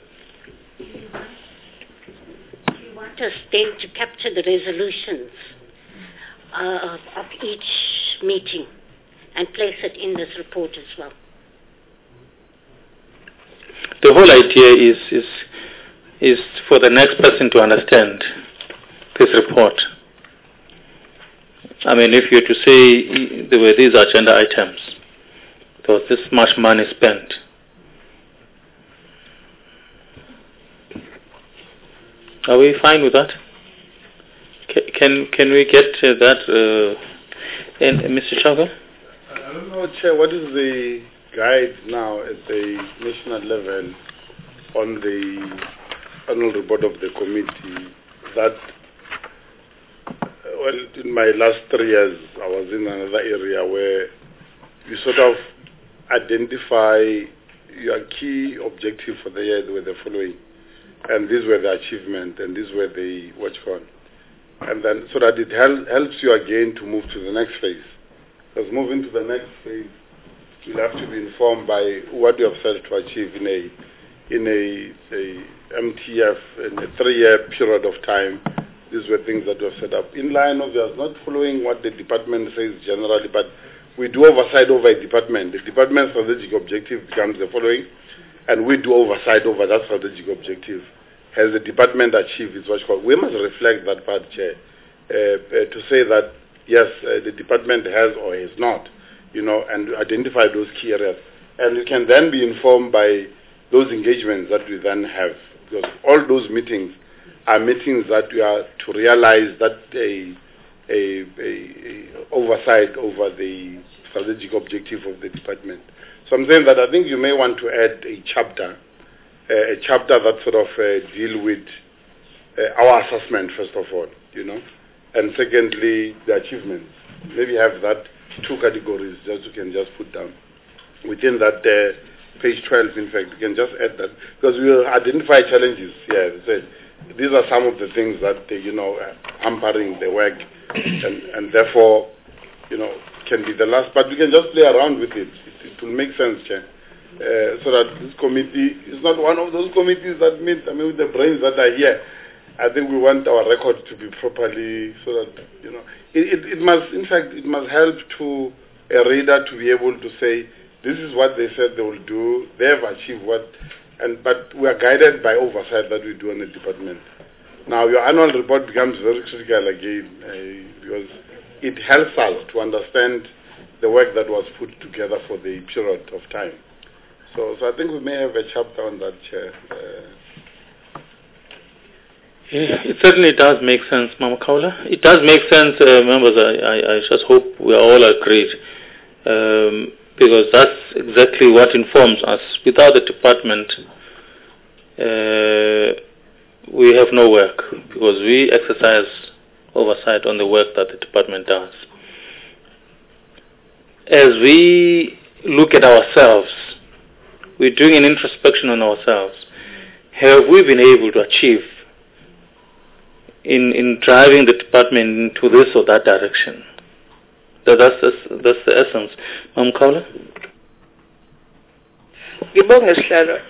You want us then to capture the resolutions of each meeting and place it in this report as well. The whole idea is for the next person to understand this report. I mean, if you were to say there were these agenda items, there was this much money spent. Are we fine with that? Can we get that? And Mr. Chaga? I don't know, Chair, what is the guide now at the national level on the annual report of the committee that, well, in my last 3 years, I was in another area where you sort of identify your key objective for the year were the following, and these were the achievement, and these were the watch on, and then so that it helps you again to move to the next phase. Because moving to the next phase, you'll have to be informed by what you have set to achieve in a MTF in a 3-year period of time. These were things that were set up in line of us, not following what the department says generally, but we do oversight over a department. The department's strategic objective becomes the following, and we do oversight over that strategic objective. Has the department achieved its what's called? We must reflect that part, Chair, to say that yes, the department has or has not, and identify those key areas. And you can then be informed by those engagements that we then have, because all those meetings are meetings that we are to realize that oversight over the strategic objective of the department. So I'm saying that I think you may want to add a chapter that sort of deal with our assessment, first of all, and secondly, the achievements. Maybe have that 2 categories that you can just put down. Within that page 12, in fact, you can just add that, because we will identify challenges. Yeah, these are some of the things that, hampering the work, and therefore, can be the last. But we can just play around with it. It will make sense, Chair. So that this committee is not one of those committees that meet, with the brains that are here. I think we want our record to be properly, so that, it must, in fact, it must help to a reader to be able to say, this is what they said they will do, they have achieved what, but we are guided by oversight that we do in the department. Now, your annual report becomes very critical again, because it helps us to understand the work that was put together for the period of time. So I think we may have a chapter on that, Chair. It certainly does make sense, Mama Kaula. It does make sense, members. I just hope we are all agreed, because that's exactly what informs us. Without the department, we have no work, because we exercise oversight on the work that the department does. As we look at ourselves, we're doing an introspection on ourselves. Have we been able to achieve in driving the department into this or that direction? That's the essence. Ma'am Kaula? Ngibonge Sihlalo.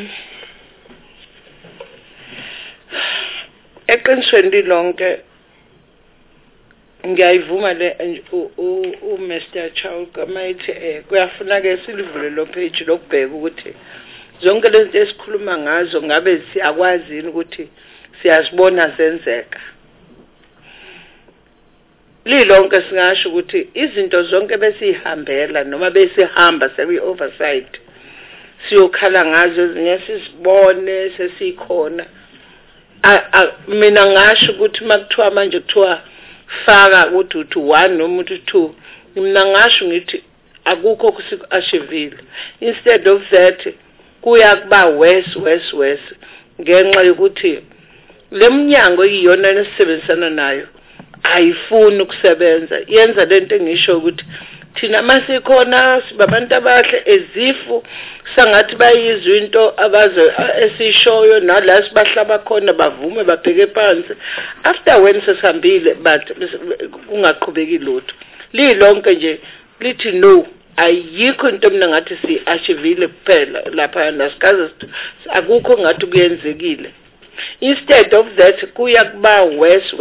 Eqinisweni lilonke ngiyayivuma le Mr. Chauke mayithi kuyafuna ke silivule lo page lokubheka ukuthi zonke lezi esikhuluma ngazo ngabe siyakwazi ukuthi siyazibona zenzeka. Lilonke singasho ukuthi izinto zonke besihambela noma besihamba sebi oversight siyokhala ngazo ezinye sisibone sesikhona. Mina ngasho ukuthi makuthiwa manje kuthiwa faka ukuthi uthi 1 noma uthi 2, mina ngasho ngithi akukho kusiashivile. Instead of that kuya kuba worse ngenxa yokuthi lemnyango iyona nesebenzisana nayo ayifuni ukusebenza. Yenza lento engisho ukuthi thina masikhona sibabantu abahle ezifu sangathi bayizwe into abaze esishoyo nala sibahlaba khona bavume babheke phansi after when sesihambile but kungaqhubeki lutho. Lilonke nje lithi no, ayikho into mina ngathi siashivile kuphela lapha nasikaze akukho ngathi kuyenzekile. Instead of that kuya kuba worse.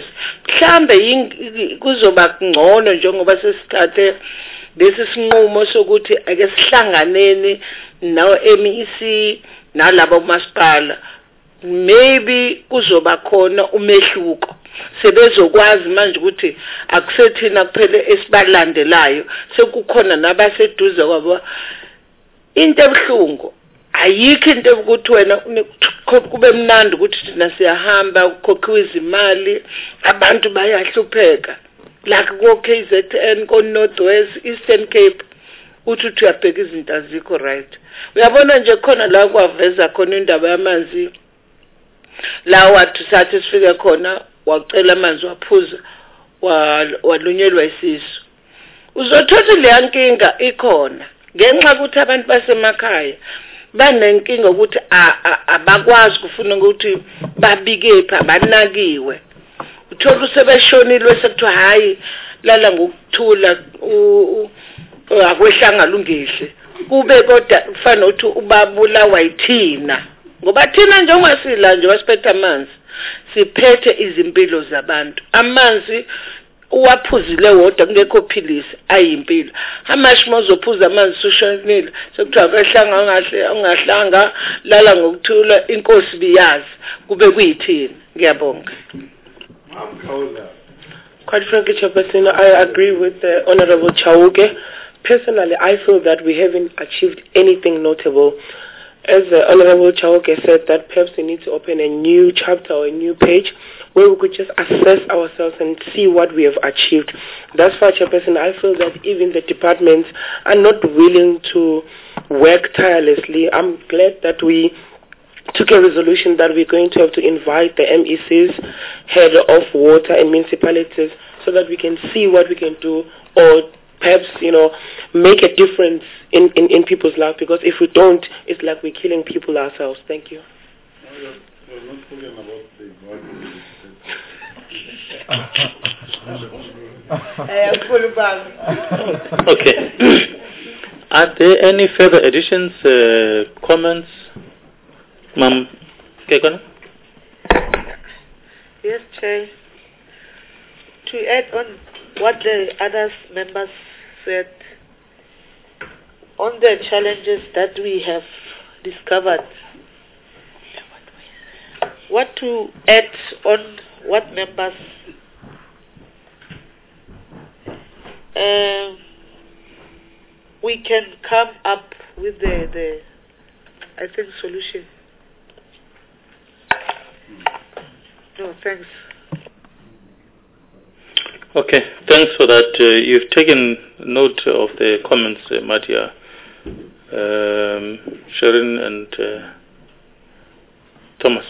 Mhlambe kuzoba kungcono njengoba sesithathe lesi sinqumo sokuthi ake sihlanganeni nawo MEC nalabo masipala. Maybe kuzoba khona umehluko. Sebezokwazi manje ukuthi akusethina kuphela esibalandelayo sekukhona nabaseduze kwabo. Into ebuhlungu ayikho into ukuthi wena kube mnandi ukuthi thina siyahamba ukukhokhiwa izimali abantu bayahlupheka like ko KZN ko Northwest Eastern Cape uthi uyabheka izinto azikho right. Uyabona nje khona la kwaveza khona indaba yamanzi la wathi sathi sifike khona wacela amanzi waphuza walunyelwa isisu. Uzothola le nkinga ikhona ngenxa ukuthi abantu basemakhaya banenkinga ukuthi abakwazi kufuna ukuthi babike pha banakiwe. Uthola usebeshonilwe sekuthiwa hayi lala ngokuthula akwehlanga lungehle kube kodwa kufana ukuthi ubabulawa yithina ngoba thina njengomasila nje wasiphethe amanzi siphethe izimpilo zabantu. Amanzi uwaphuzile wodwa kungekho philisi ayimpilo. Hamash mozophuza amanzi sushonile sekuthiwa kwehlanga ungahlanga lala ngokuthula inkosi biyazi kube kuyithini. Ngiyabonga. Quite frankly, Chairperson, I agree with the Honorable Chauke. Personally, I feel that we haven't achieved anything notable. as Honorable Chauke said, that perhaps we need to open a new chapter or a new page where we could just assess ourselves and see what we have achieved. Thus far, Chairperson, I feel that even the departments are not willing to work tirelessly. I'm glad that we took a resolution that we're going to have to invite the MECs, head of water and municipalities, so that we can see what we can do, or perhaps, make a difference in people's lives, because if we don't, it's like we're killing people ourselves. Thank you. Okay. Are there any further additions, comments? Ma'am, Kekana? Yes, Chair. To add on what the other members said, on the challenges that we have discovered, what to add on what members we can come up with the I think solution. No, thanks. Okay, thanks for that. You've taken note of the comments, Matia, Sharon and Thomas.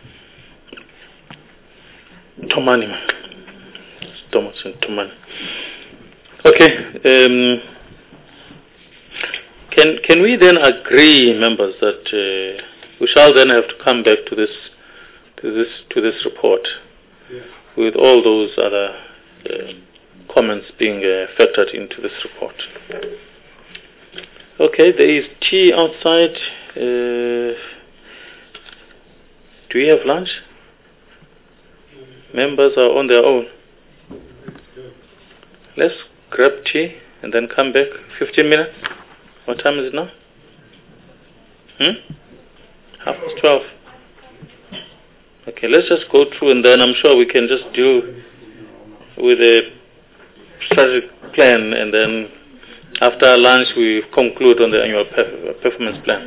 Tomani. Thomas and Tomani. Okay. Can we then agree, members, that we shall then have to come back to this report, with all those other comments being factored into this report? Okay, there is tea outside. Do we have lunch? Members are on their own. Let's grab tea and then come back. 15 minutes. What time is it now? 12:30. Okay, let's just go through, and then I'm sure we can just deal with a strategic plan, and then after lunch we conclude on the annual performance plan.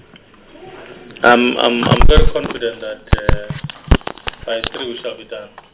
I'm very confident that by 3 we shall be done.